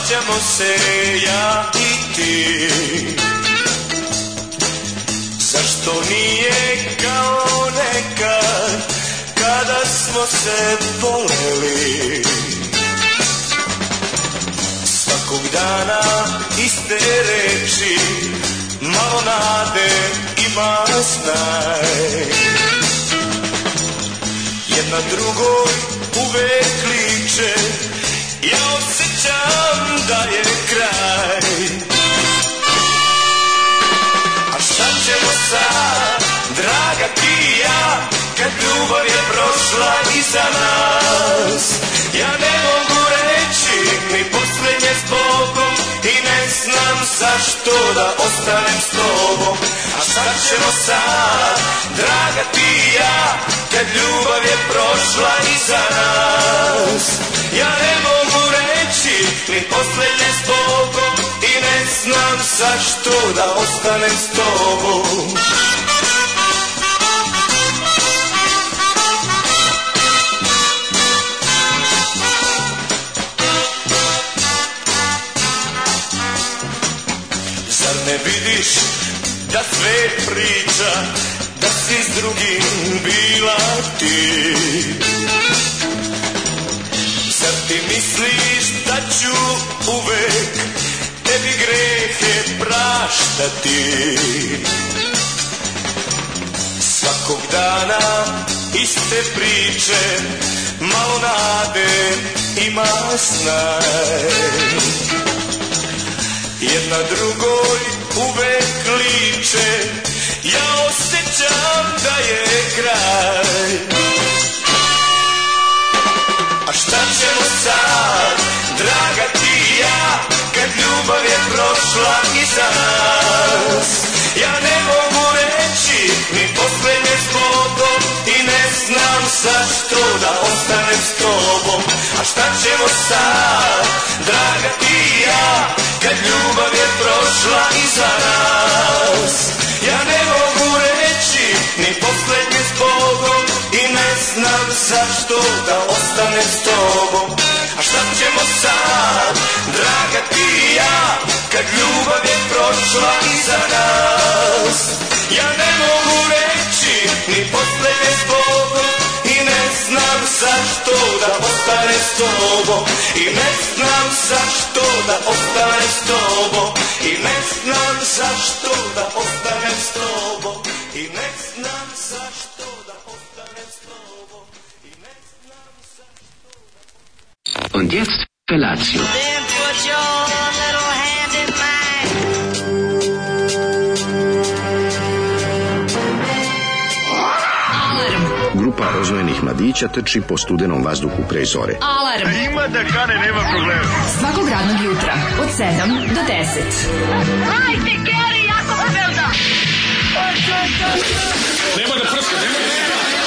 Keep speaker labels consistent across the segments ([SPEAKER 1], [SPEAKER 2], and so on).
[SPEAKER 1] svađamo se ja i ti. Zašto nije kao nekad kada smo se voleli? Svakog dana iste reči, malo nade ima znaj. Jedna drugoj uvek kliče, ja osjećam da je kraj. A šta ćemo sad, draga ti i ja, kad ljubav je prošla iza nas? Ja ne mogu reći ni posljednje s Bogom i ne znam zašto da ostanem s tobom. A šta ćemo sad, draga ti i ja, kad ljubav je prošla iza nas? Ja ne mogu reći ni posljednje s Bogom i ne znam zašto da ostanem s tobom. Ne vidiš da sve priča, da si s drugim bila ti? Zar ti misliš da ću uvek tebi grehe praštati? Svakog dana iste priče, malo nade ima snaj. Jedna drugoj uvek liče, ja osjećam da je kraj. A šta ćemo sad, draga ti i ja, kad ljubav je prošla iza nas? Ja ne mogu reći ni posljednje s Bogom i ne znam zašto da ostanem s tobom. A šta ćemo sad, draga ti i ja, kad ljubav je prošla iza nas? Ja ne mogu reći ni posljednje s Bogom i ne znam zašto da ostanem s tobom. A šta ćemo sad, draga ti i ja, kad ljubav je prošla iza nas? Ja ne mogu reći ni posljednje s Bogom i ne znam zašto da ostanem s tobom. I ne znam zašto da ostanem s tobom. I ne znam zašto da ostanem s tobom. I ne znam zašto da ostanem s tobom. I ne znam zašto.
[SPEAKER 2] Und jetzt Felatio.
[SPEAKER 3] Then put your little hand in mine.
[SPEAKER 2] Grupa rozvojenih mladića trči po studenom vazduhu pre zore.
[SPEAKER 4] Alarm.
[SPEAKER 5] Ima da kane, nema problema.
[SPEAKER 4] Svakog radnog jutra od 7 do 10.
[SPEAKER 3] Hajde, Geri, jako se velda.
[SPEAKER 5] Nema da prska, nema da...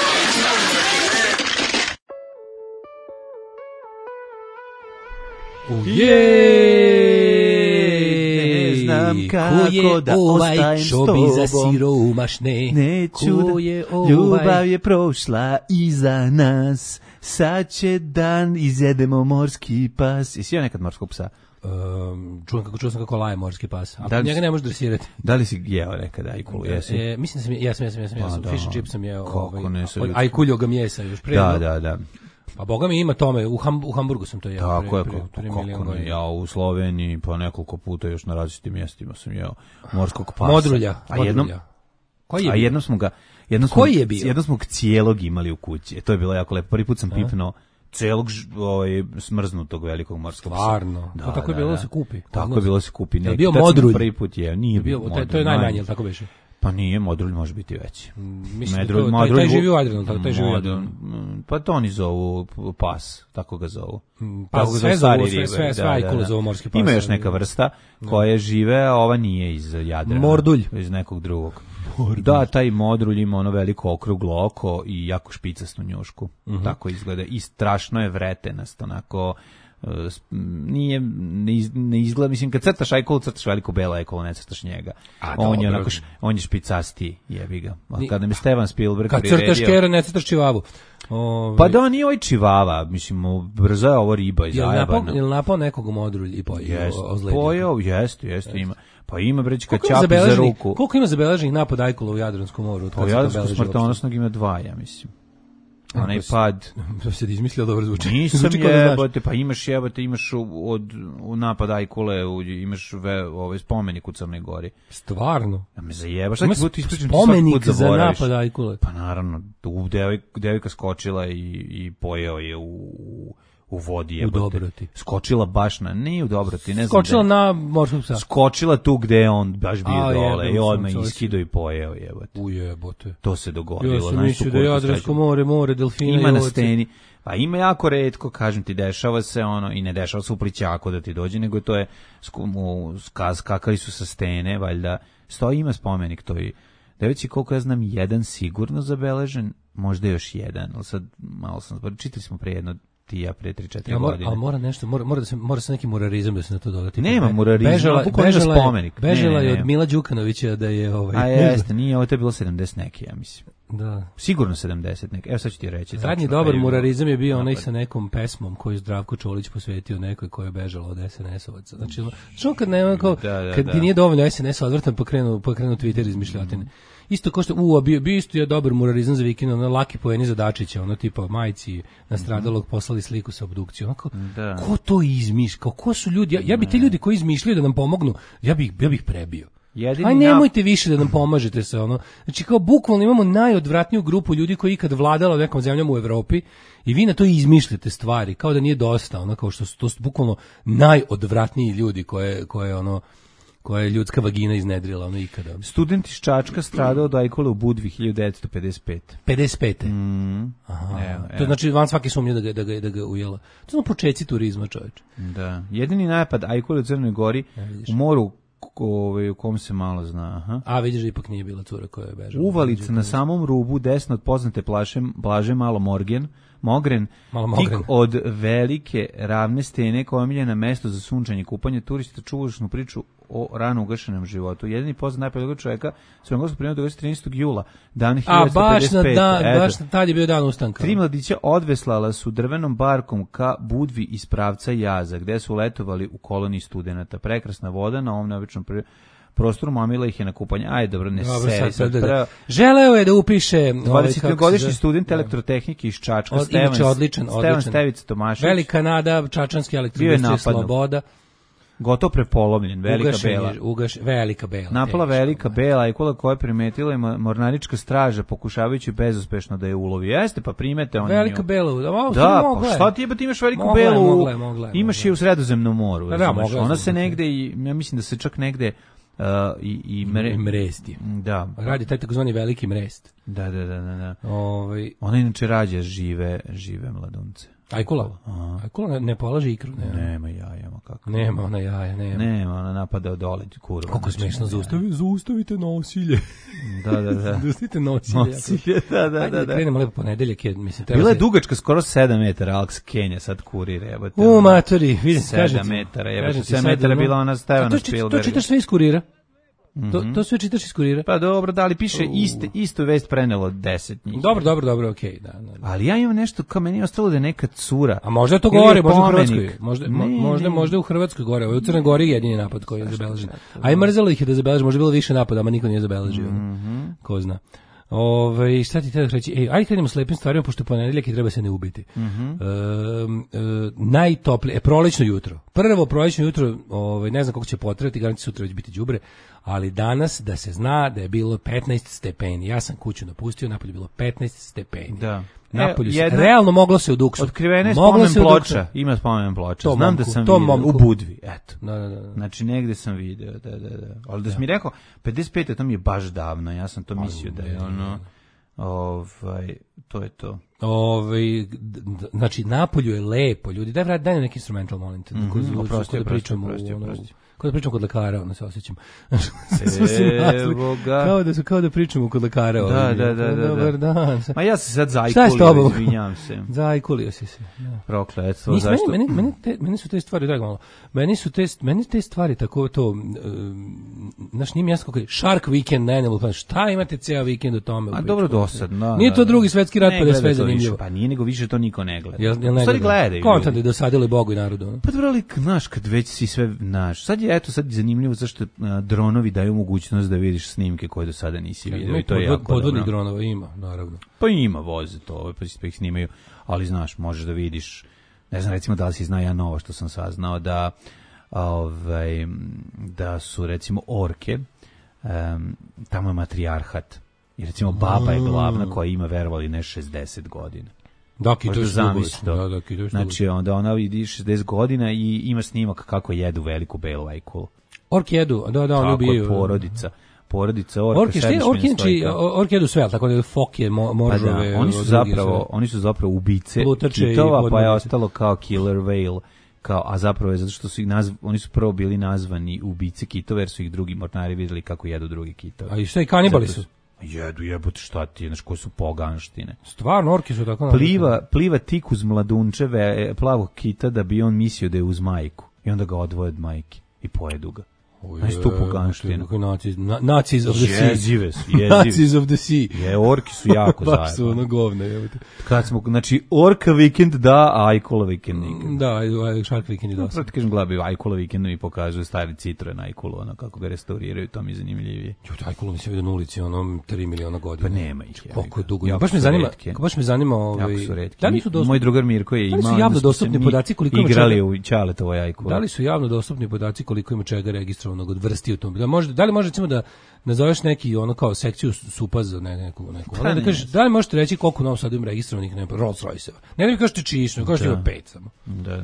[SPEAKER 6] Ne znam kako da ostajem s tobom. Neću da, ljubav je prošla iza nas. Sad će dan, izjedemo morski pas. Jesi jeo nekad morskog psa?
[SPEAKER 7] Čuo sam kako laje morski pas, ali njega ne možeš dresirati.
[SPEAKER 6] Da li si jeo nekad ajkulu?
[SPEAKER 7] Mislim da sam jesam. Fish and chips sam jeo.
[SPEAKER 6] Ajkuljo
[SPEAKER 7] ga mjesa još pre.
[SPEAKER 6] Da.
[SPEAKER 7] Pa boga mi ima tome, u Hamburgu sam to jeo.
[SPEAKER 6] Tako je, kako ne, ja u Sloveniji pa nekoliko puta još na različitim mjestima sam jeo morskog pasa.
[SPEAKER 7] Modrulja.
[SPEAKER 6] Koji je bio? Jednom smo ga, jednom smo ga cijelog imali u kući. To je bilo jako lepo. Prvi put sam pipnuo celog smrznutog velikog morskog psa.
[SPEAKER 7] Stvarno? Da, tako je bilo da se kupi.
[SPEAKER 6] Tako je bilo da se kupi.
[SPEAKER 7] Je bio modrulj?
[SPEAKER 6] Prvi put je, nije bio modrulj.
[SPEAKER 7] To je najmanje, ili tako beše?
[SPEAKER 6] Pa nije, modrulj može biti veći.
[SPEAKER 7] Mislim da taj živi u Adranu, taj živi u Adranu.
[SPEAKER 6] Pa to oni zovu pas, tako ga zovu.
[SPEAKER 7] Pa sve ajkule zovu morski pas.
[SPEAKER 6] Ima još neka vrsta koja žive, a ova nije iz Jadrana.
[SPEAKER 7] Mordulj.
[SPEAKER 6] Iz nekog drugog. Da, taj modrulj ima ono veliko okruglo oko i jako špicastu njušku. Tako izgleda. I strašno je vretenast, onako ne izgleda, mislim, kad crtaš Ajkulu, crtaš veliko belo Ajkulu, ne crtaš njega. On je špicasti, jebi ga. Kada mi Steven Spielberg priredio...
[SPEAKER 7] Kad crtaš Kera, ne crtaš Čivavu.
[SPEAKER 6] Pa da, nije ovaj Čivava, mislim, brzo je ovo riba i zajebano.
[SPEAKER 7] Je li napao nekog u modrulj i
[SPEAKER 6] pojeo? Jeste, ima. Pa ima, breći, kad čapi za ruku.
[SPEAKER 7] Koliko ima zabeleženih napada Ajkula u Jadranskom moru?
[SPEAKER 6] U Jadranskom smrtonosnog ima 2, ja mislim. Onaj pad.
[SPEAKER 7] To se izmislio, dobro zvuči.
[SPEAKER 6] Nisam jebote, pa imaš od napada Ajkule, imaš ovaj spomenik u Crnoj Gori.
[SPEAKER 7] Stvarno?
[SPEAKER 6] Ja me zajebaš, šta ti budu ispričam,
[SPEAKER 7] spomenik za napad Ajkule?
[SPEAKER 6] Pa naravno, devojka skočila i pojeo je u vodi jebote.
[SPEAKER 7] U Dobroti.
[SPEAKER 6] Skočila baš nije u Dobroti, ne znam.
[SPEAKER 7] Skočila na morskog psa.
[SPEAKER 6] Skočila tu gde je on baš bio dole i odmah iskido i pojeo jebote.
[SPEAKER 7] Ujebote.
[SPEAKER 6] To se dogodilo.
[SPEAKER 7] Ja sam mislio da je Jadransko more, delfina
[SPEAKER 6] ima na steni. Pa ima jako retko, kažem ti, dešava se i ne dešava se u Plićaku da ti dođe, nego to je skakali su sa stene, valjda. Ima spomenik to i devojci, koliko ja znam, jedan sigurno zabeležen, možda još jedan, ali sad malo sam, čitali smo pre jedno ja pre 3-4 godine.
[SPEAKER 7] Ali mora nešto, mora se neki murarizam da se na to doda.
[SPEAKER 6] Nema murarizma, bukvalno spomenik.
[SPEAKER 7] Bežala je od Mila Đukanovića da je
[SPEAKER 6] A jeste, nije, ovo je bilo 70 neki, ja mislim.
[SPEAKER 7] Da.
[SPEAKER 6] Sigurno 70 neki. Evo sad ću ti reći.
[SPEAKER 7] Zadnji dobar murarizam je bio onaj sa nekom pesmom koju Zdravko Čolić posvetio nekoj koja je bežala od SNS-ovaca. Znači, kad nema kad ti nije dovoljno SNS odvrtan pa krenu Twitter izmišljotine. Isto kao što bio isto je dobar murarizam za vikend, laki poeni za Dačića, tipa majci nastradalog poslali sliku sa obdukcijom. Ko to izmišlja? Ko su ljudi? Ja bi te ljudi koji izmišljaju da nam pomognu, ja bih prebio. Nemojte više da nam pomažete sa Znači kao bukvalno imamo najodvratniju grupu ljudi koji ikad vladala nekom zemljom u Evropi i vi na to izmišljate stvari kao da nije dosta, kao što su to bukvalno najodvratniji ljudi koja je ljudska vagina iznedrila ikada.
[SPEAKER 6] Student iz Čačka stradao od Ajkule u Budvi 1955.
[SPEAKER 7] 55. Aha. To znači van svake sumnje da ga ujela. To su početci turizma, čoveče.
[SPEAKER 6] Da. Jedini napad Ajkule u Crnoj Gori u moru u kom se malo zna. Aha.
[SPEAKER 7] A vidiš da ipak nije bila cura koja je bežala.
[SPEAKER 6] Uvalica na samom rubu desno od poznate plaže Mogren, tik od velike ravne stene koja je omiljena mesto za sunčanje, kupanje, turista čuvašnu priču o rano ugašenom životu. Jedini poznat najpoljegod čovjeka Svrogorskog primjera događa 13. jula, dan 1955.
[SPEAKER 7] Baš tad je bio dan ustanka.
[SPEAKER 6] 3 mladića odveslala su drvenom barkom ka Budvi iz pravca Jaza, gde su letovali u koloniji studenata. Prekrasna voda na ovom neobičnom prostoru, mamila ih je na kupanje. Ajde, dobro, ne seri sad.
[SPEAKER 7] Želeo je da upiše
[SPEAKER 6] 20-godišnji student elektrotehnike iz Čačka, Stevan Stevica Tomašić.
[SPEAKER 7] Velika nada, čačanski elektroindustrija Sloboda.
[SPEAKER 6] Gotovo prepolomljen,
[SPEAKER 7] velika bela.
[SPEAKER 6] Napala velika bela i koja je primetila je mornarička straža pokušavajući bezuspešno da je ulovi. Jeste, pa primete on.
[SPEAKER 7] Velika bela.
[SPEAKER 6] Da, pa šta ti jebate, imaš veliku belu? Imaš je u Sredozemnom moru. Ona se negde, ja mislim da se čak negde i
[SPEAKER 7] mresti.
[SPEAKER 6] Da.
[SPEAKER 7] Radi taj takozvani veliki mrest.
[SPEAKER 6] Da. Ona inače rađa žive mladunce.
[SPEAKER 7] Ajkula ne polaže ikru.
[SPEAKER 6] Nema jaja, kako?
[SPEAKER 7] Nema ona jaja,
[SPEAKER 6] nema. Ona napada dole kurva.
[SPEAKER 7] Kako smešno, zaustavite nasilje.
[SPEAKER 6] Da.
[SPEAKER 7] Zaustavite nasilje.
[SPEAKER 6] Da.
[SPEAKER 7] Ajde da krenemo lepo ponedeljak.
[SPEAKER 6] Bila je dugačka skoro 7 metara, Alex Kenja sad kurir.
[SPEAKER 7] Matori, vidim,
[SPEAKER 6] 7 metara, 7 metara bila ona Steven Spielberg.
[SPEAKER 7] To čitaš sve iz kurira? To sve čitaš iz kurira?
[SPEAKER 6] Pa dobro, da li piše istu vest prenelo 10 njih.
[SPEAKER 7] Dobro, okej, da.
[SPEAKER 6] Ali ja imam nešto, kao meni je ostalo da je neka cura.
[SPEAKER 7] A možda je to gore, možda u Hrvatskoj. Možda u Hrvatskoj gore. U Crnoj Gori je jedini napad koji je zabeležen. A i mrzelo ih je da zabeleži, možda je bilo više napada, a niko nije zabeležio. Ko zna. Šta ti treba reći? Ajde krenemo s lepim stvarima, pošto ponedeljak i treba se ne ubiti. Najtoplije, prolećno jutro. Prvo prolećno jutro, ne znam kako će potrati, garanti sutra već biti đubre, ali danas da se zna da je bilo 15 stepeni. Ja sam kuću napustio, napolju je bilo 15 stepeni.
[SPEAKER 6] Da.
[SPEAKER 7] Napolju realno moglo se u Duksu.
[SPEAKER 6] Otkrivena je spomen ploča. Ima spomen ploča. Znam da sam vidio u Budvi. Eto.
[SPEAKER 7] Da.
[SPEAKER 6] Znači negde sam video. Da. Ali da si mi rekao 55, to mi je baš davno. Ja sam to mislio da je ono... to je to.
[SPEAKER 7] Znači, napolju je lepo, ljudi. Daj neki instrumental, molim te. Da pričamo Kada pričamo kod lekara, ono se osjećam.
[SPEAKER 6] Evo ga.
[SPEAKER 7] Kao da pričamo kod lekara.
[SPEAKER 6] Da.
[SPEAKER 7] Dobar dan.
[SPEAKER 6] Ma ja se sad zajkulio, izvinjam se.
[SPEAKER 7] Zajkulio si se.
[SPEAKER 6] Prokletstvo, zašto?
[SPEAKER 7] Meni su te stvari, daj malo. Meni te stvari tako to, znaš, nije mi jasno kako je Shark Weekend na Animal Planet. Šta imate ceo vikend u tome?
[SPEAKER 6] A dobro, dosadno.
[SPEAKER 7] Nije to drugi svetski rat, pa da je sve zanimljivo.
[SPEAKER 6] Pa nije, nego više to niko ne gleda.
[SPEAKER 7] Jel ne
[SPEAKER 6] gledaju?
[SPEAKER 7] Kontent je dosadilo Bogu i narodu.
[SPEAKER 6] Pa dobro, ali, znaš, kad već si sve, znaš, sad je zanimljivo zašto dronovi daju mogućnost da vidiš snimke koje do sada nisi vidio i to je jako
[SPEAKER 7] podvodnih dronova ima, naravno.
[SPEAKER 6] Pa ima, voze to, pa ih snimaju, ali znaš, možeš da vidiš, ne znam, recimo da li si zna ja novo što sam saznao, da su recimo orke, tamo je matrijarhat i recimo baba je glavna koja ima, verovali ne, 60 godina. Znači onda ona vidi 60 godina i ima snimak kako jedu veliku belu ajkulu.
[SPEAKER 7] Orki jedu, da, oni ubijaju.
[SPEAKER 6] Porodica orka.
[SPEAKER 7] Orki jedu sve, tako da foke, moržove.
[SPEAKER 6] Oni su zapravo ubice kitova, pa je ostalo kao killer whale. A zapravo je zato što su oni su prvo bili nazvani ubice kitova jer su ih drugi mornari vidjeli kako jedu drugi kitove.
[SPEAKER 7] A i šta, i kanibali su?
[SPEAKER 6] Jedu, jebote, šta ti je, znaš, koje su poganštine.
[SPEAKER 7] Stvarno, orki su tako...
[SPEAKER 6] Pliva tik uz mladunčeve plavog kita da bi on mislio da je uz majku. I onda ga odvoje od majke i pojedu ga. Znaš tu poganštinu.
[SPEAKER 7] Nazis of the sea.
[SPEAKER 6] Jezive su.
[SPEAKER 7] Nazis of the sea.
[SPEAKER 6] Orki su jako zajedno.
[SPEAKER 7] Baš su ono govne, jebote.
[SPEAKER 6] Kad smo, znači, orka vikend da, a ajkula vikend nikad.
[SPEAKER 7] Da, Shark vikend i da.
[SPEAKER 6] Proti kažem, gledaj, ajkula vikend mi pokažu stari Citroen ajkulu, ono, kako ga restauriraju, to mi je zanimljivije.
[SPEAKER 7] Ajkulu mi se vidio na ulici, ono, 3 miliona godina.
[SPEAKER 6] Pa nema ih.
[SPEAKER 7] Koliko je dugo. Baš me zanima,
[SPEAKER 6] jako su retki. Moj drugar Mirko je imao,
[SPEAKER 7] javno dostupni podaci koliko ima
[SPEAKER 6] igrali u Ćaletovoj ajkulu.
[SPEAKER 7] Da li su javno dostupni podaci koliko ima čega registrovanog od vrsti u tom? Da li može recimo da nazoveš neki ono kao sekciju supa za neku. Onda da kažeš, da li možete reći koliko u Novom Sadu ima registrovanih Rolls Royce-eva? Ne da mi kažete čišno, kažete ima 5 samo.
[SPEAKER 6] Da.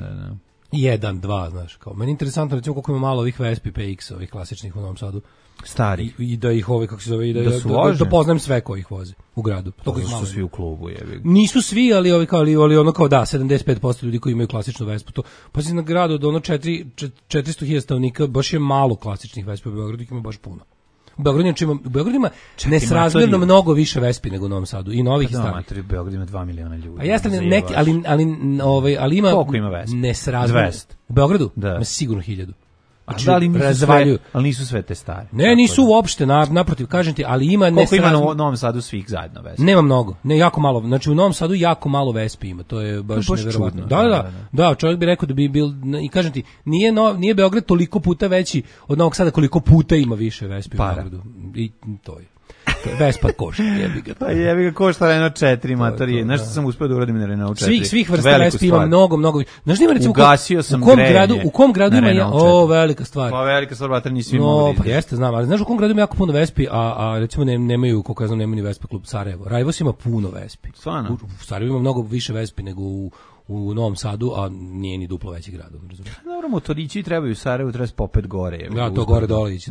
[SPEAKER 7] 1, 2, znaš, kao. Meni je interesantno recimo koliko ima malo ovih Vespi PX, ovih klasičnih u Novom Sadu.
[SPEAKER 6] Stari.
[SPEAKER 7] I da ih kako se zove, da poznajem sve koji ih voze u gradu.
[SPEAKER 6] To su svi u klubu, jebi.
[SPEAKER 7] Nisu svi, ali ono kao da, 75% ljudi koji imaju klasičnu Vespu. To, pa si na gradu od ono 400.000 stanovnika, baš je malo klasičnih Vespa, u Beogradu ih ima baš puno. U Beogradu ima nesrazmjerno mnogo više Vespi nego u Novom Sadu i novih i starih.
[SPEAKER 6] U Beogradu ima 2 miliona ljudi.
[SPEAKER 7] A jeste neki, ali ima
[SPEAKER 6] koliko ima Vespa?
[SPEAKER 7] Nesrazmjerno. U Beogradu ima sigurno 1000.
[SPEAKER 6] Ali nisu sve te stare.
[SPEAKER 7] Ne, nisu uopšte, naprotiv, kažem ti, ali ima
[SPEAKER 6] koliko ima u Novom Sadu svih zajedno Vespi?
[SPEAKER 7] Nema mnogo, ne, jako malo. Znači u Novom Sadu jako malo Vespi ima, to je baš neverovatno. Da, čovjek bi rekao da bi bil, i kažem ti, nije Beograd toliko puta veći od Novog Sada koliko puta ima više Vespi u Beogradu. I to je. Vespa košta, jebi ga.
[SPEAKER 6] Pa jebi ga košta Renault 4 motorije. Znaš što sam uspio da uradim na Renault 4?
[SPEAKER 7] Svih vrsta Vespi ima mnogo. Znaš nima recimo
[SPEAKER 6] ugasio sam
[SPEAKER 7] u kom gradu ima velika stvar.
[SPEAKER 6] Pa velika stvar, vatar nisi svi mogli.
[SPEAKER 7] Pa jeste, znam, ali znaš u kom gradu ima jako puno Vespi, a recimo nemaju, koliko ja znam, nemaju ni Vespa klub Sarajevo. Rajvos ima puno Vespi.
[SPEAKER 6] Stvarno?
[SPEAKER 7] U Sarajevu ima mnogo više Vespi nego u Novom Sadu, a nije ni duplo veći grad.
[SPEAKER 6] Dobro, motorići trebaju u Sarajevu, treba popet gore.
[SPEAKER 7] Da, to gore dole ići.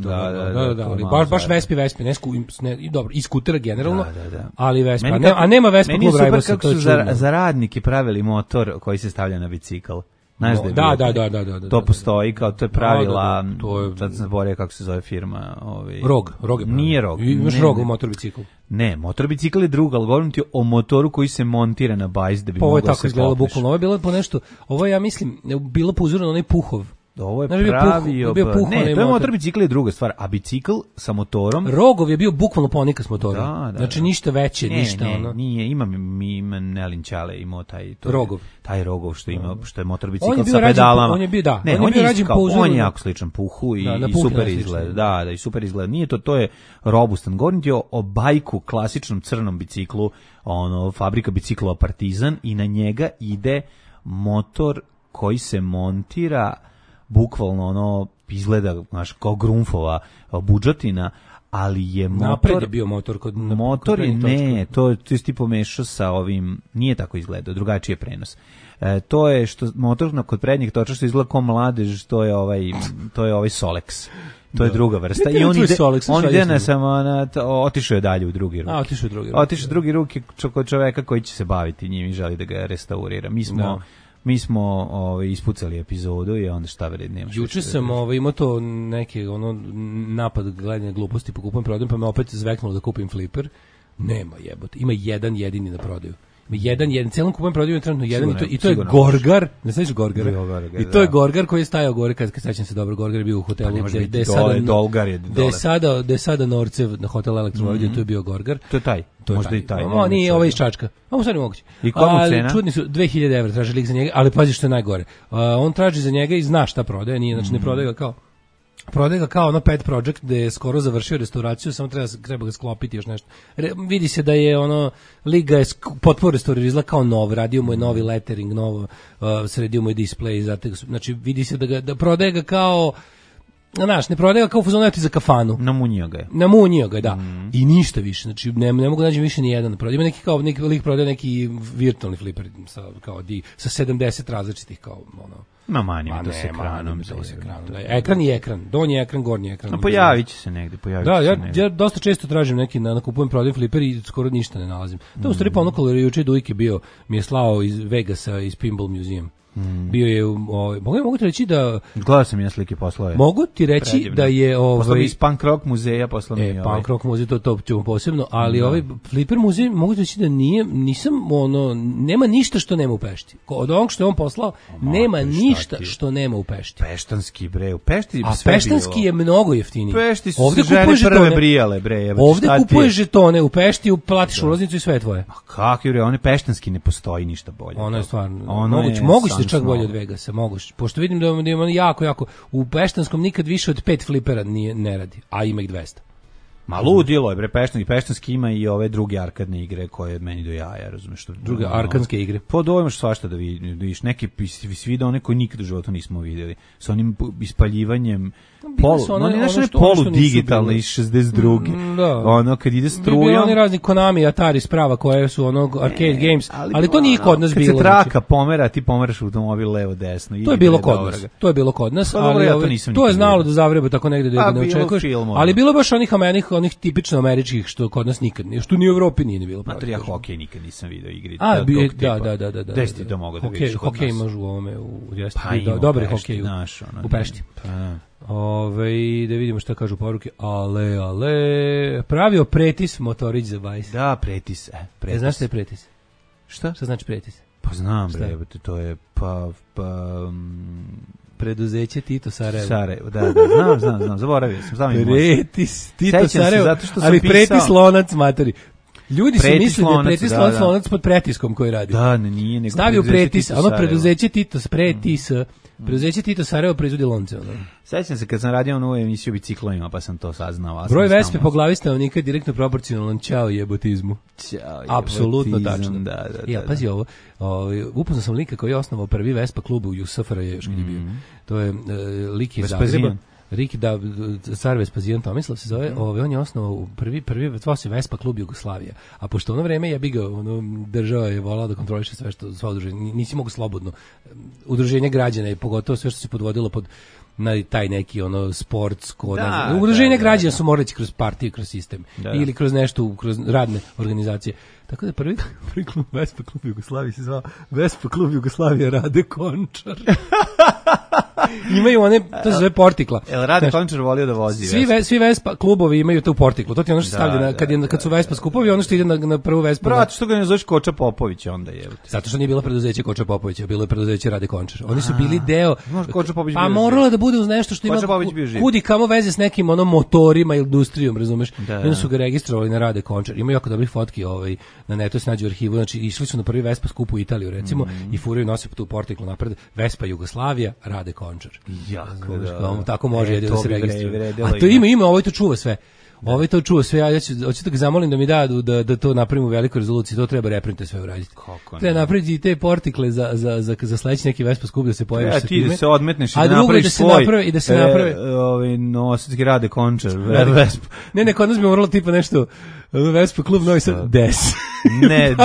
[SPEAKER 7] Da, baš Vespi, dobro, i skutera generalno, ali Vespa. A nema Vespa klub Rajvosa.
[SPEAKER 6] Meni je super kako su za radnike pravili motor koji se stavlja na bicikl. Znaš da. To postoji, kao to je pravila, sad sam zaboravio kako se zove firma.
[SPEAKER 7] Rog je.
[SPEAKER 6] Nije Rog.
[SPEAKER 7] Imaš Rog u motor biciklu.
[SPEAKER 6] Ne, motor bicikl je druga, ali govorim ti o motoru koji se montira na bajs da bi mogao se popneš. Ovo je tako izgledalo
[SPEAKER 7] bukvalno, ovo je bilo po nešto, ovo je, ja mislim, bilo po uzoru na onaj Puhov.
[SPEAKER 6] Ovo je pravio, ne, to je motor bicikl je druga stvar, a bicikl sa motorom...
[SPEAKER 7] Rogov je bio bukvalno ponika s motorom, znači ništa veće, ništa ono...
[SPEAKER 6] Nije, ima Nelin Ćale imao taj Rogov što je motor bicikl
[SPEAKER 7] sa
[SPEAKER 6] pedalama.
[SPEAKER 7] On je bio rađen po uzoru...
[SPEAKER 6] On je jako sličan Puhu i super izgleda, i super izgleda. Nije to je robustan. Govorim ti o bajku, klasičnom crnom biciklu, fabrika biciklova Partizan i na njega ide motor koji se montira bukvalno izgleda kao grunfova budžetina, ali je motor...
[SPEAKER 7] Napred je bio motor kod...
[SPEAKER 6] Motor je, ne, to je ti pomešao sa ovim, nije tako izgledao, drugačiji je prenos. To je što motor kod prednjeg točka što izgleda kao mladež, to je ovaj Solex. To je druga vrsta. I on ide na samo otišao je dalje u drugi ruk. Otišao drugi ruk kod čoveka koji će se baviti njim i želi da ga restaurira. Mi smo ispucali epizodu i onda šta vred nemaš.
[SPEAKER 7] Juče sam imao to neke napad gledanja gluposti po kupujem prodajem, pa me opet zveknulo da kupim fliper. Nema jebote. Ima jedan jedini na prodaju. Jedan, celom kupujem prodaju trenutno jedan i to je Gorgar, ne znaš Gorgar. I to je Gorgar koji je stajao gore kad sećam se dobro, Gorgar je bio u hotelu gde je sada Norcev na hotel Elektrovojvodina, to je bio Gorgar.
[SPEAKER 6] To je taj. Možda i taj.
[SPEAKER 7] Nije ovaj iz Čačka. Ovo sad ne moguće.
[SPEAKER 6] I komu cena?
[SPEAKER 7] Čudni su 2000 evra traži lik za njega, ali pazi što je najgore. On traži za njega i zna šta prodaje, nije, znači ne prodaje ga kao ono pet project gde je skoro završio restauraciju, samo treba ga sklopiti još nešto. Vidi se da je liga je potpuno restaurirala, izgleda kao nov, radio mu je novi lettering, novo, sredio mu je display, znači vidi se da prodaje ga kao, znaš, ne prodaje ga kao fuzoneti za kafanu. Namunio ga je, da. I ništa više, znači ne mogu naći više ni jedan. Ima neki lik prodaje neki virtualni fliper sa 70 različitih kao
[SPEAKER 6] manji to s ekranom.
[SPEAKER 7] Ekran je ekran, donji ekran, gornji ekran.
[SPEAKER 6] Pojavit će se negde.
[SPEAKER 7] Ja dosta često tražim neki kupujem prodajem fliper i skoro ništa ne nalazim. To u stvari pa ono juče Dujke bio, mi je slao iz Vegasa, iz Pinball Museum. Bio je mogu ti reći da
[SPEAKER 6] gledao sam ja slike poslove.
[SPEAKER 7] Mogu ti reći predivno. Da je
[SPEAKER 6] poslao iz Punk Rock muzeja poslao mi
[SPEAKER 7] Punk Rock muzej to ćemo posebno, ali ovaj Flipper muzej mogu ti reći da nema ništa što nema u Pešti. Od onog što je on poslao nema ništa što nema u Pešti.
[SPEAKER 6] Peštanski bre, u Pešti
[SPEAKER 7] a Peštanski je mnogo jeftiniji.
[SPEAKER 6] Pešti su ovde kupuješ prve brijale bre.
[SPEAKER 7] Ovde kupuješ žetone u Pešti, platiš ulaznicu i sve tvoje.
[SPEAKER 6] A kakvi bre, one Peštanski ne postoji ništa bolje.
[SPEAKER 7] Ono je stvarno moguće čak bolje od Vegasa, moguće. Pošto vidim da ima jako u Peštanskom nikad više od 5 flipera ne radi, a ima ih 200.
[SPEAKER 6] Ma ludilo je bre, Peštanski ima i ove druge arkadne igre koje meni do jaja, razumeš što?
[SPEAKER 7] Druge arkanske igre.
[SPEAKER 6] Pa dojmaš svašta da vidiš, neki svi da one koje nikad u životu nismo vidjeli, sa onim ispaljivanjem polu digitalne iz 62.
[SPEAKER 7] Da.
[SPEAKER 6] Ono kad ide strujom.
[SPEAKER 7] Bili oni razni Konami, Atari sprava koje su onog arcade games, ali to nije kod nas bilo.
[SPEAKER 6] Kad se traka pomera, ti pomeraš automobil levo desno.
[SPEAKER 7] To je bilo kod nas, ali to je znalo da zavreba tako negde da ne očekuješ. Ali bilo baš onih tipično američkih što kod nas nikad, što ni u Evropi nije bilo.
[SPEAKER 6] Mater, ja hokej nikad nisam video igri.
[SPEAKER 7] Da.
[SPEAKER 6] Gde si to mogao da vidiš kod nas?
[SPEAKER 7] Hokej imaš u ovome, dobri hokej u Pešti. Da vidimo šta kažu poruke. Ale, pravio pretis motorić za bajs.
[SPEAKER 6] Da, pretis.
[SPEAKER 7] Znaš šta je pretis?
[SPEAKER 6] Šta
[SPEAKER 7] znači pretis?
[SPEAKER 6] Pa znam, bre, to je
[SPEAKER 7] preduzeće Tito Sarajevo.
[SPEAKER 6] Da, znam, zaboravio sam.
[SPEAKER 7] Pretis Tito Sarajevo, ali pretis lonac materi. Ljudi su mislili da je pretis lonac pod pretiskom koji radi.
[SPEAKER 6] Da, nije nego.
[SPEAKER 7] Stavio pretis, preduzeće Tito, pretis, preduzeće Tito Sarajevo proizvodi lonce.
[SPEAKER 6] Sećam se kad sam radio onu emisiju o biciklovima, pa sam to saznao.
[SPEAKER 7] Broj Vespe po glavi stanovnika direktno proporcionalan ćao jebotizmu. Apsolutno tačno.
[SPEAKER 6] Da.
[SPEAKER 7] Pazi ovo, upoznao sam lika koji je osnovao prvi Vespa klub u SFRJ još kad je bio. To je lik iz Zagreba. Riki car Vespazijan Tomislav se zove, on je osnovao prvi tvoj se Vespa klub Jugoslavija. A pošto ono vreme ja bi ga država je volala da kontroliše sve sva udruženja, nisi mogu slobodno. Udruženje građana i pogotovo sve što se podvodilo pod na taj neki sportsko udruženje građana su morali kroz partiju, kroz sistem ili kroz nešto, kroz radne organizacije. Tako da prvi klub Vespa klub Jugoslavije se zvao Vespa klub Jugoslavija Rade Končar. Imaju one, to se zove portikla.
[SPEAKER 6] Rade Končar volio da vozi
[SPEAKER 7] svi Vespa klubovi imaju to portiklo. To ti ono što stavlja kad su Vespa skupovi, ono što ide na prvu Vespu.
[SPEAKER 6] Brate, što ga ne zoveš Koča Popović onda je.
[SPEAKER 7] Zato što nije bilo preduzeće Koča Popovića, bilo je preduzeće Rade Končar. Oni su bili deo. Pa moralo da bude uz nešto što ima kudi kamo veze s nekim motorima ili industrijom, razumeš? Onda su ga registrovali na Rade Končar. Ima jako dobri fotki na netu se nađu u arhivu, znači išli su na prvi Vespa skup u Italiju recimo i furaju nose tu portiklu napred Vespa Jugoslavija Rade Končar. Tako može jedino da se registruje. A to ima, ovo to čuva sve. Ovo to čuva sve, ja hoću da ga zamolim da mi da to napravimo u velikoj rezoluciji, to treba reprinte sve uraditi. Treba napraviti i te portikle za sledeći neki Vespa skup da se pojaviš sa time.
[SPEAKER 6] Ti da se odmetneš i da napraviš svoj.
[SPEAKER 7] I da se napravi
[SPEAKER 6] nosački Rade Končar Vespa.
[SPEAKER 7] Ne, kod nas bi moralo tipa nešto Vespa klub Novi Sad, Des.
[SPEAKER 6] Ne,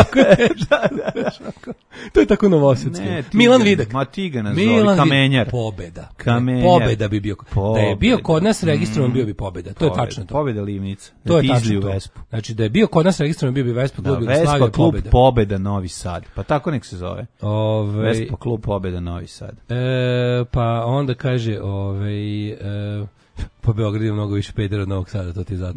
[SPEAKER 7] to je tako novosadski. Milan Vidak.
[SPEAKER 6] Ma ti ga nazvali, Kamenjar.
[SPEAKER 7] Pobeda bi bio. Da je bio kod nas registrovan, bio bi Pobeda. To je tačno to.
[SPEAKER 6] Pobeda Livnica.
[SPEAKER 7] To je tačno to. Znači da je bio kod nas registrovan, bio bi Vespa klub Jugoslavija,
[SPEAKER 6] Vespa klub Pobeda Novi Sad. Pa tako nek se zove. Vespa klub Pobeda Novi Sad.
[SPEAKER 7] Pa onda kaže, po Beogradu je mnogo više pedera od Novog Sada, to ti je zato.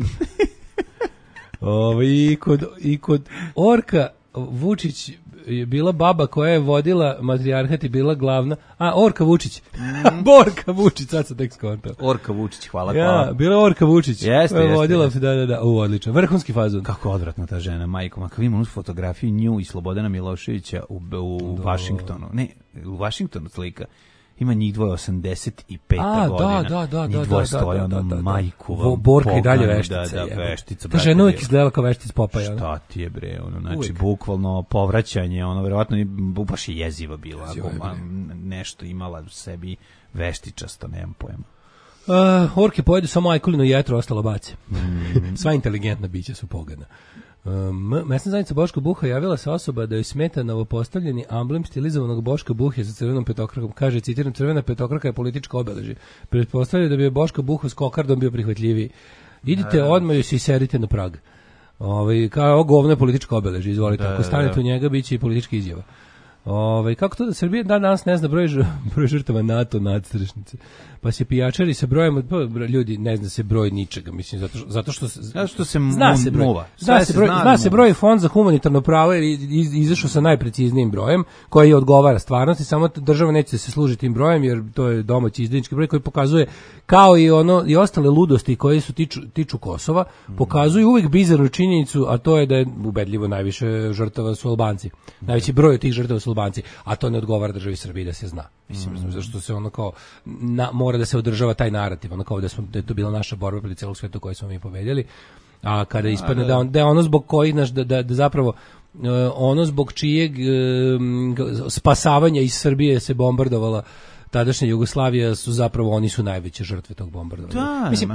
[SPEAKER 7] I kod Orka Vučić je bila baba koja je vodila matrijarhat i bila glavna. Orka Vučić. Borka Vučić, sad sam tek skontao.
[SPEAKER 6] Orka Vučić, hvala.
[SPEAKER 7] Ja, bila Orka Vučić.
[SPEAKER 6] Jeste.
[SPEAKER 7] Vodila, da. Odlično. Vrhunski fazon.
[SPEAKER 6] Kako odvratna ta žena, majko. Kako imam onu fotografiju nju i Slobodana Miloševića u Vašingtonu. Ne, u Vašingtonu slika. Ima njih dvoje 85. godina.
[SPEAKER 7] Da.
[SPEAKER 6] Njih dvoje stoje, majku.
[SPEAKER 7] Borka i dalje veštica.
[SPEAKER 6] Da, veštica.
[SPEAKER 7] Ta žena uvijek izgledala kao veštica Popaja.
[SPEAKER 6] Šta ti je, bre, znači, bukvalno povraćanje, verovatno baš je jeziva bila. Nešto imala u sebi veštičasto, nemam pojma.
[SPEAKER 7] Orke pojedu samo ajkulino jetro, ostalo bace. Sva inteligentna bića su pogana. Mesna zajednica Boška Buha javila se osoba da joj smeta novopostavljeni amblem stilizovanog Boška Buhe sa crvenom petokrakom. Kaže, citiram, crvena petokraka je političko obeležje. Pretpostavljaju da bi je Boška Buha s kokardom bio prihvatljiviji. Idite odmah i se iserite na prag. Kao govno je političko obeležje, izvolite. Ako stanete u njega, bit će i politička izjava. Kako to da Srbija danas ne zna broj žrtava NATO nadstrešnice? Pa se pijačari sa brojem, ljudi ne zna se broj ničega, mislim, zato što
[SPEAKER 6] se muva.
[SPEAKER 7] Zna se broj Fond za humanitarno pravo, jer izašao sa najpreciznijim brojem koji odgovara stvarnosti, samo država neće se služiti tim brojem, jer to je domaći izdajnički broj koji pokazuje, kao i ostale ludosti koje su tiču Kosova, pokazuju uvijek bizarnu činjenicu, a to je da je ubedljivo najviše žrtava su Albanci. Najveći broj tih žrtava su Albanci, a to ne odgovara državi Srbiji da se zna. Mislim, zašto se kao mora da se održava taj narativ, kao da je to bila naša borba protiv celog sveta koju smo mi pobedili, a kada ispadne da je ono zbog kojih da zapravo ono zbog čijeg spasavanja iz Srbije se bombardovala tadašnja Jugoslavija, su zapravo oni su najveće žrtve tog bombardovanja. Mislim,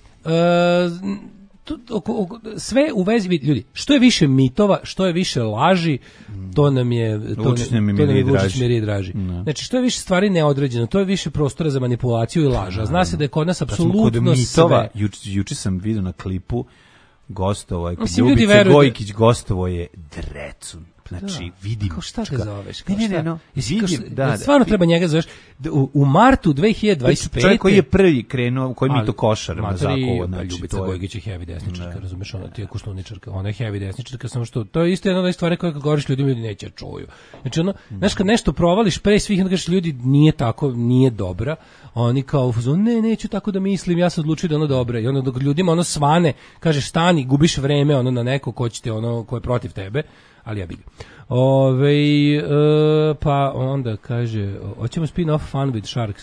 [SPEAKER 7] sve u vezi, ljudi, što je više mitova, što je više laži, to nam je Vučić Miri draži. Znači, što je više stvari neodređeno, to je više prostora za manipulaciju i laža. Zna se da je kod nas apsolutno sve.
[SPEAKER 6] Juče sam vidio na klipu gostovo je kod Ljubice Gojkić, gostovo je Drecun. Znači, vidim.
[SPEAKER 7] Kao šta ga zoveš?
[SPEAKER 6] Ne.
[SPEAKER 7] Stvarno treba njega zoveš. U martu 2025.
[SPEAKER 6] Čovjek koji je prvi krenuo, koji mi to košarama zakovo.
[SPEAKER 7] Ljubica Gojkić je heavy desničarka, razumeš, ona ti je kuštovničarka, ona je heavy desničarka, samo što to je isto jedna od stvari koje kad govoriš ljudima, ljudi neće čuju. Znači, znaš, kad nešto provališ pre svih, onda kažeš ljudi nije tako, nije dobra, oni kao, neću tako da mislim, ja sam odlučio da ono dobra. I onda dok ljudima ono svane, kažeš stani, gubiš vreme na neko ko je protiv tebe, ali ja bih. Pa onda kaže, hoćemo spin-off Fun with Sharks.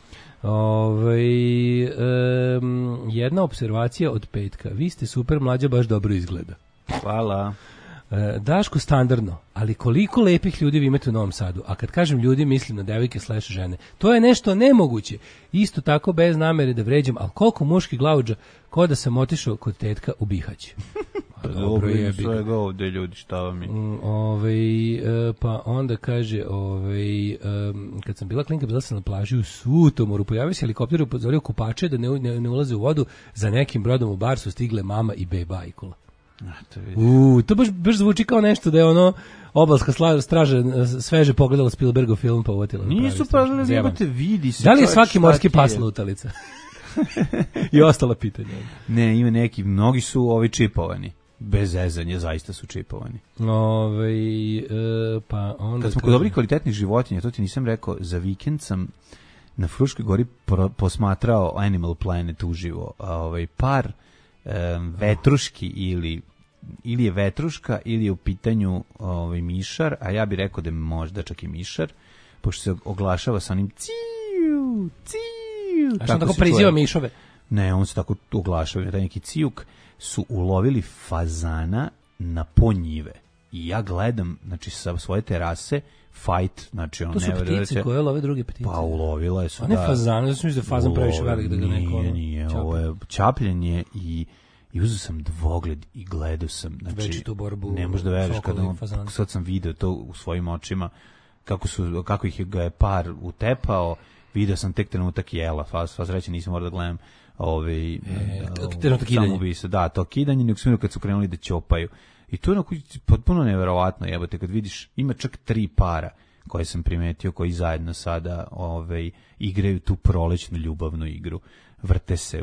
[SPEAKER 7] Jedna observacija od petka. Vi ste super, mlađa baš dobro izgleda.
[SPEAKER 6] Hvala.
[SPEAKER 7] Daško, standardno, ali koliko lepih ljudi vi imate u Novom Sadu, a kad kažem ljudi mislim na devojke / žene, to je nešto nemoguće, isto tako bez namere da vređam, ali koliko muških glavuđa, ko da sam otišao kod tetka u Bihać.
[SPEAKER 6] Dobro je svega ovde ljudi, šta vam je?
[SPEAKER 7] Pa onda kaže, kad sam bila klinka, bila sam na plaži u Sutomoru, pojavio se helikopter, upozorio kupače da ne ulaze u vodu, za nekim brodom u bar su stigle mama i beba Ajkula. To baš zvuči kao nešto da je ono obalska straža sveže pogledala Spielbergov film pa uvatila.
[SPEAKER 6] Nisu pogledali, imate vidi se.
[SPEAKER 7] Da li je svaki morski pas lutalica? I ostala pitanja.
[SPEAKER 6] Ne, ima neki, mnogi su ovi čipovani. Bez zezanja, zaista su čipovani.
[SPEAKER 7] Pa onda
[SPEAKER 6] kad smo kod dobrih kvalitetnih životinja, to ti nisam rekao, za vikend sam na Fruškoj gori posmatrao Animal Planet uživo. Par vetruški ili je vetruška ili je u pitanju mišar, a ja bih rekao da je možda čak i mišar, pošto se oglašava sa onim ciu, ciu.
[SPEAKER 7] A što tako priziva mišove?
[SPEAKER 6] Ne, on se tako oglašava, taj neki cijuk, su ulovili fazana na ponjive. I ja gledam, znači, sa svoje terase, fight, znači ono...
[SPEAKER 7] To su ptice koje love druge ptice.
[SPEAKER 6] Pa ulovila su,
[SPEAKER 7] da. A ne fazan, znači da je fazan previše velik da ga neko...
[SPEAKER 6] Nije, ovo je čapljenje I uzeo sam dvogled i gledao sam, znači,
[SPEAKER 7] već tu borbu,
[SPEAKER 6] ne možeš da veruješ kada sad sam video to u svojim očima, kako ih ga je par utepao, video sam tek trenutak jela, sva sreća nisam morao da gledam
[SPEAKER 7] samo
[SPEAKER 6] bi se, da, to kidanje, nego sam vidio kad su krenuli da ćopaju. I to je potpuno neverovatno, jebote, kad vidiš, ima čak 3 para koje sam primetio, koji zajedno sada igraju tu prolećnu ljubavnu igru. Vrte se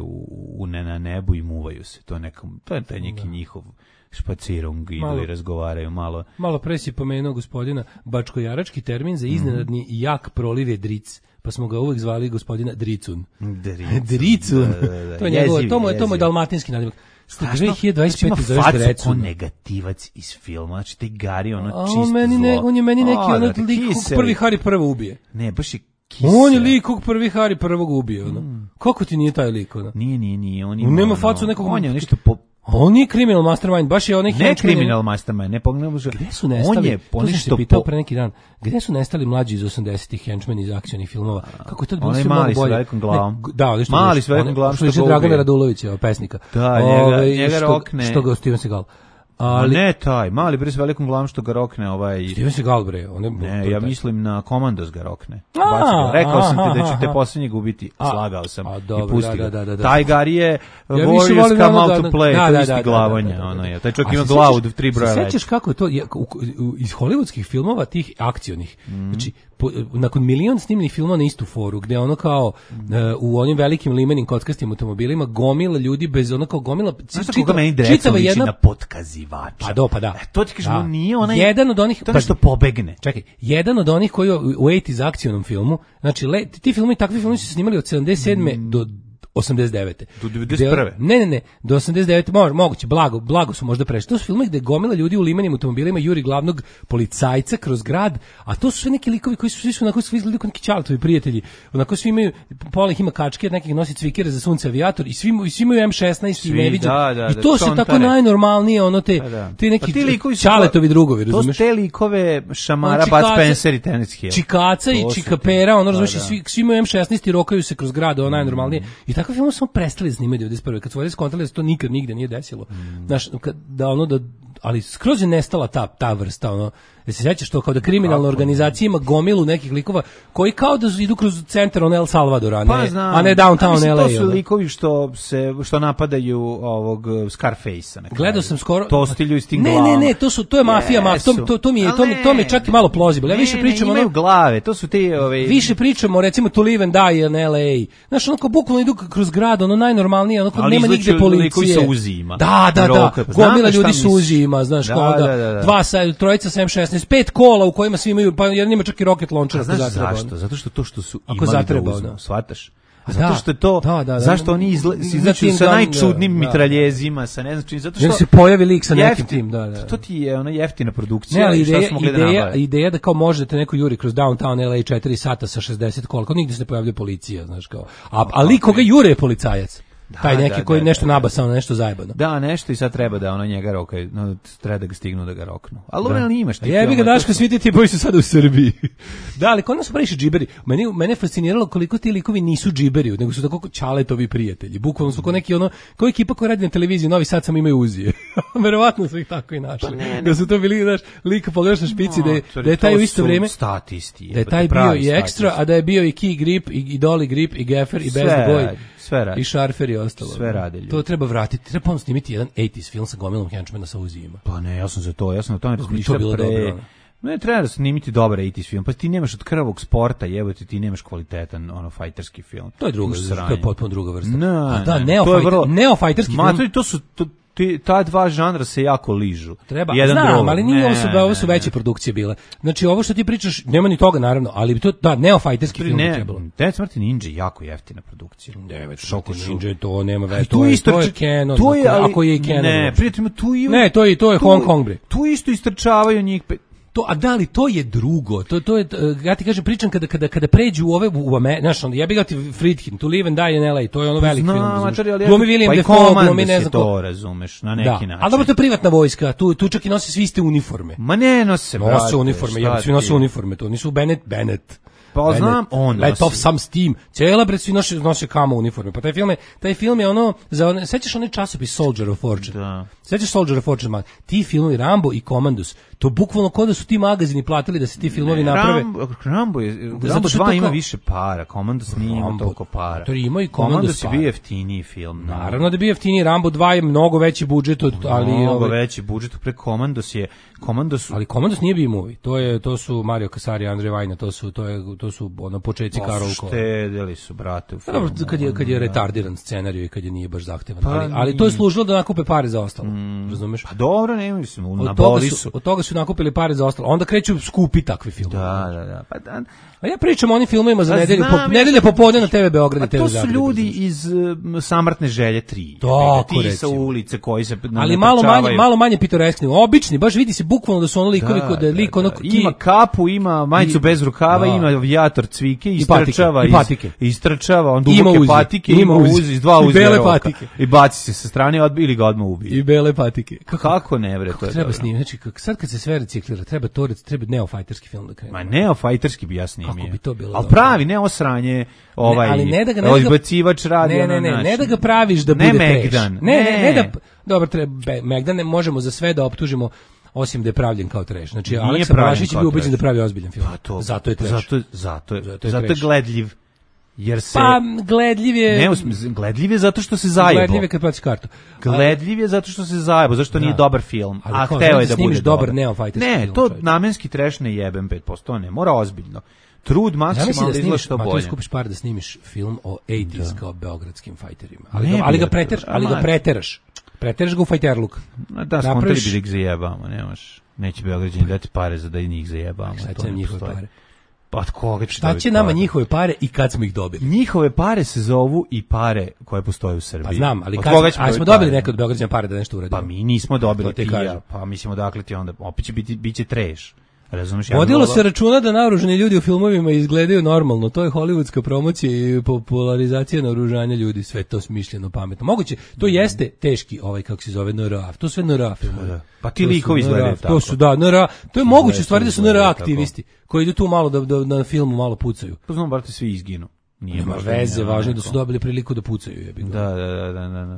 [SPEAKER 6] na nebu i muvaju se. To je taj neki njihov špacirung, idu i razgovaraju malo. Malo
[SPEAKER 7] pre si pomenuo gospodina, bačkojarački termin za iznenadni jak proliv je dric, pa smo ga uvek zvali gospodina Dricun. Dricun. To je njegov, to je dalmatinski nadimak.
[SPEAKER 6] Strašno, znači ima facu ko negativac iz filma, znači taj Gari, čisto zlo.
[SPEAKER 7] On je meni neki lik kog prvi Hari prvo ubije.
[SPEAKER 6] Ne, baš je kisel.
[SPEAKER 7] On je lik kog prvi Hari prvog ubije. Kako ti nije taj lik?
[SPEAKER 6] Nije. On
[SPEAKER 7] nema facu nekog...
[SPEAKER 6] On je nešto
[SPEAKER 7] on nije criminal mastermind, baš je onaj
[SPEAKER 6] ne criminal mastermind, ne pogledamo.
[SPEAKER 7] Gde su nestali? On je ponešto pitao pre neki dan. Gde su nestali mlađi iz 80-ih henchmen iz akcionih filmova? Kako je to bilo sve mnogo bolje?
[SPEAKER 6] Mali s velikom glavom.
[SPEAKER 7] Mali s velikom glavom što je Dragana Radulovića, pesnika.
[SPEAKER 6] Da, njega rokne.
[SPEAKER 7] Što ga Steven Seagal.
[SPEAKER 6] Ali ne taj, mali bre s velikom glavom što ga rokne
[SPEAKER 7] Steven Seagal bre,
[SPEAKER 6] ne, ja mislim na Komandos ga rokne. Rekao sam ti da ćete poslednjeg ubiti, slagao sam i pusti ga. Taj Gari je Warriors come out to play, to isti glavanja, taj čovjek ima glavu 3 broja veće.
[SPEAKER 7] Sećaš kako je to iz hollywoodskih filmova tih akcionih, znači nakon milion snimljenih filmova na istu foru, gde kao u onim velikim limenim kockastim automobilima gomila ljudi bez gomila
[SPEAKER 6] čitava jedna na potkazivača.
[SPEAKER 7] Pa da.
[SPEAKER 6] To ti kažem, nije onaj
[SPEAKER 7] jedan od onih
[SPEAKER 6] to što pobegne.
[SPEAKER 7] Čekaj, jedan od onih koji u 80s akcionom filmu, znači ti filmovi, takvi filmovi su se snimali od 77. do 89.
[SPEAKER 6] Do 91.
[SPEAKER 7] Ne, do 89. Moguće, blago su možda prešli. To su filmovi gde gomila ljudi u limenim automobilima juri glavnog policajca kroz grad, a to su sve neki likovi koji su svi su onako svi izgledaju kao neki Čaletovi prijatelji. Onako svi imaju, pola ih ima kačke, nekih nosi cvikere za sunce avijator i svi imaju M16 i ne viđu. I to se tako najnormalnije, ti neki Čaletovi drugovi, razumeš?
[SPEAKER 6] To te likove Šamara, Bud Spencer i Terence Hill.
[SPEAKER 7] Čikaca i Čikapera, razumeš, svi imaju M16 i rokaju se kroz grad, najnormalnije. I tako film smo prestali snimati 91. Kad su ovdje skontali da se to nikad nigde nije desilo. Znaš, ali skroz je nestala ta vrsta, da se sjećaš to kao da kriminalna organizacija ima gomilu nekih likova koji kao da idu kroz centar El Salvadora, a ne downtown LA.
[SPEAKER 6] To su likovi što napadaju ovog Scarface-a.
[SPEAKER 7] Gledao sam skoro...
[SPEAKER 6] To stilju iz tim glavama.
[SPEAKER 7] Ne, to je mafija, to mi je čak i malo plausible. Ja više pričam
[SPEAKER 6] imaju glave, to su ti...
[SPEAKER 7] Više pričamo, recimo To Live and Die in LA. Znaš, bukvalno idu kroz grad, najnormalnije, nema nigde policije.
[SPEAKER 6] Ali izliču uzima.
[SPEAKER 7] Da, gomila ljudi su uzima, znaš, trojica sa M16, 5 kola u kojima svi imaju, pa jedan ima čak i rocket launcher.
[SPEAKER 6] Znaš zašto? Zato što to što su imali da uzmu, shvataš? Zato što je to, zašto oni izlaču sa najčudnim mitraljezima, sa ne znam čim, zato što
[SPEAKER 7] se pojavi lik sa nekim tim,
[SPEAKER 6] to ti je ona jeftina produkcija. Ne,
[SPEAKER 7] ali ideja da kao možete neko juri kroz downtown LA 4 sata sa 60 kola, kao nigde se ne pojavlja policija, znaš kao, a lik koga jure je policajac. Taj neki koji nešto nabasao, nešto zajebano.
[SPEAKER 6] Da, nešto i sad treba da njega rokaju, treba da ga stignu da ga roknu. Ali ono imaš ti.
[SPEAKER 7] Jebi ga Daško, svi ti boji su sada u Srbiji. Da, ali kod nas su previše džiberi. Mene fasciniralo koliko ti likovi nisu džiberi, nego su tako Čaletovi prijatelji. Bukvalno su kao neki kao ekipa koja radi na televiziji, Novi Sad samo imaju uzije. Verovatno su ih tako i našli. Da su to bili, znaš, lika pogledaš na špici da je taj u isto vrijeme
[SPEAKER 6] statisti.
[SPEAKER 7] Da je taj bio i ekstra, a da je bio i Key Grip, i Dolly Grip, i Gaffer, i Best Boy. I Šarfer i ostalo.
[SPEAKER 6] Sve rade ljudi.
[SPEAKER 7] To treba vratiti. Treba ponovno snimiti jedan 80s film sa gomilom henchmena sa uzijima.
[SPEAKER 6] Pa ne, ja sam za to. Ja sam na tome razmišljao pre... Ne, treba da snimiti dobar 80s film. Pa ti nemaš od krvog sporta, jebote, ti nemaš kvalitetan fajterski film.
[SPEAKER 7] To je druga, to je potpuno druga vrsta.
[SPEAKER 6] Neofajterski film. To su... Ta dva žanra se jako ližu.
[SPEAKER 7] Treba, ali nije ovo su veće produkcije bile. Znači ovo što ti pričaš, nema ni toga naravno, ali to neofajterski film bi trebalo.
[SPEAKER 6] Devet smrti ninja je jako jeftina produkcija.
[SPEAKER 7] Devet smrti ninja, to nema veze, to je Canon, ako je i Canon.
[SPEAKER 6] Ne, prijateljima, tu ima...
[SPEAKER 7] Ne, to je Hong Kong, bre.
[SPEAKER 6] Tu isto istrčavaju njih...
[SPEAKER 7] A da li to je drugo? To je, ja ti kažem, pričam kada pređu u ove znaš, ja bih ga ti Friedkin, To Live and Die in LA, to je ono velik film. Glumi William Dafoe, glumi ne znam ko.
[SPEAKER 6] To razumeš, na neki način.
[SPEAKER 7] Ali dobro, to je privatna vojska, tu čak i nose svi iste uniforme.
[SPEAKER 6] Ma ne nose, brate.
[SPEAKER 7] Nose uniforme, svi nose uniforme, to nisu Bennett.
[SPEAKER 6] Pa znam, on
[SPEAKER 7] Let off some steam. Cijela bre svi nose kamo uniforme. Pa taj film je ono, sećaš onaj časopis Soldier of Fortune?
[SPEAKER 6] Da.
[SPEAKER 7] Sećaš Soldier of Fortune? Ti filmovi Rambo i Commandos, to bukvalno kao da su ti magazini platili da se ti filmovi naprave.
[SPEAKER 6] Rambo 2 ima više para, Commandos nije ima toliko para.
[SPEAKER 7] To ima i Commandos
[SPEAKER 6] je bio jeftiniji film.
[SPEAKER 7] Naravno da je bio jeftiniji, Rambo 2 je mnogo veći budžet od, ali
[SPEAKER 6] mnogo veći budžet pre Commandos.
[SPEAKER 7] Ali Commandos nije bio movie. To su Mario Casari, Andrej Vajna, to su ono početci Karolko.
[SPEAKER 6] Štedeli su brate u filmu.
[SPEAKER 7] Dobro, kad je retardiran scenarij i kad je nije baš zahtevan, ali to je služilo da nakupe pare za ostalo. Razumeš?
[SPEAKER 6] Pa dobro, ne mislim, na boli su.
[SPEAKER 7] Od toga su nakupili pare za ostalo. Onda kreću skupi takvi filmovi.
[SPEAKER 6] Da. Pa da.
[SPEAKER 7] A ja pričam o onim filmovima za nedelje popodne na TV Beograd i TV Zagreb.
[SPEAKER 6] To su ljudi iz Samrtne želje 3.
[SPEAKER 7] Tako
[SPEAKER 6] ti sa ulice koji se
[SPEAKER 7] ali malo manje pitoreskni. Obični, baš vidi se bukvalno da su ono likovi kod lik onog
[SPEAKER 6] ima kapu, ima majicu bez rukava, ima avijator cvike, istrčava, on duboke patike, ima uzi iz dva uzve roka i baci se sa strane ili ga odmah ubije.
[SPEAKER 7] I bele patike.
[SPEAKER 6] Kako ne bre, to je
[SPEAKER 7] treba snimati. Znači sad kad se sve reciklira, treba neofajterski film da krene.
[SPEAKER 6] Ma neofajterski bi ja snimio.
[SPEAKER 7] Kako bi to bilo?
[SPEAKER 6] Al pravi, ne osranje, izbacivač radi.
[SPEAKER 7] Ne da ga praviš da bude
[SPEAKER 6] Megdan.
[SPEAKER 7] Ne da dobro, treba Megdan, ne možemo za sve da optužimo osim da je pravljen kao trash. Znači Aleksa Brašić je bio ubeđen da pravi ozbiljan film. Zato je trash.
[SPEAKER 6] Zato je gledljiv. Jer se
[SPEAKER 7] gledljiv je.
[SPEAKER 6] Gledljiv je zato što se zajebo.
[SPEAKER 7] Gledljiv je kad platiš kartu.
[SPEAKER 6] Gledljiv je zato što se zajebo, zašto nije dobar film. A hteo je da bude
[SPEAKER 7] dobar neofajterski film.
[SPEAKER 6] Ne, to namenski trash ne jebem 5%, ne, mora ozbiljno. Trud maksimalno izgleda što bolje.
[SPEAKER 7] Ma ti skupiš pare da snimiš film o 80s kao beogradskim fajterima. Ali ga preteraš. Preteraš ga u fajterluk.
[SPEAKER 6] Da, skontali bi da ih zajebamo, nemaš. Neće Beograđani dati pare za da i njih zajebamo.
[SPEAKER 7] Šta će njihove pare?
[SPEAKER 6] Pa od koga će
[SPEAKER 7] šta će nama njihove pare i kad smo ih dobili?
[SPEAKER 6] Njihove pare se zovu i pare koje postoje u Srbiji.
[SPEAKER 7] Pa znam, ali kad smo dobili neke od Beograđana pare da nešto uradimo?
[SPEAKER 6] Pa mi nismo dobili ti ja. Pa mislimo dakle ti onda opet će biti trash. Razumeš,
[SPEAKER 7] vodilo se računa da naoružani ljudi u filmovima izgledaju normalno. To je hollywoodska promocija i popularizacija naoružanja ljudi. Sve to smišljeno, pametno. Moguće, to jeste teški, kako se zove, NRA. To sve NRA filmovi.
[SPEAKER 6] Pa ti likovi izgledaju tako.
[SPEAKER 7] To su, NRA. To je moguće stvari da su NRA aktivisti, koji idu tu malo da na filmu malo pucaju.
[SPEAKER 6] Pa znam, bar te svi izginu.
[SPEAKER 7] Nema veze, važno je da su dobili priliku da pucaju.
[SPEAKER 6] Da.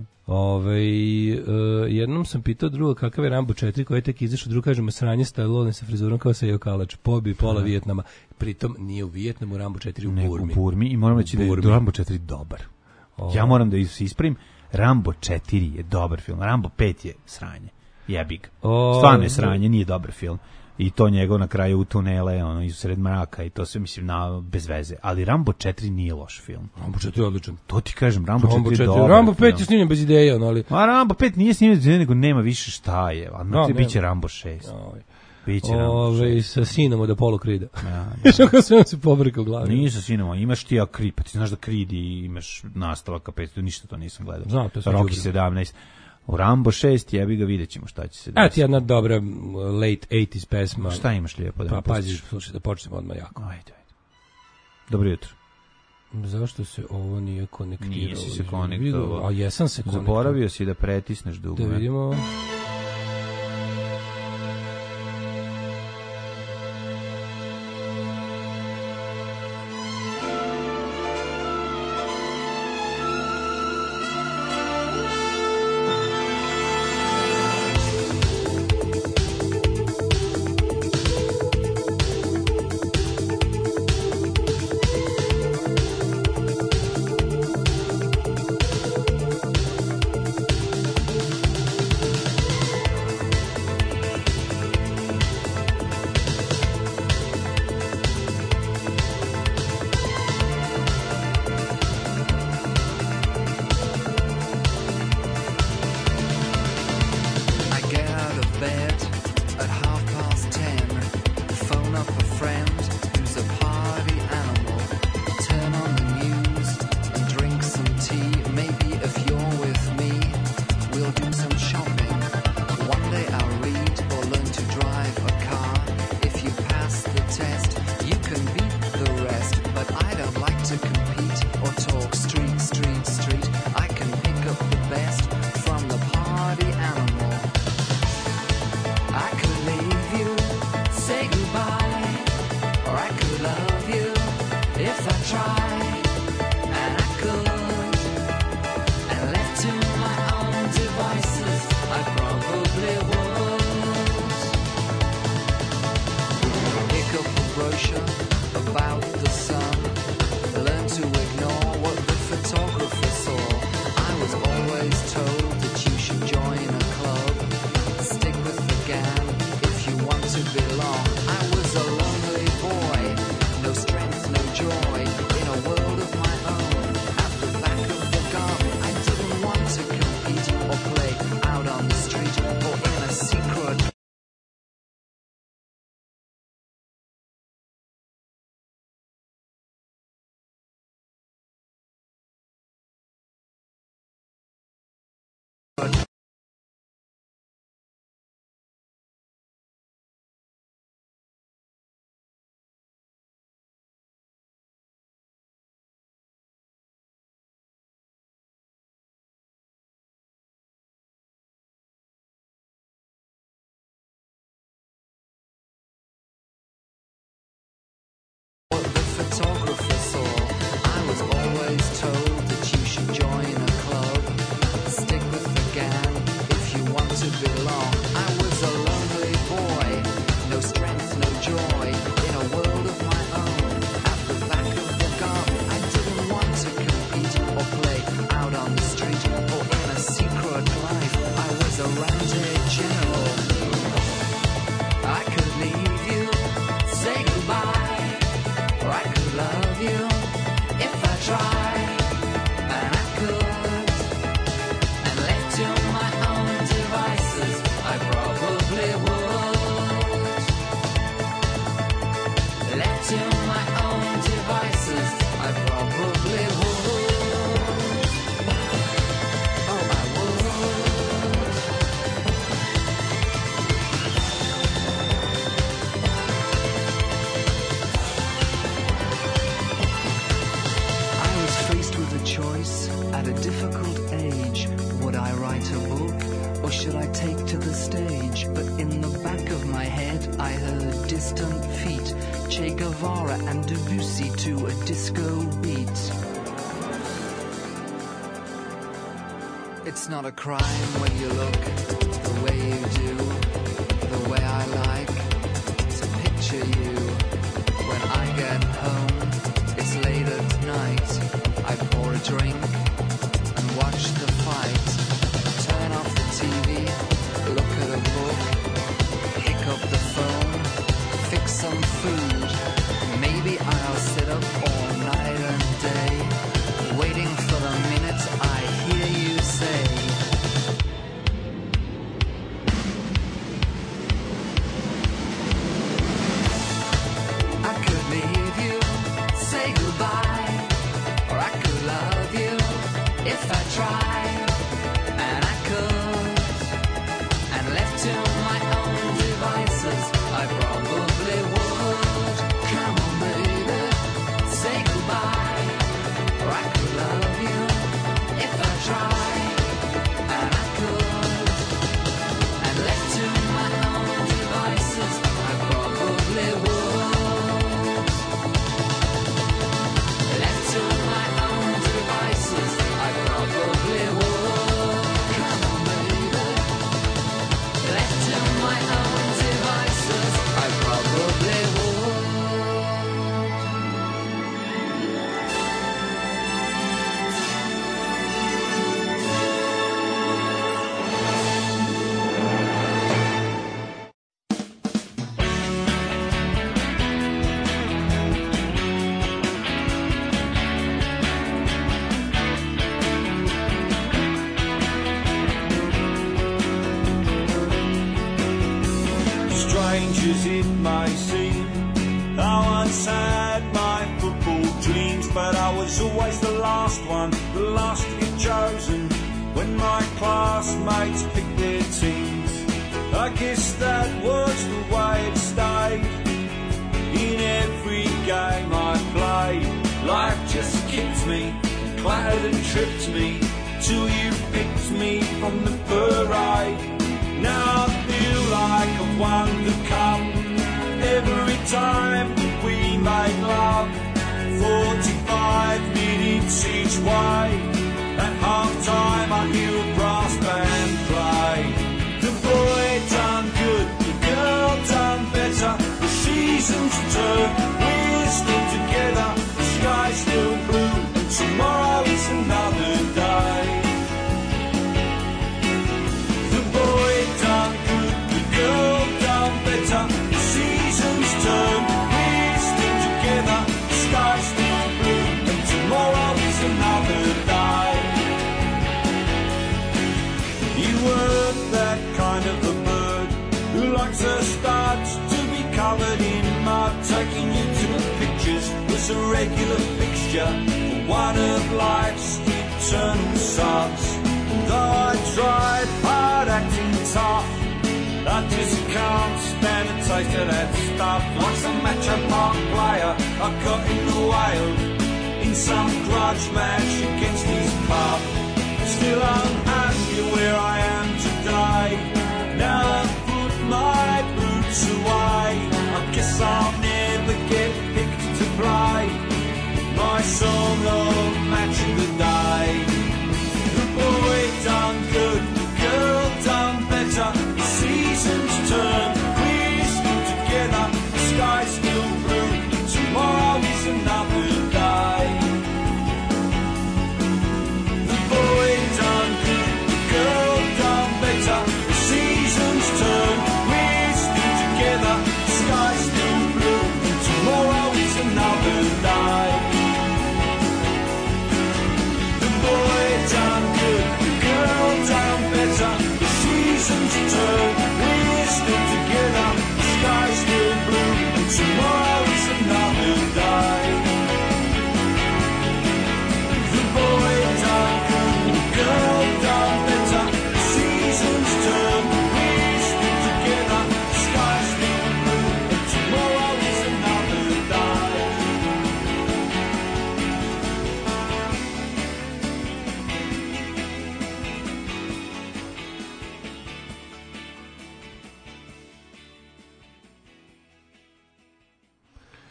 [SPEAKER 7] Jednom sam pitao druga kakav je Rambo 4 koji je tek izašao, drugo kažemo sranje Stallone sa frizurom kao sa Jokalač, pobi pola Vijetnama, pritom nije u Vijetnamu, Rambo 4 u
[SPEAKER 6] Burmi. I moram reći da je Rambo 4 dobar. Ja moram da se ispravim, Rambo 4 je dobar film, Rambo 5 je sranje, jebi ga. Stvarno je sranje, nije dobar film. I to njegov na kraju u tunele, iz sred mraka i to sve mislim bez veze. Ali Rambo 4 nije loš film.
[SPEAKER 7] Rambo 4 je odličan.
[SPEAKER 6] To ti kažem, Rambo 4 je dobar.
[SPEAKER 7] Rambo 5 je snimljen bez ideje, ali...
[SPEAKER 6] A Rambo 5 nije snimljen bez ideje, nego nema više šta je. A biće Rambo 6. Biće Rambo 6.
[SPEAKER 7] Sa sinom od Apollo Creeda. Što kao sve se pobrka u glavi.
[SPEAKER 6] Nije sa sinom, imaš ti Creed, pa ti znaš da Creed i imaš nastavak 5, ništa to nisam gledao.
[SPEAKER 7] Znam, to
[SPEAKER 6] sam Rocky 17. U Rambo 6 jebi ga, vidjet ćemo šta će se desiti.
[SPEAKER 7] Evo ti jedna dobra late 80s pesma.
[SPEAKER 6] Šta imaš lijepo da
[SPEAKER 7] pa paziš, slušaj, da počnemo odmah jako.
[SPEAKER 6] Ajde. Dobro jutro.
[SPEAKER 7] Zašto se ovo nije konektiralo?
[SPEAKER 6] Nisi se konektovao.
[SPEAKER 7] A jesam se konektovao.
[SPEAKER 6] Zaboravio si da pretisneš dugme.
[SPEAKER 7] Da vidimo...
[SPEAKER 8] choice at a difficult age. Would I write a book or should I take to the stage? But in the back of my head I heard distant feet, Che Guevara and Debussy to a disco beat. It's not a crime when you look the way you do, the way I like to picture you. When I get home, it's late at night, I pour a drink and watch the fight. Turn off the TV, look at a book, pick up the phone, fix some food. Maybe I'll sit up all night and day, waiting for the minute I hear you say, I could leave you, say goodbye, or I could love you if I tried, and I could, and left to my own devices, I probably would. Come on baby, say goodbye, or I could love you if I tried, and I could, and left to my own devices, I probably would. Left to my own devices, I probably would. Come on baby, left to my own devices, I probably would.
[SPEAKER 1] Strange as it may seem, I once had my football dreams, but I was always the last one, the last to get chosen when my classmates picked their teams. I guess that was the way it stayed. In every game I played, life just kicked me, clattered and tripped me, till you picked me from the parade. Now I feel like I've won the cup every time we made love. 45 minutes each way. At half time I hear a brass band play. The boy done good, the girl done better. The seasons turn, we're still together. The sky's still blue, and tomorrow is another day. The boy done good, the girl done better. The seasons turn, we're still together. The sky's still blue, and tomorrow is another day. You weren't that kind of a bird who likes her studs to be covered in mud. Taking you to the pictures was a regular fixture for one of life's eternal subs. Though I tried hard acting tough, I just can't stand the taste of that stuff. Like some matcha park player I got in the way of, in some grudge match against his pub. Still I'm happy where I am today. Now I've put my boots away, I guess I'll never get picked to play my song of match of the day. The boy done good, the girl done better. The seasons turn, we're still together. The sky's still blue, tomorrow is another day.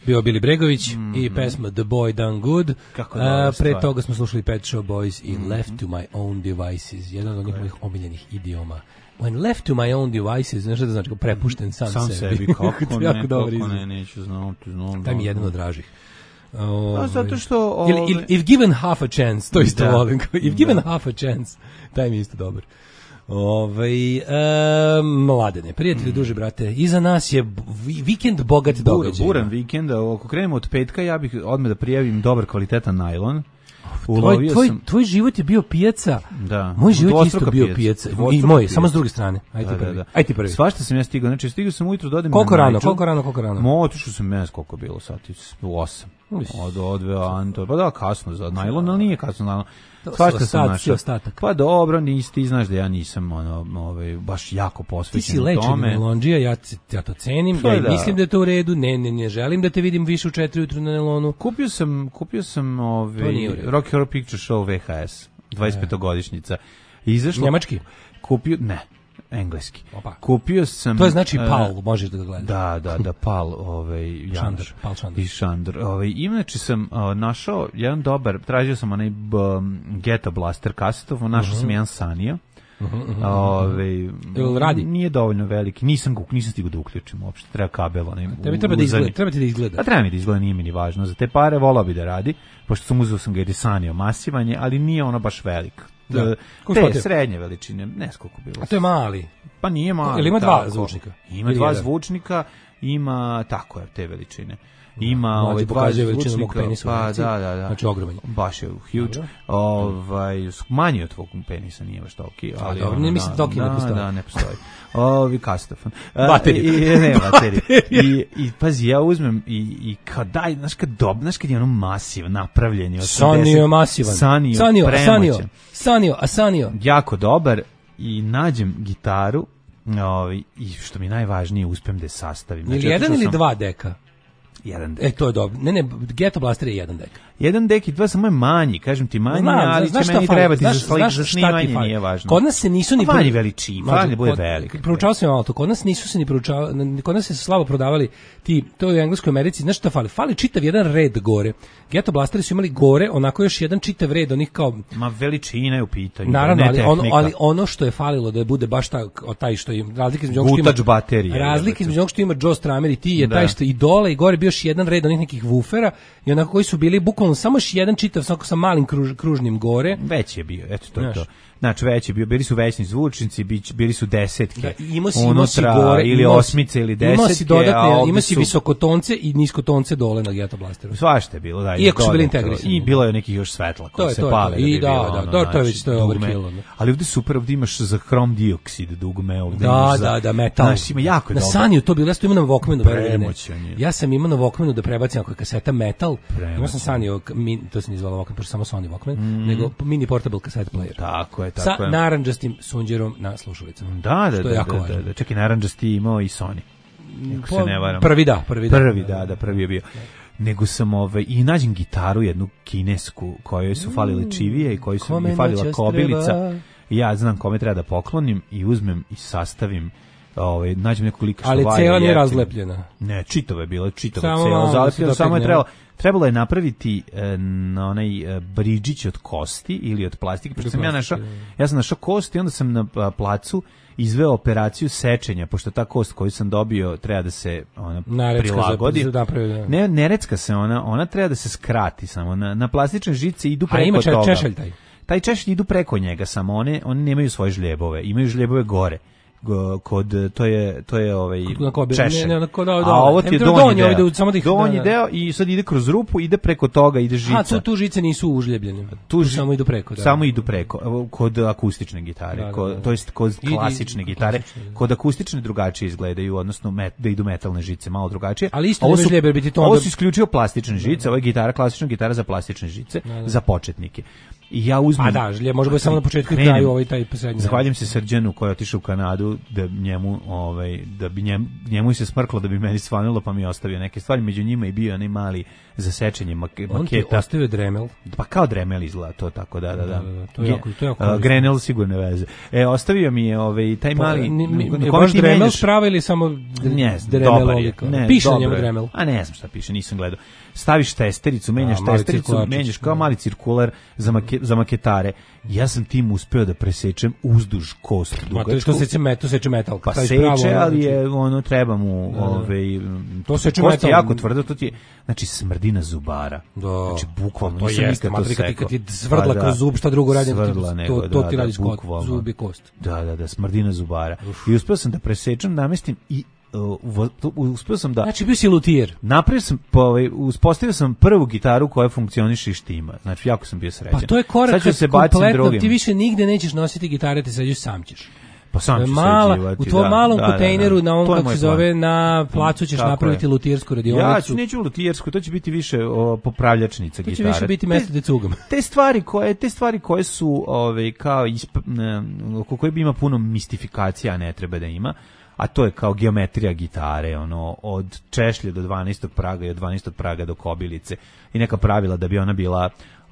[SPEAKER 7] bio Bili Bregović i pesma The Boy Done Good. Pre toga smo slušali Pet Shop Boys i Left to My Own Devices, jedan od njihovih omiljenih idioma. When left to my own devices, znaš šta da znači, prepušten sam sebi.
[SPEAKER 6] Kako ne, neću znati.
[SPEAKER 7] Taj mi je jedan od dražih.
[SPEAKER 6] Zato što...
[SPEAKER 7] If given half a chance, to isto volim. If given half a chance, taj mi je isto dobar. Mladene, prijatelji, duže brate, iza nas je vikend bogat događaj.
[SPEAKER 6] Buran vikend, ako krenemo od petka, ja bih odmah da prijavim dobar kvalitetan najlon.
[SPEAKER 7] Tvoj život je bio pijaca.
[SPEAKER 6] Da.
[SPEAKER 7] Moj život je isto bio pijaca. I moj, samo s druge strane. Ajde ti prvi.
[SPEAKER 6] Svašta sam ja stigao. Znači, stigao sam ujutro da odem na
[SPEAKER 7] Koliko rano?
[SPEAKER 6] Otišao sam, ne znam koliko je bilo sati, u 8. Odveo Anto. Pa da, kasno za najlon, ali nije kasno najlon. Svašta sam našao. Pa dobro, ti znaš da ja nisam baš jako posvećen tome.
[SPEAKER 7] Ti si lečen najlondžija, ja to cenim, ja mislim da je to u redu, ne želim da te vidim više u 4 ujutru na najlonu.
[SPEAKER 6] Kupio sam Rocky Horror Picture Show VHS, 25-godišnjica.
[SPEAKER 7] Njemački?
[SPEAKER 6] Ne. Engleski. Opa. Kupio sam...
[SPEAKER 7] To je znači Pal, možeš da ga gledaš.
[SPEAKER 6] Da, Pal, Šandr. Inače sam našao jedan dobar, tražio sam onaj Ghetto Blaster kasetov, našao sam jedan Sanio.
[SPEAKER 7] Radi?
[SPEAKER 6] Nije dovoljno veliki, nisam stigao da uključim uopšte, treba kabel.
[SPEAKER 7] Treba ti da izgleda.
[SPEAKER 6] A treba mi da izgleda, nije mi ni važno. Za te pare volao bi da radi, pošto uzeo sam ga i Sanio masivanje, ali nije ono baš velik. Te srednje veličine, ne skoliko bilo.
[SPEAKER 7] A to je mali?
[SPEAKER 6] Pa nije mali.
[SPEAKER 7] Ili ima dva zvučnika?
[SPEAKER 6] Ima dva zvučnika, ima, tako je, te veličine. Ima dva zvučnika, pa da.
[SPEAKER 7] Znači ogroman.
[SPEAKER 6] Baš je huge. Manji od tvog penisa, nije baš toki.
[SPEAKER 7] Ali dobro, ne mislim toki ne postoji.
[SPEAKER 6] Da, ne postoji. Kastofon.
[SPEAKER 7] Baterije.
[SPEAKER 6] Ne, baterije. I pazi, ja uzmem i kao daj, znaš kad je ono masiv napravljen.
[SPEAKER 7] Sanio masivan. Sanio.
[SPEAKER 6] Jako dobar i nađem gitaru i što mi najvažnije uspem da je sastavim.
[SPEAKER 7] Ili jedan ili dva deka?
[SPEAKER 6] Jedan dek.
[SPEAKER 7] To je dobro. Ne, Ghetto Blaster je jedan dek.
[SPEAKER 6] Jedan dek i dva samo je manji, kažem ti manji, ali će meni trebati za snimanje, nije važno.
[SPEAKER 7] Kod nas se nisu ni...
[SPEAKER 6] Manji veličini, manji bude velik.
[SPEAKER 7] Proučavao sam malo to, kod nas nisu se ni proučavali, kod nas se slabo prodavali to je u Engleskoj Americi, znaš šta fali? Fali čitav jedan red gore. Ghetto Blasteri su imali gore, onako još jedan čitav red, onih kao...
[SPEAKER 6] Ma veličina je u pitanju,
[SPEAKER 7] naravno, ali ono što je falilo da bude baš taj što im... Razlika između onog što ima Joe Stramer i ti je taj što i dole i gore bio još jedan red onih nekih wufera i onako koji su bili bukvalno samo još jedan čitav sa malim kružnim gore.
[SPEAKER 6] Već je bio, eto to je to. Znači već je bio, bili su većni zvučnici, bili su desetke.
[SPEAKER 7] Imao si gore,
[SPEAKER 6] ili osmice ili desetke.
[SPEAKER 7] Ima si visokotonce i niskotonce dole na Ghetto Blasteru.
[SPEAKER 6] Svašta je bilo, da.
[SPEAKER 7] Iako su bili integrisani.
[SPEAKER 6] I bilo je nekih još svetla koji se pale.
[SPEAKER 7] I to je već overkill.
[SPEAKER 6] Ali ovdje super, ovdje imaš za hrom dioksid dugme.
[SPEAKER 7] Da, metal.
[SPEAKER 6] Znaš, ima jako
[SPEAKER 7] na
[SPEAKER 6] dobro.
[SPEAKER 7] Saniju to bilo, ja sam imao na Walkmanu. Ja sam imao na Walkmanu da prebacim ako je kaseta metal. Imao sam Saniju, to se nije zvalo Walkman, pošto samo Sony Walkman, nego mini portable cassette player.
[SPEAKER 6] Tako je.
[SPEAKER 7] Sa narandžastim sunđerom na slušalicama.
[SPEAKER 6] Da. Čekaj, narandžasti imao i Sony. Ako se ne varam.
[SPEAKER 7] Prvi je bio.
[SPEAKER 6] Nego sam i nađem gitaru jednu kinesku kojoj su falile čivije i kojoj su mi falila kobilica. I ja znam kome treba da poklonim i uzmem i sastavim. Nađem nekog lika što
[SPEAKER 7] ali cela nije razlepljena.
[SPEAKER 6] Ne, čitava je bila, cela zalepljena, samo je trebalo je napraviti na onaj bridžić od kosti ili od plastike, pošto sam ja sam našao kost i onda sam na placu izveo operaciju sečenja, pošto ta kost koju sam dobio treba da se prilagodi. Ne recka se, ona treba da se skrati samo. Na plastične žice idu preko toga.
[SPEAKER 7] A ima češelj
[SPEAKER 6] taj češelj idu preko njega, samo oni nemaju svoje žljebove, imaju žljebove gore. To je češelj. A ovo ti je donji deo i sad ide kroz rupu, ide preko toga, ide žica.
[SPEAKER 7] Tu žice nisu užljebljene. Tu samo idu preko.
[SPEAKER 6] Samo idu preko, kod akustične gitare, to jest kod klasične gitare. Kod akustične drugačije izgledaju, odnosno da idu metalne žice, malo drugačije.
[SPEAKER 7] Ali isto ne žljebe biti to.
[SPEAKER 6] Ovo su isključivo plastične žice, ovo je gitara, klasična gitara za plastične žice, za početnike. I ja uzmem...
[SPEAKER 7] može biti samo na početku i kraju taj poslednji.
[SPEAKER 6] Zahvaljujem se Srđanu koji je otišao u Kanadu da njemu da bi njemu se smrklo da bi meni svanilo, pa mi je ostavio neke stvari, među njima i bio onaj mali za sečenje maketa.
[SPEAKER 7] On ti ostavio Dremel?
[SPEAKER 6] Pa kao Dremel izgleda to tako, da.
[SPEAKER 7] To je jako
[SPEAKER 6] Grenell sigurno veze. Ostavio mi je taj mali...
[SPEAKER 7] baš Dremel sprava ili samo Dremel olika? Piše na njemu Dremel.
[SPEAKER 6] A ne znam šta piše, nisam gledao. Staviš testericu, menjaš testericu, menjaš kao mali cirkular za maketare. Ja sam tim uspeo da presečem uzduž kost dugačku.
[SPEAKER 7] To seče metal.
[SPEAKER 6] Pa seče, ali je treba mu
[SPEAKER 7] to seče
[SPEAKER 6] metal.
[SPEAKER 7] Kost je
[SPEAKER 6] jako tvrdo, to ti je, znači smrdina zubara. Znači bukvalno
[SPEAKER 7] to jeste, kad ti svrdla kroz zub, šta drugo radim, to ti radi zub i kost.
[SPEAKER 6] Da, smrdina zubara. I uspeo sam da presečem, namestim i uspeo sam da...
[SPEAKER 7] Znači bio si lutijer.
[SPEAKER 6] Uspostavio sam prvu gitaru koja funkcioniše i štima. Znači jako sam bio srećan.
[SPEAKER 7] Pa to je korak kompletno, ti više nigde nećeš nositi gitare, ti sređeš sam ćeš.
[SPEAKER 6] Pa sam ću sređivati.
[SPEAKER 7] U tvojom malom kontejneru na ovom, kako se zove, na placu ćeš napraviti lutijersku radionicu.
[SPEAKER 6] Ja neću lutijersku, to će biti više popravljačnica gitare.
[SPEAKER 7] To će više biti mesto decugama.
[SPEAKER 6] Te stvari koje su kao oko koje bi ima puno mistifikacija, ne treba da ima. A to je kao geometrija gitare, od češlje do 12. praga i od 12. praga do kobilice i neka pravila da bi ona bila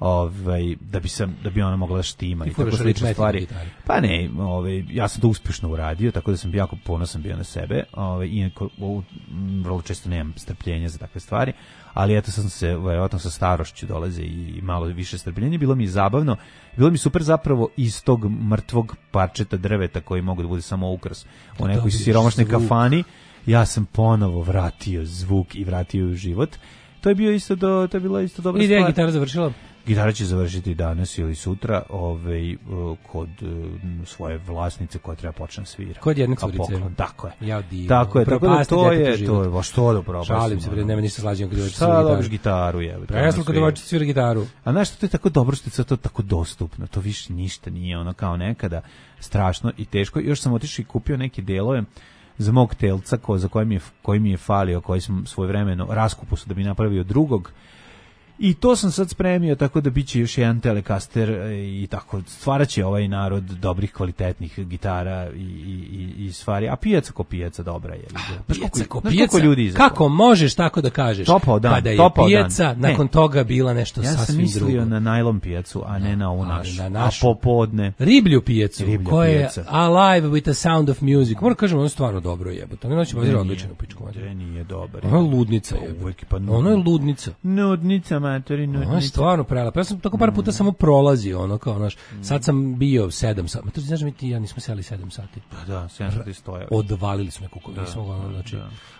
[SPEAKER 6] da bi ona mogla da štima i tako slične stvari. Pa ne, ja sam to uspješno uradio, tako da sam jako ponosan bio na sebe, iako vrlo često nemam strpljenja za takve stvari, ali eto sam se, verovatno sa starošću dolaze i malo više strpljenja, bilo mi zabavno, bilo mi super zapravo iz tog mrtvog parčeta drveta koji mogu da bude samo ukras u nekoj siromašnoj kafani, ja sam ponovo vratio zvuk i vratio u život. To je bila isto dobra stvar.
[SPEAKER 7] Ideja gitara završila?
[SPEAKER 6] Gitara će završiti danas ili sutra kod svoje vlasnice koja treba počne svira.
[SPEAKER 7] Kod jedne curice.
[SPEAKER 6] Tako je.
[SPEAKER 7] Ja divno.
[SPEAKER 6] Tako je, to je baš to da propasti.
[SPEAKER 7] Šalim se, nema ništa slađenja kad dođe
[SPEAKER 6] svira gitaru. Gitaru je.
[SPEAKER 7] Preslo kad dođe svira gitaru.
[SPEAKER 6] A znaš što to je tako dobro što je to tako dostupno. To više ništa nije ono kao nekada strašno i teško. Još sam otišao i kupio neke delove za mog telca koji mi je falio, koji sam svojevremeno raskupo da bi napravio drugog. I to sam sad spremio, tako da biće još jedan Telecaster i tako stvaraće ovaj narod dobrih kvalitetnih gitara i stvari, a pijaca ko pijaca dobra je.
[SPEAKER 7] Pijaca ko pijaca, kako možeš tako da kažeš? Kada je pijaca, nakon toga bila nešto sasvim drugo. Ja sam mislio na
[SPEAKER 6] najlon pijacu, a ne na ovu našu. A popodne.
[SPEAKER 7] Riblju pijacu, koja je alive with the sound of music. Moram kažem, ono je stvarno dobro jebote. Ono noći bazira odlično u pičku.
[SPEAKER 6] Nije dobar.
[SPEAKER 7] Ono je ludnica jebote. Ono je ludnica.
[SPEAKER 6] Nudnica,
[SPEAKER 7] ono je stvarno prelepo. Ja sam tako par puta samo prolazio, sad sam bio 7 sati. To znaš mi ti ja nismo seli 7 sati.
[SPEAKER 6] Da, 7 sati stoja.
[SPEAKER 7] Odvalili smo kuku, nismo znači.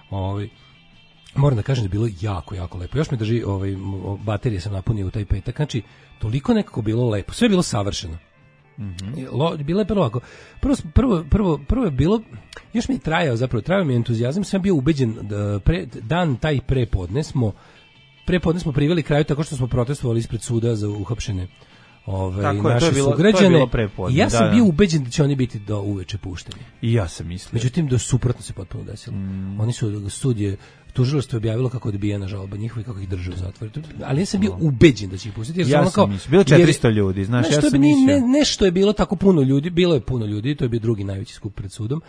[SPEAKER 7] Moram da kažem da je bilo jako, jako lepo. Još mi drži, baterije sam napunio u taj petak. Znači, toliko nekako bilo lepo. Sve je bilo savršeno. Bilo je prvo ovako. Prvo je bilo, još mi je trajao mi je entuzijazam, sam bio ubeđen da dan taj prepodne smo priveli kraju tako što smo protestovali ispred suda za uhapšene naše sugrađane. I ja sam bio ubeđen da će oni biti do uveče pušteni.
[SPEAKER 6] I ja sam mislio.
[SPEAKER 7] Međutim, do suprotno se potpuno desilo. Oni su studije, tužilaštvo je objavilo kako je odbijena žalba njihova i kako ih drže u zatvoru. Ali ja sam bio ubeđen da će ih pustiti.
[SPEAKER 6] Ja sam mislio. Bilo 400 ljudi, znaš, ja sam mislio.
[SPEAKER 7] Nešto je bilo tako puno ljudi, bilo je puno ljudi, to je bio drugi najveći skup pred sudom.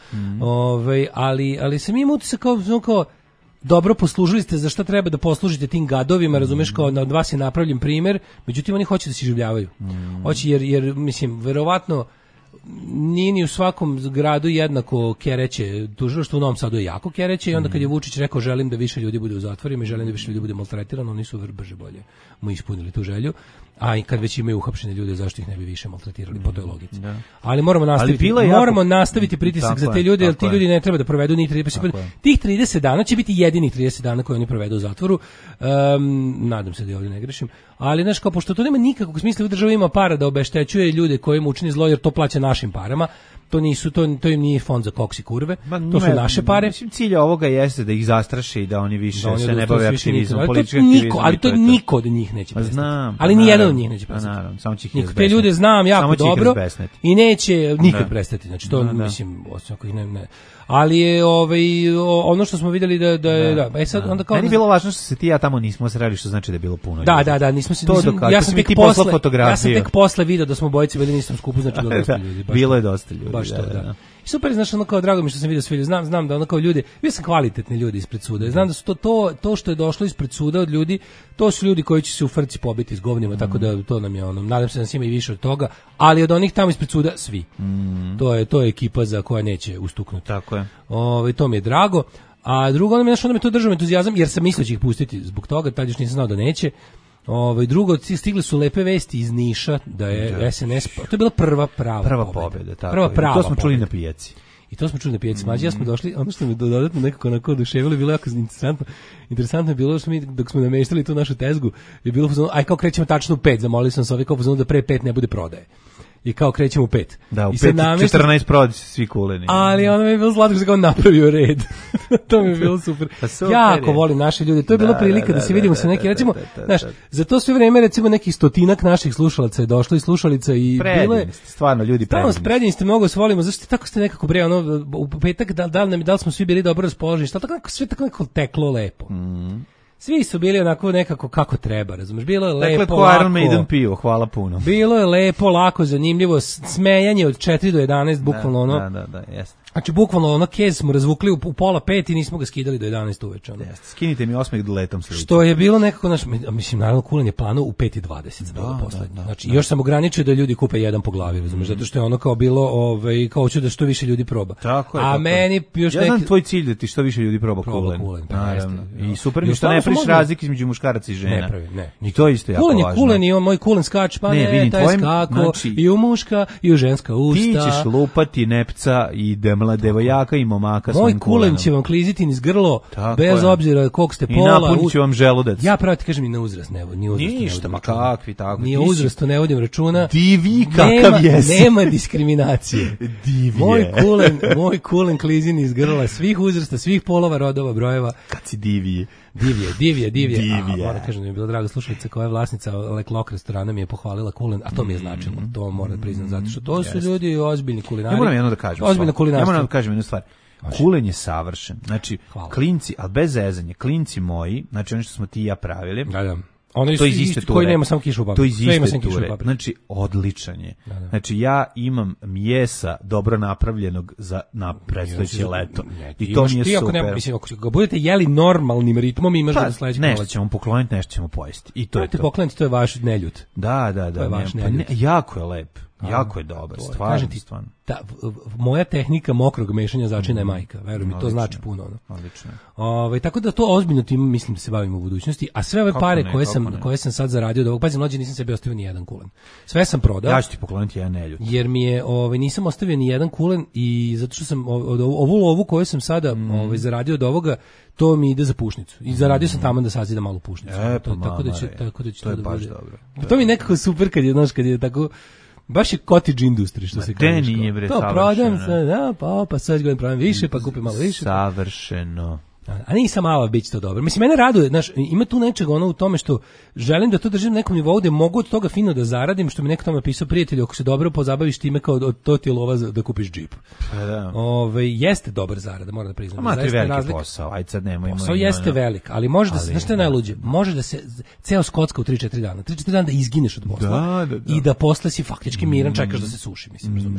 [SPEAKER 7] Ali sam imao utisak kao dobro poslužili ste, za šta treba da poslužite tim gadovima, razumeš, kao od vas je napravljen primjer, međutim oni hoće da se iživljavaju. Hoće jer mislim, verovatno nije ni u svakom gradu jednako kereće, tužilaštvo u Novom Sadu je jako kereće i onda kad je Vučić rekao želim da više ljudi bude u zatvorima i želim da više ljudi bude maltretirano, oni su brže bolje mu ispunili tu želju. A i kad već imaju uhapšene ljude, zašto ih ne bi više maltretirali po toj logici. Da. Ali moramo nastaviti pritisak za te ljude, jer ti ljudi ne treba da provedu ni 30 dana. Tih 30 dana će biti jedinih 30 dana koje oni provedu u zatvoru. Nadam se da ovdje ne grešim. Ali znaš, kao pošto to nema nikakvog smisla, država ima para da obeštećuje ljude koji mu učini zlo, jer to plaća našim parama. To im nije fond za koks i kurve, to su naše pare.
[SPEAKER 6] Mislim, cilj ovoga jeste da ih zastraše i da oni više se ne bave aktivizmom, političkim aktivizmom.
[SPEAKER 7] Ali to niko od njih neće prestati.
[SPEAKER 6] Znam.
[SPEAKER 7] Ali ni jedan od njih neće prestati.
[SPEAKER 6] Naravno, samo će ih
[SPEAKER 7] razbesnati. Te ljude znam jako dobro i neće nikad prestati. Znači to mislim, osim ako ih ne. Ali je ono što smo vidjeli da sad onda kao
[SPEAKER 6] meni bilo važno što se ti ja tamo nismo sreli, što znači da je bilo puno.
[SPEAKER 7] Da, nismo se ja sam tek posle video da smo bojice bili na istom skupu, znači bilo dosta ljudi.
[SPEAKER 6] Bilo je dosta ljudi.
[SPEAKER 7] baš to, da. I super, znaš, ono kao drago mi što sam vidio sve ljudi, znam da ono kao ljudi, bio sam kvalitetni ljudi ispred suda, znam da su to što je došlo ispred suda od ljudi, to su ljudi koji će se u frci pobiti s govnima, tako da to nam je ono, nadam se da nas ima i više od toga, ali od onih tamo ispred suda svi. To je ekipa za koja neće ustuknuti.
[SPEAKER 6] Tako je.
[SPEAKER 7] To mi je drago. A drugo, onda me to držao entuzijazam, jer sam mislio da će ih pustiti zbog toga, tad još nisam znao da neće. Drugo, stigle su lepe vesti iz Niša, da je SNS, to je bila prva pobjeda.
[SPEAKER 6] Prva prava. To smo čuli na pijaci.
[SPEAKER 7] I to smo čuli na pijaci. Mlađi, ja smo došli, ono što mi dodatno nekako onako oduševilo, bilo jako interesantno. Interesantno je bilo što mi, dok smo nameštali tu našu tezgu, je bilo pozvano, aj kao krećemo tačno u 5, zamolili sam se kao pozvano da pre 5 ne bude prodaje. I kao krećemo u 5.
[SPEAKER 6] Da, u 5, 14 prodaju se svi kuleni.
[SPEAKER 7] Ali ono mi je bilo zlatko što se kao napravio red. To mi je bilo super. Jako volim naše ljude. To je bila prilika da se vidimo sa neki, recimo, znaš, za to sve vreme recimo nekih stotinak naših slušalaca je došlo i slušalica i bile...
[SPEAKER 6] Stvarno, ljudi predivni.
[SPEAKER 7] Predivni ste, mnogo se volimo, zašto tako ste nekako bre, ono, u petak, da li smo svi bili dobro raspoloženi, šta tako sve tako nekako teklo lepo. Svi su bili onako nekako kako treba, razumeš? Bilo je lepo,
[SPEAKER 6] dakle, lako. Iron Maiden pivo, hvala puno.
[SPEAKER 7] Bilo je lepo, lako, zanimljivo, smejanje od 4 do 11, bukvalno ono.
[SPEAKER 6] Da, jeste.
[SPEAKER 7] Znači, bukvalno ono kez smo razvukli u pola 5 i nismo ga skidali do 11 uveče. Ono.
[SPEAKER 6] Jeste, skinite mi osmeh do letom slično.
[SPEAKER 7] Što je bilo nekako, mislim, naravno, Kulen je planao u 5:20, bilo poslednje. Znači, još sam ograničio da ljudi kupe jedan po glavi, razumeš, zato što je ono kao bilo, kao hoću da što više ljudi proba.
[SPEAKER 6] Tako je.
[SPEAKER 7] A meni još
[SPEAKER 6] ja znam tvoj cilj da ti što više ljudi proba Kulen.
[SPEAKER 7] Naravno.
[SPEAKER 6] I super mi što ne praviš razlike između muškaraca i žena.
[SPEAKER 7] Ne pravi, ne.
[SPEAKER 6] I to isto jako važno.
[SPEAKER 7] Kulen i on, moj Kulen skač, pa ne, taj skako, i u muška, i u ženska usta.
[SPEAKER 6] Ti ćeš lupati nepca i devojaka i momaka svojim kulenom.
[SPEAKER 7] Moj Kulen će vam kliziti niz grlo, bez obzira koliko ste pola.
[SPEAKER 6] I napunit će vam želudac.
[SPEAKER 7] Ja pravo ti kažem i na uzrast ne vodim.
[SPEAKER 6] Ništa, ma kakvi tako.
[SPEAKER 7] Ni uzrastu ne vodim računa.
[SPEAKER 6] Divi kakav jesi.
[SPEAKER 7] Nema diskriminacije.
[SPEAKER 6] Divi
[SPEAKER 7] Moj Kulen klizi niz grla svih uzrasta, svih polova, rodova, brojeva.
[SPEAKER 6] Kad si divije.
[SPEAKER 7] Divije. Moram kažem, mi je bila draga slušalica koja je vlasnica Leklok restorana, mi je pohvalila Kulen, a to mi je značilo. To moram priznati, zato što to su ljudi ozbiljni kulinari.
[SPEAKER 6] Ja moram jedno da kažem.
[SPEAKER 7] Ozbiljno kulinarstvo.
[SPEAKER 6] Ja moram da kažem jednu stvar. Kulen je savršen. Znači, klinci, ali bez zezanja, klinci moji, znači oni što smo ti i ja pravili.
[SPEAKER 7] Da. To iz iste ture. Koji nema samo kišu u papriku.
[SPEAKER 6] To iz iste ture. Znači, odličan je. Da. Znači, ja imam mjesa dobro napravljenog na predstojeće leto. I to mi je super.
[SPEAKER 7] Ako ga budete jeli normalnim ritmom, imaš da sledeći
[SPEAKER 6] proleće. Nešto ćemo pokloniti, nešto ćemo pojesti. I to je to.
[SPEAKER 7] Pokloniti, to je vaš neljut.
[SPEAKER 6] Da. To je vaš neljut. Jako je lep. Jako je dobar, stvarno.
[SPEAKER 7] Moja tehnika mokrog mešanja začina je majka, veruj mi, to znači puno.
[SPEAKER 6] Odlično.
[SPEAKER 7] Tako da to ozbiljno tim mislim da se bavimo u budućnosti, a sve ove pare koje sam sad zaradio od ovog, pazim, mlađe nisam sebi ostavio ni jedan kulen. Sve sam prodao.
[SPEAKER 6] Ja ću ti pokloniti jedan neljut.
[SPEAKER 7] Jer mi je, nisam ostavio ni jedan kulen i zato što sam ovu lovu koju sam sada zaradio od ovoga, to mi ide za pušnicu. I zaradio sam tamo da sazidam malu pušnicu. Tako da će to da bude. To mi nekako super kad je tako. Baš je cottage industry, što se kaže.
[SPEAKER 6] Nije bre,
[SPEAKER 7] to prodam se, pa sad gledam prodam više, pa kupim malo više.
[SPEAKER 6] Savršeno.
[SPEAKER 7] A nisam malo biti to dobro. Mislim, mene raduje, znaš, ima tu nečega u tome što želim da to držim na nekom nivou gde mogu od toga fino da zaradim, što mi neko tamo napisao, prijatelju, ako se dobro pozabaviš time kao to ti je lova da kupiš džip. Jeste dobar zarada, moram da priznam.
[SPEAKER 6] Ima ti veliki posao, ajde sad nemojmo.
[SPEAKER 7] Posao jeste velik, ali može da se, znaš što je najluđe? Može da se ceo skocka u 3-4 dana. 3-4 dana da izgineš od posla i da posle si faktički miran, čekaš da se suši, mislim, razumeš.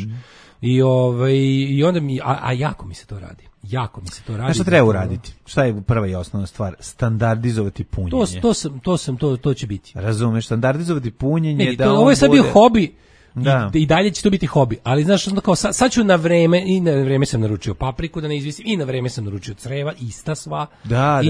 [SPEAKER 7] I onda jako mi se to radi.
[SPEAKER 6] Šta treba uraditi? Šta je prva i osnovna stvar? Standardizovati punjenje.
[SPEAKER 7] To će biti.
[SPEAKER 6] Razumeš, standardizovati punjenje.
[SPEAKER 7] Ovo je sad bio hobi. I dalje će to biti hobi, ali znaš, kao sad ću na vreme sam naručio papriku da ne izvisim i na vreme sam naručio creva, ista sva.
[SPEAKER 6] I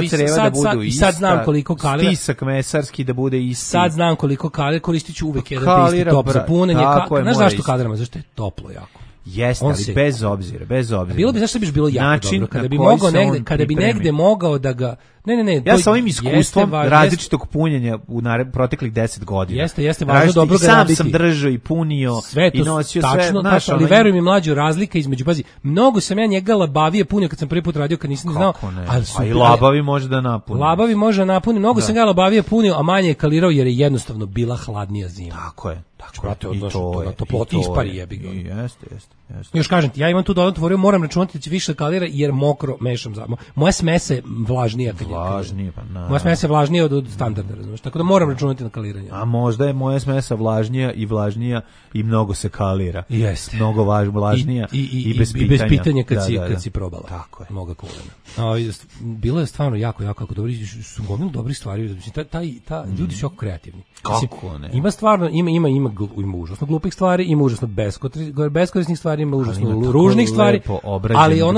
[SPEAKER 7] sad znam koliko kalorija.
[SPEAKER 6] Stisak mesarski da bude isti.
[SPEAKER 7] Sad znam koliko kalorija, koristit ću uvek jedan isti top za punjenje. Znaš zašto kalorama? Zašto je toplo jako.
[SPEAKER 6] Jeste, ali bez obzira.
[SPEAKER 7] Bilo bi, zašto bi bilo jako dobro, kada bi negde mogao da ga... Ne,
[SPEAKER 6] ja sa ovim iskustvom različitog punjenja u proteklih 10 godina.
[SPEAKER 7] Jeste važno dobro ga raditi.
[SPEAKER 6] Sam držao i punio i nosio sve.
[SPEAKER 7] Ali veruj mi, mlađo, razlika između, pazi, mnogo sam ja njega labavije punio kad sam prvi put radio, kad nisam znao.
[SPEAKER 6] A i labavi može da napuni.
[SPEAKER 7] Labavi može da napuni, mnogo sam ga labavije punio, a manje je kalirao jer je jednostavno bila hladnija zima.
[SPEAKER 6] Tako je.
[SPEAKER 7] Brate, odnosno to ploti ispari jebi ga.
[SPEAKER 6] Jeste.
[SPEAKER 7] Još kažem ti, ja imam tu dodatnu tvoriju, moram računati da će više kalira jer mokro mešam za. Moja smesa je vlažnija kad
[SPEAKER 6] vlažnije, pa na.
[SPEAKER 7] Moja smesa je vlažnija od standarda, razumeš? Tako da moram računati na kaliranje.
[SPEAKER 6] A možda je moja smesa vlažnija i mnogo se kalira.
[SPEAKER 7] Jeste.
[SPEAKER 6] Mnogo vlažnija i bez pitanja
[SPEAKER 7] kad si probala.
[SPEAKER 6] Tako je.
[SPEAKER 7] Mnogo kulena. Bilo je stvarno jako dobro, su gomilu dobrih stvari, ljudi su jako kreativni.
[SPEAKER 6] Kako ne?
[SPEAKER 7] Ima stvarno ima užasno glupih stvari, ima užasno beskorisnih stvari, ima užasno ružnih stvari, ali ono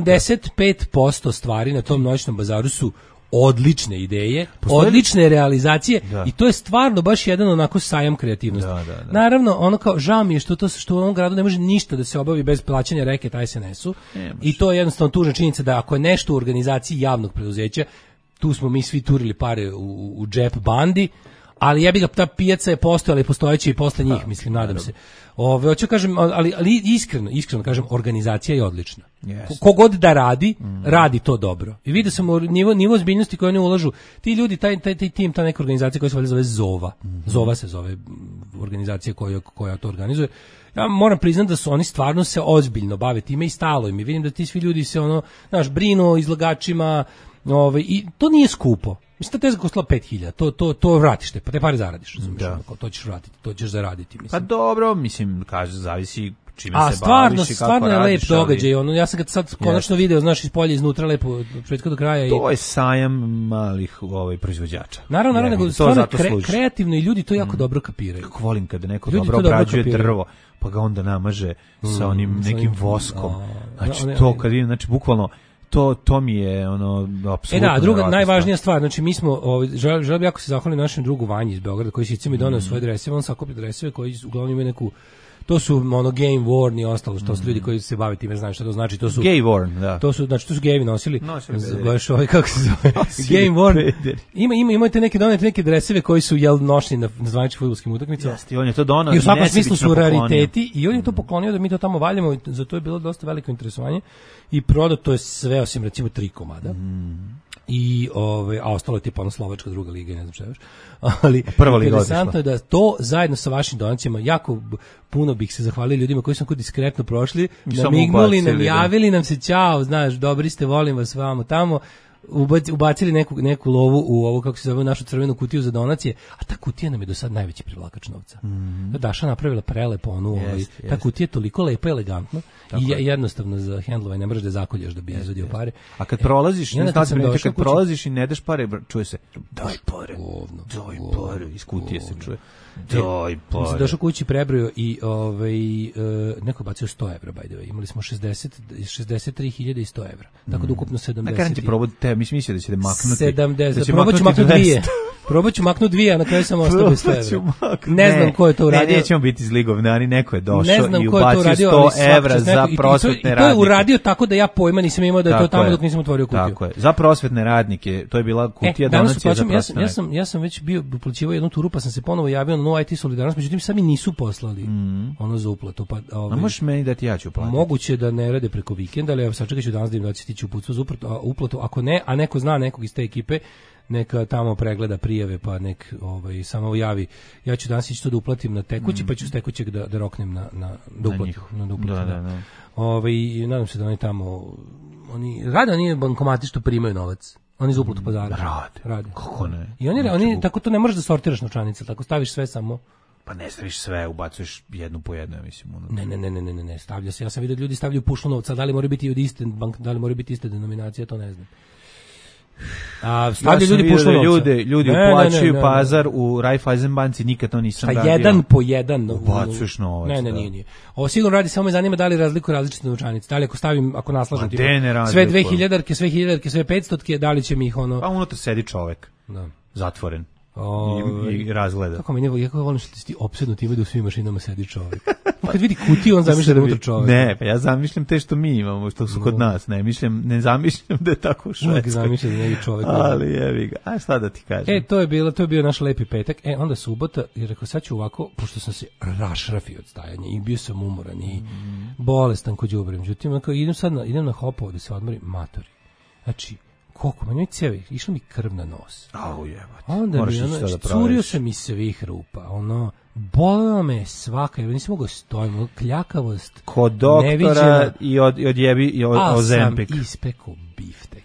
[SPEAKER 7] 75% stvari na tom noćnom bazaru su odlične ideje, odlične realizacije i to je stvarno baš jedan onako sajam kreativnosti. Naravno, ono kao žao mi je što u ovom gradu ne može ništa da se obavi bez plaćanja reket SNS-u i to je jednostavno tužna činjenica da ako je nešto u organizaciji javnog preduzeća, tu smo mi svi turili pare u džep bandi, ali jebi ga, ta pijaca je postojala i postojeća i posle njih, mislim, nadam se. Hoću kažem, ali iskreno kažem, organizacija je odlična. Kogod da radi to dobro. I vidio sam nivo ozbiljnosti koje oni ulažu. Ti ljudi, taj tim, ta neka organizacija koja se valjda zove Zova. Zova se zove organizacija koja to organizuje. Ja moram priznati da su oni stvarno se ozbiljno bave time i stalo im. I vidim da ti svi ljudi se brinu o izlagačima, i to nije skupo. Mislim, ta tezga koštala 5.000, to vratiš, te pare zaradiš, to ćeš vratiti, to ćeš zaraditi. Mislim.
[SPEAKER 6] Pa dobro, mislim, zavisi čime se baviš i kako
[SPEAKER 7] stvarno je lep događaj, ja sam ga sad konačno video, znaš, iz polja, iznutra, lepo, od početka do kraja.
[SPEAKER 6] To je sajam malih proizvođača.
[SPEAKER 7] Naravno, nego stvarno kreativno i ljudi to jako dobro kapiraju.
[SPEAKER 6] Kako volim kada neko dobro obrađuje drvo, pa ga onda namaže sa onim nekim voskom. Znači, to kad vidim, znači, bukvalno, to mi je apsolutno.
[SPEAKER 7] Druga najvažnija stvar, znači mi smo želim jako se zahvaliti našem drugu Vanji iz Beograda koji se mi doneo svoje dreseve, on sakuplja dreseve koji uglavnom imaju neku, to su game worn i ostalo, što su ljudi koji se bave time, znaju šta to znači, to su
[SPEAKER 6] gay worn, da.
[SPEAKER 7] To su gayevi nosili baš kako se zove, game worn. Imate neke dreseve koji su nošeni na zvaničnim fudbalskim utakmicama.
[SPEAKER 6] Jeste, on je to doneo
[SPEAKER 7] i u svakom smislu su rariteti i on je to poklonio da mi to tamo valjamo i za to je bilo dosta veliko interesovanje i prodato je sve osim recimo 3 komada. I a ostalo je tipa slovačka druga liga, ne znam šta još. Ali
[SPEAKER 6] prva liga
[SPEAKER 7] interesantno je da to zajedno sa vašim donacijama jako puno bih se zahvalio ljudima koji su nam diskretno prošli, namignuli nam, javili nam se ćao, znaš, dobri ste, volim vas vamo tamo. Ubacili neku lovu u ovo, kako se zove, našu crvenu kutiju za donacije, a ta kutija nam je do sad najveći privlakač novca. Daša napravila prelepo ta kutija je toliko lepa i elegantna i jednostavno za hendlovanje, ne možeš da zakoljaš da bi izvadio pare.
[SPEAKER 6] A kad prolaziš, kad prolaziš i ne daš pare, čuje se daj pare, iz kutije se čuje. Daj pare.
[SPEAKER 7] Sam došao kući, prebrojio i neko bacio 100 evra, by the way. Imali smo 63.100 evra. Tako da ukupno 70.
[SPEAKER 6] Na kada ti probudite, mislio da ćete maknuti.
[SPEAKER 7] 70, probat ću maknuti 2. Probat ću maknuti 2, a na kraju sam ostao bez 100 evra. Ne znam ko je to uradio.
[SPEAKER 6] Ne, nećemo biti zligovnari, neko je došao i ubacio 100 evra za prosvetne radnike.
[SPEAKER 7] To je uradio tako da ja pojma nisam imao da je to tamo dok nisam otvorio kutiju.
[SPEAKER 6] Tako je, za prosvetne radnike, to je bila kutija donacija za prosvetne.
[SPEAKER 7] Ja sam već bio uplaćivao jednu turu, pa sam se ponovo javio na IT Solidarnost, međutim sami nisu poslali ono za uplatu.
[SPEAKER 6] A možeš meni da ti ja ću uplatiti?
[SPEAKER 7] Moguće da ne rade preko vikenda, ali ja sačekat ću danas da im da će stići uputstvo za uplatu. Ako ne, a neko zna nekog iz te ekipe, neka tamo pregleda prijave, pa nek samo javi. Ja ću danas ići to da uplatim na tekući, pa ću s tekućeg da roknem na uplatu. I nadam se da oni tamo rade bankomati što primaju novac. Oni za uplatu pazara. Rade.
[SPEAKER 6] Kako ne?
[SPEAKER 7] I oni tako to ne možeš da sortiraš novčanice, tako staviš sve samo.
[SPEAKER 6] Pa ne staviš sve, ubacuješ jednu po jednu, mislim.
[SPEAKER 7] Ne, stavlja se. Ja sam vidio da ljudi stavljaju pušlu novca, da li mora biti od iste bank, da li mora biti iste denominacije, to ne znam. A stavljaju ljudi pušlu novca.
[SPEAKER 6] Ljudi uplaćuju pazar u Raiffeisen banci, nikad to nisam radio.
[SPEAKER 7] Jedan po jedan.
[SPEAKER 6] Ubacuješ novac.
[SPEAKER 7] Ne, nije. Ovo sigurno radi, samo me zanima da li razliku različite novčanice. Da li ako naslažem sve 2000-arke, sve 1000-arke, sve 500-arke, da li će mi ih ono...
[SPEAKER 6] Pa unutra sedi čovek, zatvoren. I razgleda.
[SPEAKER 7] Kako meni, ja volim što ti opsedno time da u svim mašinama sedi čovjek. Kad vidi kutiju, on zamišlja da je unutra čovjek.
[SPEAKER 6] Ne, pa ja zamišljam te što mi imamo, što su kod nas. Ne zamišljam da je tako u Švedskoj.
[SPEAKER 7] Zamišljam da je čovjek.
[SPEAKER 6] Ali jevi ga. A šta da ti kažem?
[SPEAKER 7] To je bio naš lepi petak. Onda subota, i rekao, sad ću ovako, pošto sam se rašrafio od stajanja i bio sam umoran i bolestan kod đubre. Međutim, idem na Hopovo da se odmorim, matori. Znači, koliko, meni cijevi, išla mi krv na nos.
[SPEAKER 6] Au jebate.
[SPEAKER 7] Onda curio sam iz svih rupa, Bolelo me svaka, ja nisam mogao stojiti, kljakavost.
[SPEAKER 6] Kod doktora
[SPEAKER 7] neviđena,
[SPEAKER 6] i odjebi i Ozempik.
[SPEAKER 7] sam ispekao biftek.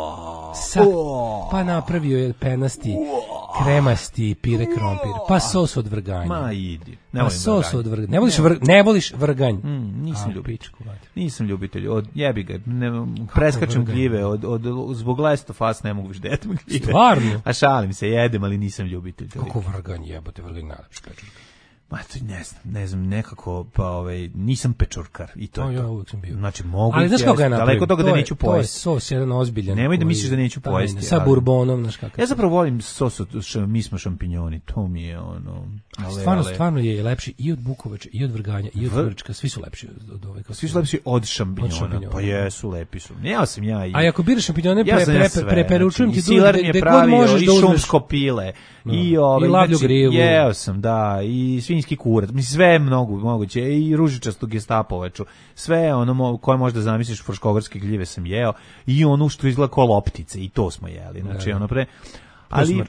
[SPEAKER 7] Pa napravio je penasti, kremasti pire krompir, pa sos od vrganja.
[SPEAKER 6] Ma idi.
[SPEAKER 7] Pa sos od vrganja. Ne voliš vrganj?
[SPEAKER 6] Nisam ljubitelj. Nisam ljubitelj. Jebi ga. Preskačem gljive. Zbog lestofas ne mogu više da jedem gljive.
[SPEAKER 7] Stvarno?
[SPEAKER 6] A šalim se, jedem, ali nisam ljubitelj.
[SPEAKER 7] Kako vrganj, jebote, vrganj najlepši pečurka.
[SPEAKER 6] Ma to ne znam, nekako, pa nisam pečurkar i to je to.
[SPEAKER 7] Ja uvijek sam bio.
[SPEAKER 6] Znači, mogu
[SPEAKER 7] ali znaš kako ga je napravio?
[SPEAKER 6] Daleko toga da neću pojesti.
[SPEAKER 7] To je sos jedan ozbiljan.
[SPEAKER 6] Nemoj da misliš da neću pojesti.
[SPEAKER 7] Sa bourbonom, znaš kako.
[SPEAKER 6] Ja zapravo volim sos mi smo šampinjoni, to mi je ono...
[SPEAKER 7] Stvarno je lepši i od bukovača, i od vrganja, i od vrčka, svi su lepši od ove.
[SPEAKER 6] Svi su lepši od šampinjona, pa jesu, lepi su. Jeo sam ja i...
[SPEAKER 7] A ako biraš šampinjone, preporučujem ti
[SPEAKER 6] Silar mi je pravio, i šumsko pile, i
[SPEAKER 7] lavlju grivu.
[SPEAKER 6] Jeo sam, da, i svinjski kurac, mislim, sve moguće, i ružičastu gestapovaču, sve ono koje možda zamisliš, fruškogorske gljive sam jeo, i ono što izgleda kao loptice, i to smo jeli, znači ono pre... Ali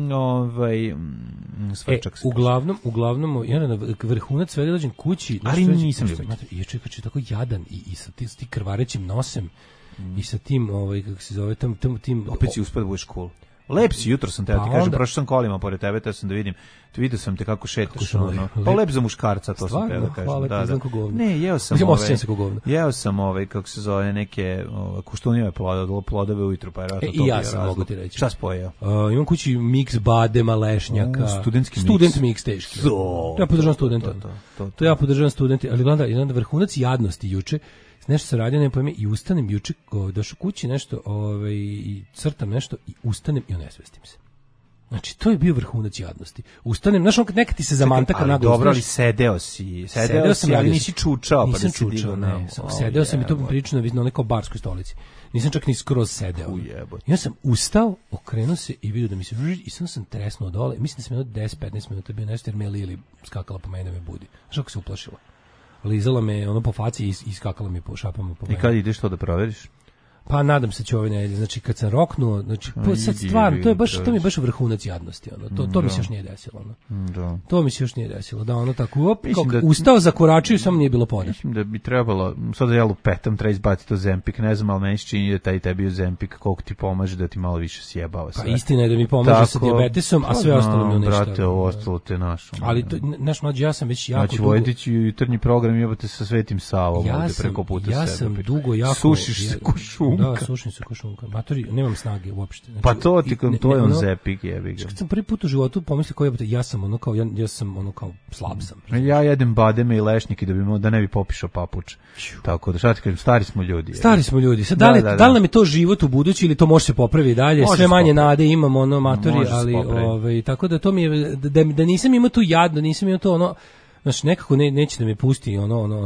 [SPEAKER 6] svrčak.
[SPEAKER 7] Uglavnom ja na vrhunac svega dođem kući,
[SPEAKER 6] ali nisam ljubitelj.
[SPEAKER 7] Ja čekam tako jadan i sa tim krvarećim nosem i sa tim kako se zove tim
[SPEAKER 6] opet si uspeo da budeš cool. Lep si, jutro sam te, ti kažem, prošao sam kolima pored tebe, te sam da vidim, vidio sam te kako šetaš, pa lep za muškarca, to sam te da kažem.
[SPEAKER 7] Hvala, da.
[SPEAKER 6] Ne, jeo sam kako se zove, neke kuštunjeve plodove ujutru, pa je vjerojatno to bio razlog.
[SPEAKER 7] I ja sam, mogu ti reći.
[SPEAKER 6] Šta si pojeo?
[SPEAKER 7] Imam kući miks badema, lešnjaka. Student miks teški. Ja podržavam studenta. To ja podržavam studente, ali gledam vrhunac jadnosti juče, nešto se radi, ne pojme, i ustanem juče, došao kući nešto, i crtam nešto, i ustanem i onesvestim se. Znači, to je bio vrhunac jadnosti. Ustanem, znaš, nekad ti se zamantaka naglo.
[SPEAKER 6] Dobro, ali sedeo sam, ali nisi čučao.
[SPEAKER 7] Nisam čučao, ne. Sedeo sam i to bi prilično na nekoj barskoj stolici. Nisam čak ni skroz sedeo. I ja sam ustao, okrenuo se i vidio da mi se i sam tresnuo dole. Mislim da sam jedno 10-15 minuta bio nešto, jer me Lili skakala po mene da me budi. Znaš kako se uplašila? Lizala me ono po faci i iskakala mi po šapama po mene.
[SPEAKER 6] I kad ideš to da proveriš?
[SPEAKER 7] Pa nadam se će ove nedelje. Znači kad sam roknuo, znači sad stvarno, to mi je baš vrhunac jadnosti, ono. To mi se još nije desilo, ono. Da. To mi se još nije desilo, da ono tako ustao, zakoračio i samo nije bilo poda.
[SPEAKER 6] Mislim da bi trebalo, sad da ja lupetam, treba izbaciti to Zempik, ne znam, ali meni se čini da taj tebi Zempik koliko ti pomaže da ti malo više sjebava sve.
[SPEAKER 7] Pa istina je da mi pomaže sa dijabetesom, a sve ostalo mi uništava.
[SPEAKER 6] Brate, ovo ostalo te naš.
[SPEAKER 7] Ali naš mlađi, ja sam već jako
[SPEAKER 6] dugo. Znači Vojdić i jutarnji program jebate sa Svetim Savom ovde preko puta sebe.
[SPEAKER 7] Ja sam dugo jako
[SPEAKER 6] sušiš se košunka.
[SPEAKER 7] Da, sušim se košunka. Matori, nemam snage uopšte.
[SPEAKER 6] Znači, pa to ti to je on Zepik, jebi ga.
[SPEAKER 7] Kad sam prvi put u životu pomislio kao jebote, ja sam ono kao slab sam.
[SPEAKER 6] Ja jedem bademe i lešnjike da ne bi popišao papuč. Tako da šta ti kažem, stari smo ljudi.
[SPEAKER 7] Stari smo ljudi. Sad da li nam je to život u budući ili to može se popraviti dalje? Sve manje nade imamo ono matori, ali tako da to mi je da nisam imao tu jadno, nisam imao to ono, znači nekako neće da me pusti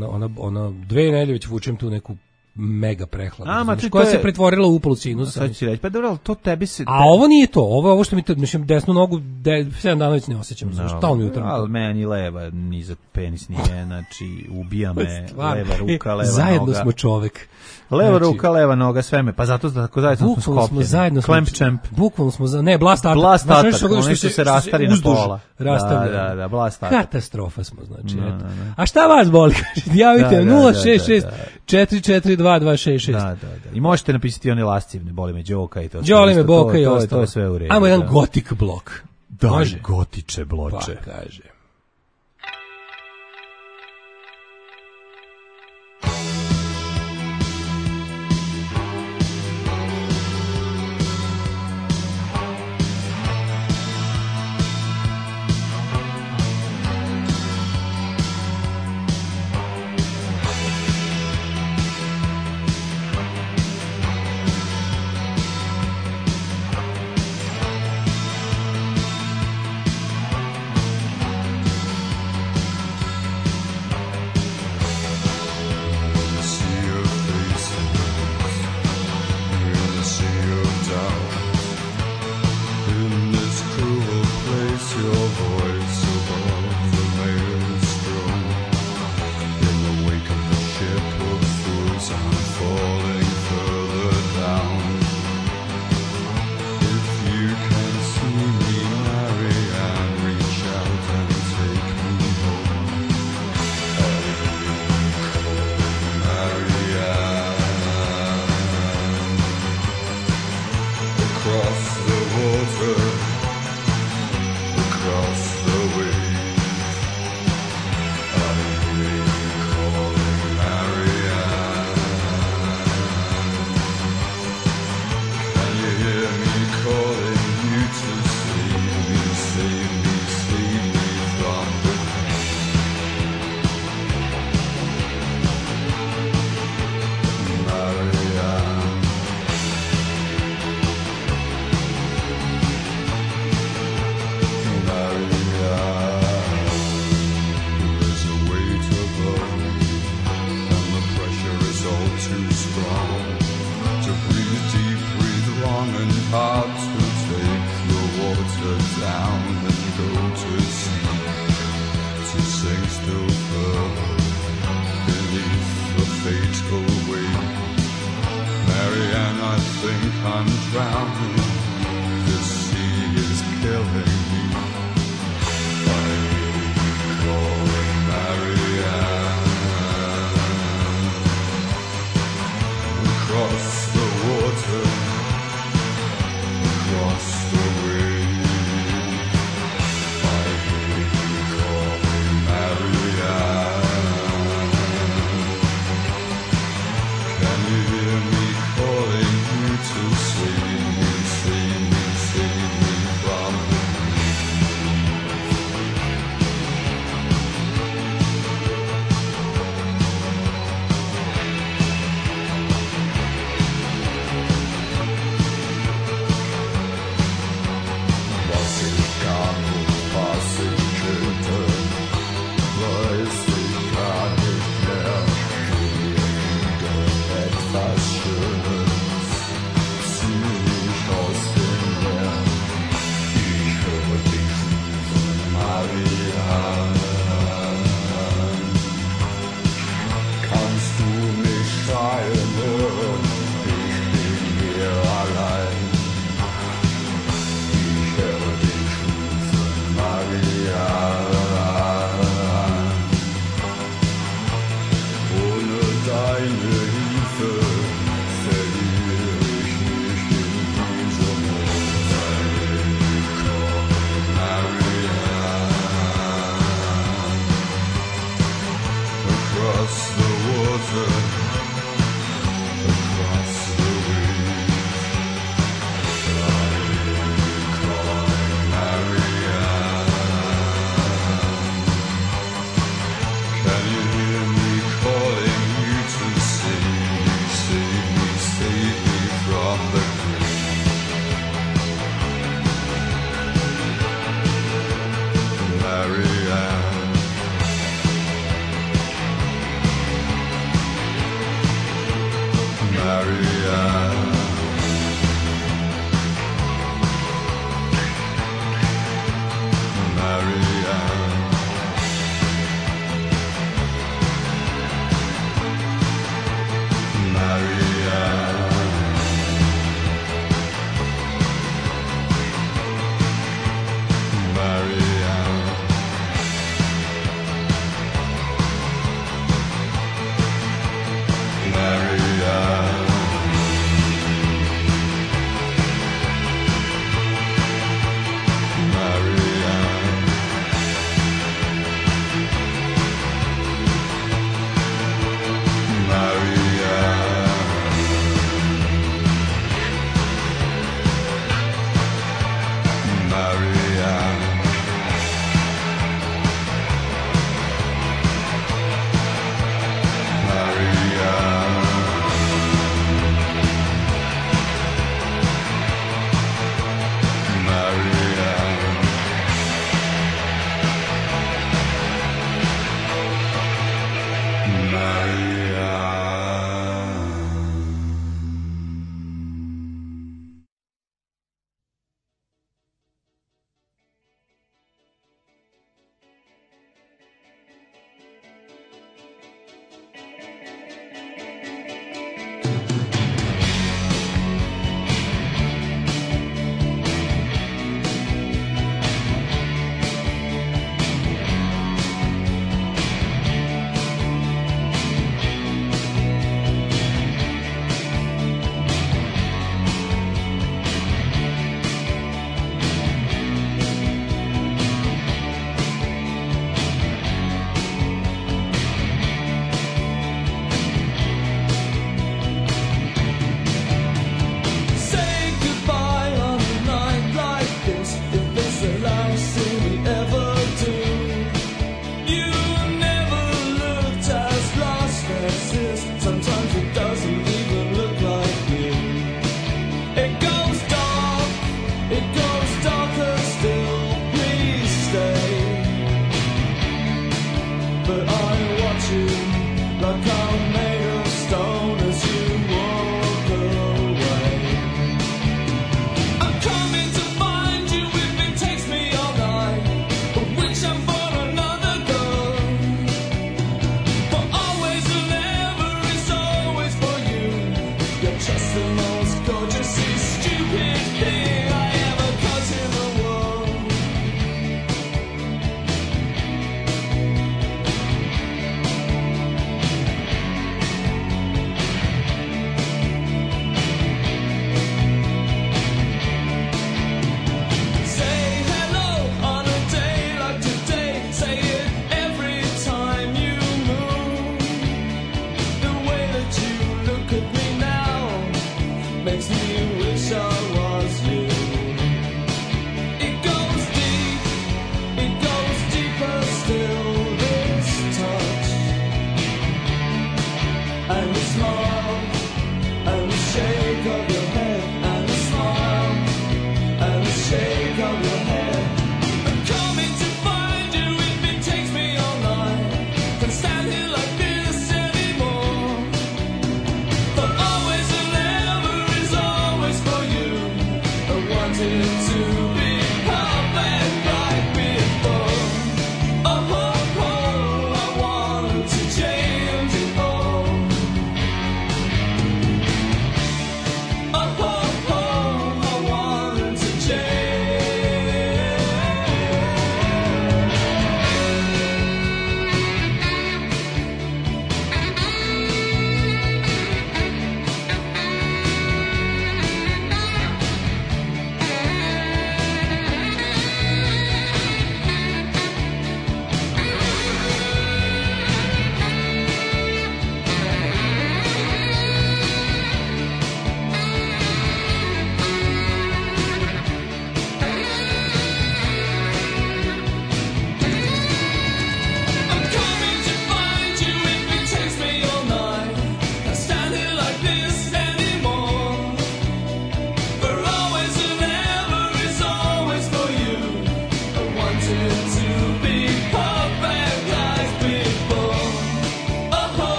[SPEAKER 7] ono 2 nedelje već vučem tu neku mega prehladno, koja se pretvorila u upal sinusa.
[SPEAKER 6] Sad ću reći, pa dobro, ali to tebi se...
[SPEAKER 7] A ovo nije to, ovo što mi to, mislim, desnu nogu, 7 dana već ne osjećam, šta mi utrano.
[SPEAKER 6] Ali meni leva, ni za penis nije, znači, ubija me, leva ruka, leva
[SPEAKER 7] zajedno
[SPEAKER 6] noga.
[SPEAKER 7] Zajedno smo čovek.
[SPEAKER 6] Leva ruka, leva noga, sve me, pa zato tako zajedno smo skopljeni. Klemp čemp.
[SPEAKER 7] Bukvalno smo, ne, blast atak.
[SPEAKER 6] Blast atak, ono što se rastari na pola. Da, blast atak.
[SPEAKER 7] Katastrofa smo, znači, eto. A šta vas boli? Javite 066 442
[SPEAKER 6] Da. I možete napisati one lascivne, boli me Đoka i to.
[SPEAKER 7] Đoli me Boka i ostalo.
[SPEAKER 6] To je sve u redu.
[SPEAKER 7] Ajmo jedan gotik blok.
[SPEAKER 6] Daj, gotiče bloče.
[SPEAKER 7] Pa kaže.
[SPEAKER 9] think I'm drowning. The sea is killing me. I hear you calling Marianne. Across the water, across the wave, I hear you calling Marianne. Can you hear me calling you to save me, save me, save me from the Was ich gar nicht, was ich könnte, weiß ich gar nicht mehr. Etwas Schönes zieh ich aus dem Meer. Ich höre dich rufen, Marianne. Kannst du mich schreien hören? Ich bin hier allein. Ich höre dich rufen, Marianne. Ohne deine Hilfe verliere ich mich in diesem Marianne. Across the water, across the waves, I hear you calling Marianne. Can you hear me calling you to save me, save me, save me from the grave? Marianne. Marianne. Marianne.
[SPEAKER 8] Just the most gorgeous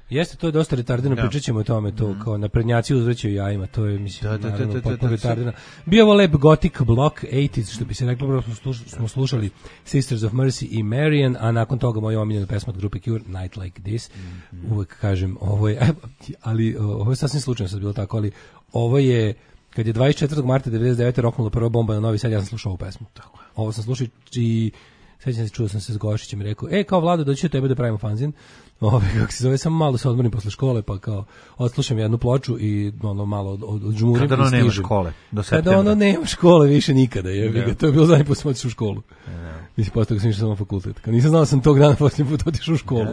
[SPEAKER 7] Jeste, to je dosta retardirano, pričat ćemo o tome, to kao naprednjaci uzvraćaju jajima, to je, mislim, naravno, potpuno retardirano. Bio ovo lep gothic block 80s, što bi se reklo, smo slušali Sisters of Mercy i Marian, a nakon toga moja omiljena pesma od grupe Cure, Night Like This. Uvek kažem, ovo je, ali ovo je sasvim slučajno sad bilo tako, ali ovo je, kad je 24. marta 99. roknula prva bomba na Novi Sad, ja sam slušao ovu pesmu. Tako je. Ovo sam slušao i sećam se, čuo sam se s Gošićem i rekao, kao Vlado, doći ću tebe da pravimo fanzin. Kako se zove, samo malo se odmorim posle škole, pa kao odslušam jednu ploču i ono malo odžmurim.
[SPEAKER 6] Kada ono nema škole, do septembra.
[SPEAKER 7] Kada ono nema škole više nikada, to je bilo zadnji put sam otišao u školu. Mislim, posle toga sam išao samo na fakultet. Kad nisam znao sam tog dana posljednji put otišao u školu.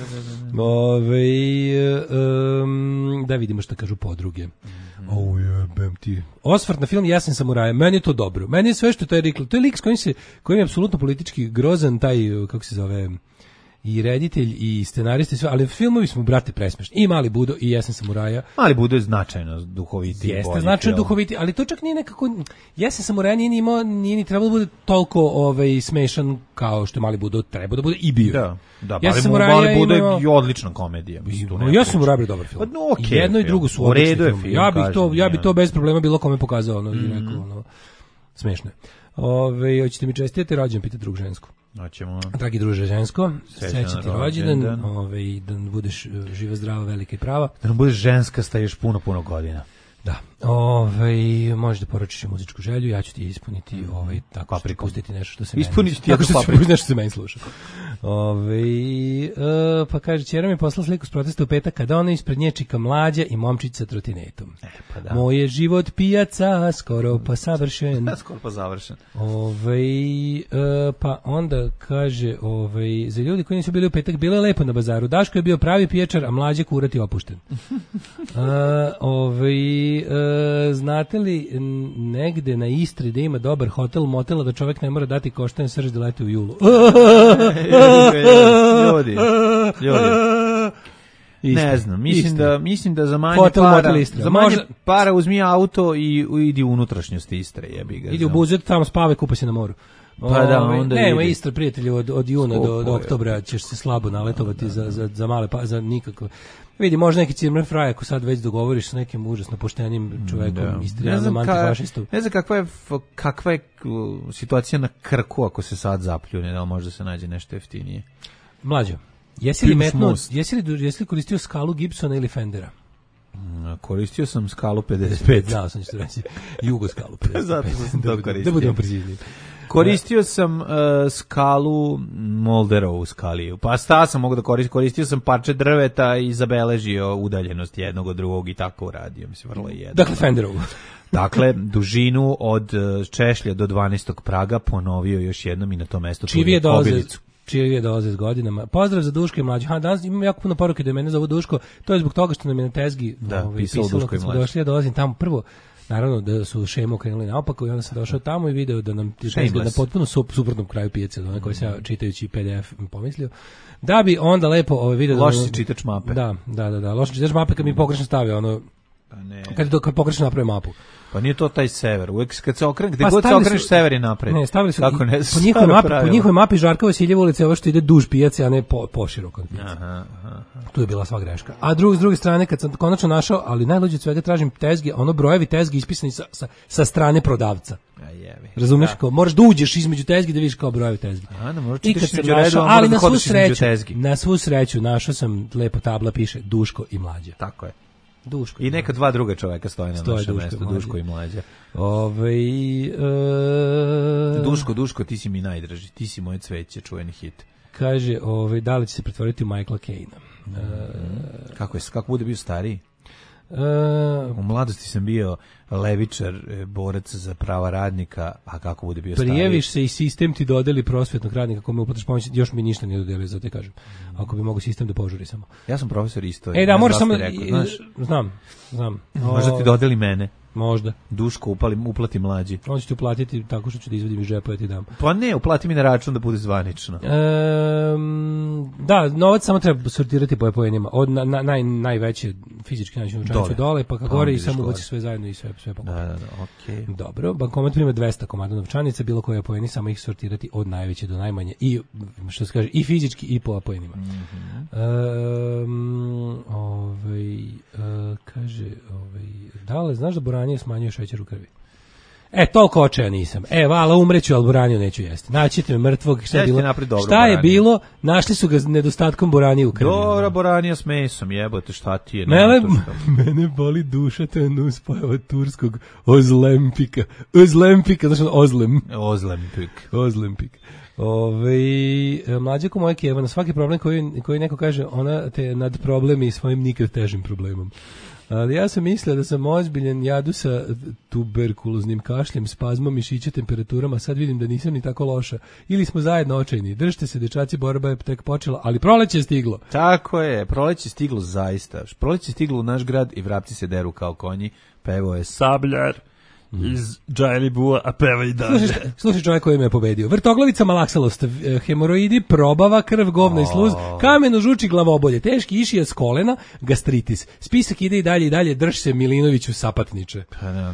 [SPEAKER 7] Da vidimo šta kažu podruge. Jebem ti. Osvrt na film Jesen samuraja, meni je to dobro. Meni je sve što to je reklo. To je lik s kojim je apsolutno politički grozan, taj, kako se zove, i reditelj i scenarista i sve, ali filmovi smo, brate, presmešni. I Mali Budo i Jesen samuraja.
[SPEAKER 6] Mali Budo je značajno duhoviti.
[SPEAKER 7] Jeste značajno duhoviti, ali to čak nije nekako, Jesen samuraja nije ni trebalo da bude toliko smešan kao što je Mali Budo trebao da bude i bio.
[SPEAKER 6] Da, Mali Budo je odlična komedija.
[SPEAKER 7] Jesen samuraja je dobar film.
[SPEAKER 6] Okay,
[SPEAKER 7] jedno i drugo su odlični film. Ja bi to bez problema bilo kome pokazao, i rekao, smešno je. Hoćete mi čestitati rođendan, pita drug žensko.
[SPEAKER 6] Hoćemo.
[SPEAKER 7] Dragi druže žensko, srećan ti rođendan, da budeš živa, zdrava, velika i prava.
[SPEAKER 6] Da nam budeš ženska, staješ puno godina.
[SPEAKER 7] Da. Možeš da poručiš muzičku želju, ja ću ti ispuniti tako što ću pustiti nešto što se meni.
[SPEAKER 6] Ispuniti ti
[SPEAKER 7] tako što ću pustiti nešto što se meni sluša. Pa kaže, ćera mi poslala sliku s protesta u petak kada ona ispred nje čika mlađa i momčić sa trotinetom.
[SPEAKER 6] Pa da.
[SPEAKER 7] Moj je život pijaca, skoro pa savršen.
[SPEAKER 6] Skoro pa završen.
[SPEAKER 7] Pa onda kaže, za ljudi koji nisu bili u petak, bilo je lepo na bazaru. Daško je bio pravi pijačar, a mlađe kurat i opušten. Znate li negde na Istri da ima dobar hotel, motela, da čovjek ne mora dati koštajan srž da leti u julu?
[SPEAKER 6] Ljudi. Ne znam, mislim da za manje para uzmi auto i idi u unutrašnjost Istre, jebi ga.
[SPEAKER 7] Idi u Buzet, tamo spave, kupa se na moru.
[SPEAKER 6] Pa da, onda
[SPEAKER 7] nema Istra, prijatelju, od juna do oktobra ćeš se slabo naletovati za male, za nikako. Vidi, možda neki Cirmer Fraj, ako sad već dogovoriš sa nekim užasno poštenim čovekom, Istrijanom, antifašistom.
[SPEAKER 6] Ne znam kakva je situacija na Krku ako se sad zapljune, da možda se nađe nešto jeftinije.
[SPEAKER 7] Mlađo, jesi li koristio skalu Gibsona ili Fendera?
[SPEAKER 6] Koristio sam skalu 55.
[SPEAKER 7] Znao sam ću reći, Jugo skalu 55.
[SPEAKER 6] Zato sam to koristio.
[SPEAKER 7] Da budemo precizniji.
[SPEAKER 6] Koristio sam skalu Molderovu skaliju. Pa sam mogu da koristio sam parče drveta i zabeležio udaljenost jednog od drugog i tako uradio. Mislim, vrlo je jedno.
[SPEAKER 7] Dakle, Fenderovu.
[SPEAKER 6] Dakle, dužinu od Češlja do 12. Praga ponovio još jednom i na tom mestu Kobilicu.
[SPEAKER 7] Čije dolaze s godinama. Pozdrav za Duško i mlađe. Danas imam jako puno poruke da mene zovu Duško. To je zbog toga što nam je na tezgi
[SPEAKER 6] pisalo Duško i mlađe.
[SPEAKER 7] Došli, ja dolazim tamo prvo. Naravno da su šemu krenuli naopako i onda sam došao tamo i video da nam tezga na potpuno suprotnom kraju pijace, na koje sam ja čitajući PDF pomislio. Da bi onda lepo video
[SPEAKER 6] loš si čitač mape.
[SPEAKER 7] Da, loš čitač mape kad mi pogrešno stave ono.
[SPEAKER 6] Pa ne.
[SPEAKER 7] Kad pogrešno napravi mapu.
[SPEAKER 6] Pa nije to taj sever. Uvek kad se okrene, gde god se okreneš sever je napred.
[SPEAKER 7] Ne, stavili su
[SPEAKER 6] kako ne,
[SPEAKER 7] po njihovoj mapi Žarka Vasiljevo ulica, ovo što ide duž pijace, a ne poširoko od pijace. Tu je bila sva greška. A s druge strane, kad sam konačno našao, ali najluđe od svega tražim tezge, ono brojevi tezge ispisani sa strane prodavca. Razumeš, kao moraš da uđeš između tezgi da vidiš kao brojevi tezgi. I kad sam našao, ali na svu sreću našao sam lepo tabla, piše Duško i mlađe.
[SPEAKER 6] Tako je.
[SPEAKER 7] Duško
[SPEAKER 6] i neka dva druga čoveka stoje na našem mestu, Duško i mlađa. Duško, ti si mi najdraži, ti si moje cveće, čuveni hit.
[SPEAKER 7] Kaže, da li će se pretvoriti u Michaela Caine-a?
[SPEAKER 6] Kako bude bio stariji? U mladosti sam bio levičar, borac za prava radnika, a kako bude bio stariji?
[SPEAKER 7] Prijeviš se i sistem ti dodeli prosvetnog radnika kome uplatiš pomoć, još mi ništa nije dodelio, zato te kažem. Ako bi mogo sistem da požuri samo.
[SPEAKER 6] Ja sam profesor istorije.
[SPEAKER 7] Da, možeš samo... Znam.
[SPEAKER 6] Možda ti dodeli mene.
[SPEAKER 7] Možda.
[SPEAKER 6] Duško uplati mlađi.
[SPEAKER 7] On će ti uplatiti tako što ću da izvadim iz džepa i ti dam.
[SPEAKER 6] Pa ne, uplati mi na račun da bude zvanično.
[SPEAKER 7] Da, novac samo treba sortirati po poenima. Od najveće fizičke novčanice dole, pa kako gore i samo ubaci sve zajedno i sve pokupiti.
[SPEAKER 6] Da, okej.
[SPEAKER 7] Dobro, bankomat prima 200 komada novčanica, bilo koje poeni, samo ih sortirati od najveće do najmanje. I, što se kaže, i fizički i po poenima. Kaže, Dale, znaš da boranije smanjuje šećer u krvi? Toliko očaja nisam. Vala, umreću, ali boraniju neću jesti. Naćite me mrtvog, šta je bilo, našli su ga s nedostatkom boranije u krvi.
[SPEAKER 6] Dobra boranija s mesom, jebote, šta ti je?
[SPEAKER 7] Mene boli duša, to je nuspojava turskog ozlempika, znaš Ozlempik. Mlađako moje Kijeva, na svaki problem koji neko kaže, ona te nad problemi i svojim nikad težim problemom. Ali ja sam mislila da sam ozbiljan, jadu sa tuberkuloznim kašljem, spazmom, mišića, temperaturama, sad vidim da nisam ni tako loša. Ili smo zajedno očajni. Držite se, dečaci, borba je tek počela, ali proleće je stiglo.
[SPEAKER 6] Tako je, proleće je stiglo zaista. Proleće je stiglo u naš grad i vrapci se deru kao konji, pevo je Sabljar iz Džajlibua, a peva i dalje.
[SPEAKER 7] Slušaj čovjek koji me je pobedio. Vrtoglavica, malaksalost, hemoroidi, probava, krv, govna i sluz, kameno žuči, glavobolje, teški išija s kolena, gastritis. Spisak ide i dalje, drž se Milinoviću sapatniče.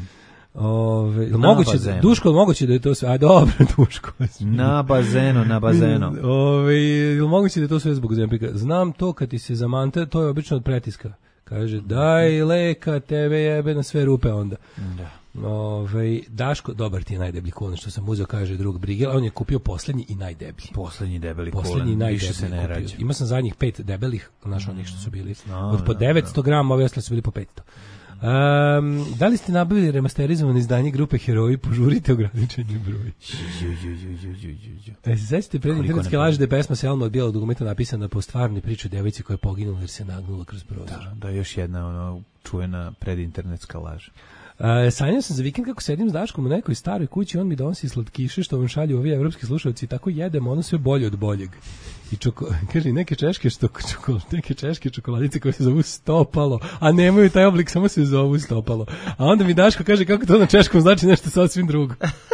[SPEAKER 7] Duško, moguće da je to sve, a dobro, Duško.
[SPEAKER 6] Na bazenu.
[SPEAKER 7] Moguće da je to sve zbog Zempika. Znam to kad ti se zamanta, to je obično od pretiska. Kaže, daj leka, tebe jebe na sve rupe onda. Da. Daško, dobar ti je najdeblji kulen što sam uzeo, kaže drug Brigel, on je kupio poslednji i najdeblji.
[SPEAKER 6] Poslednji debeli kulen, više se ne rađe.
[SPEAKER 7] Imao sam zadnjih 5 debelih, onih što su bili od po 900 grama, ovi ostali su bili po 500. Da li ste nabavili remasterizovano izdanje grupe Heroji, požurite ograničenje broj. Zaista pred internetske laži da je pesma Selma od bijelog dugmeta napisana po stvarnoj priči devojci koja je poginula jer se nagnula kroz prozor.
[SPEAKER 6] Da, još jedna čuvena predinternetska laž.
[SPEAKER 7] Sanjao sam za vikend kako sedim s Daškom u nekoj staroj kući, on mi donosi slatkiše što vam šalju ovi evropski slušalci i tako jedemo ono sve bolje od boljeg. I kaže, neke češke čokoladice koje se zovu stopalo, a nemaju taj oblik, samo se zovu stopalo. A onda mi Daško kaže kako to na češkom znači nešto sasvim drugo.